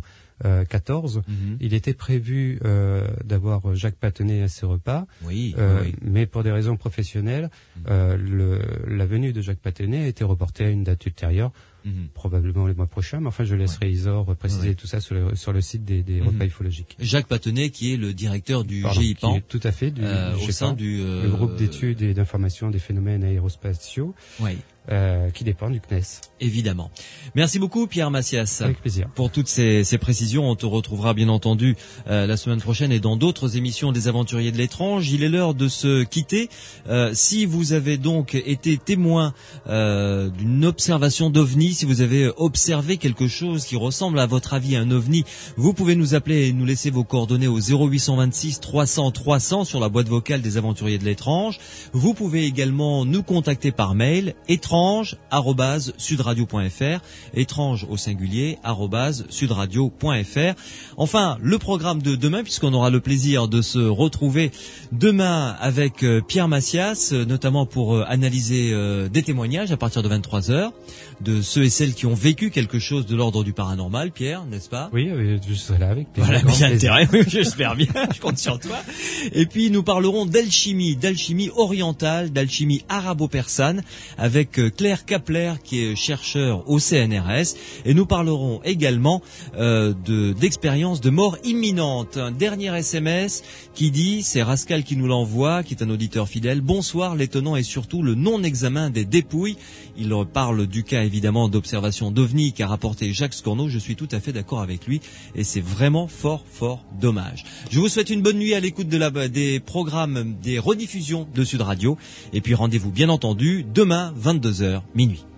euh, quatorze, Mhm. il était prévu euh, d'avoir Jacques Patenay à ses repas, Oui, euh, oui. mais pour des raisons professionnelles, euh, le, la venue de Jacques Patenay a été reportée à une date ultérieure, Mhm. probablement le mois prochain, mais enfin je laisserai Isor préciser Ouais. tout ça sur le, sur le site des, des Mhm. repas ufologiques. Jacques Patenay, qui est le directeur du Pardon, G I P A qui N, est tout à fait du, euh, du au sein G I P A N, du... euh, le groupe d'études et d'information des phénomènes aérospatiaux, Oui, euh, qui dépend du C N E S. évidemment. Merci beaucoup, Pierre Massias. Avec plaisir. Pour toutes ces, ces précisions, on te retrouvera bien entendu euh, la semaine prochaine et dans d'autres émissions des Aventuriers de l'étrange. Il est l'heure de se quitter. Euh, si vous avez donc été témoin euh, d'une observation d'ovni, si vous avez observé quelque chose qui ressemble à votre avis à un ovni, vous pouvez nous appeler et nous laisser vos coordonnées au zéro huit cent vingt-six trois cents trois cents sur la boîte vocale des Aventuriers de l'étrange. Vous pouvez également nous contacter par mail étrange arobase sudradio point fr, étrange au singulier arobase sudradio point fr. Enfin, le programme de demain, puisqu'on aura le plaisir de se retrouver demain avec euh, Pierre Massias, euh, notamment pour euh, analyser euh, des témoignages à partir de vingt-trois heures de ceux et celles qui ont vécu quelque chose de l'ordre du paranormal, Pierre, n'est-ce pas? Oui, euh, je serai là avec plaisir. Voilà, Grand bien plaisir. intérêt, oui, j'espère bien, je compte sur toi. Et puis nous parlerons d'alchimie, d'alchimie orientale, d'alchimie arabo-persane, avec euh, Claire Kapler, qui est chercheur au C N R S, et nous parlerons également euh, de d'expériences de mort imminente. Un dernier S M S qui dit, c'est Rascal qui nous l'envoie, qui est un auditeur fidèle: bonsoir, l'étonnant et surtout le non-examen des dépouilles. Il parle du cas évidemment d'observation d'OVNI qu'a rapporté Jacques Scornaud. Je suis tout à fait d'accord avec lui et c'est vraiment fort fort dommage. Je vous souhaite une bonne nuit à l'écoute de la, des programmes, des rediffusions de Sud Radio, et puis rendez-vous bien entendu demain vingt-deux heures minuit.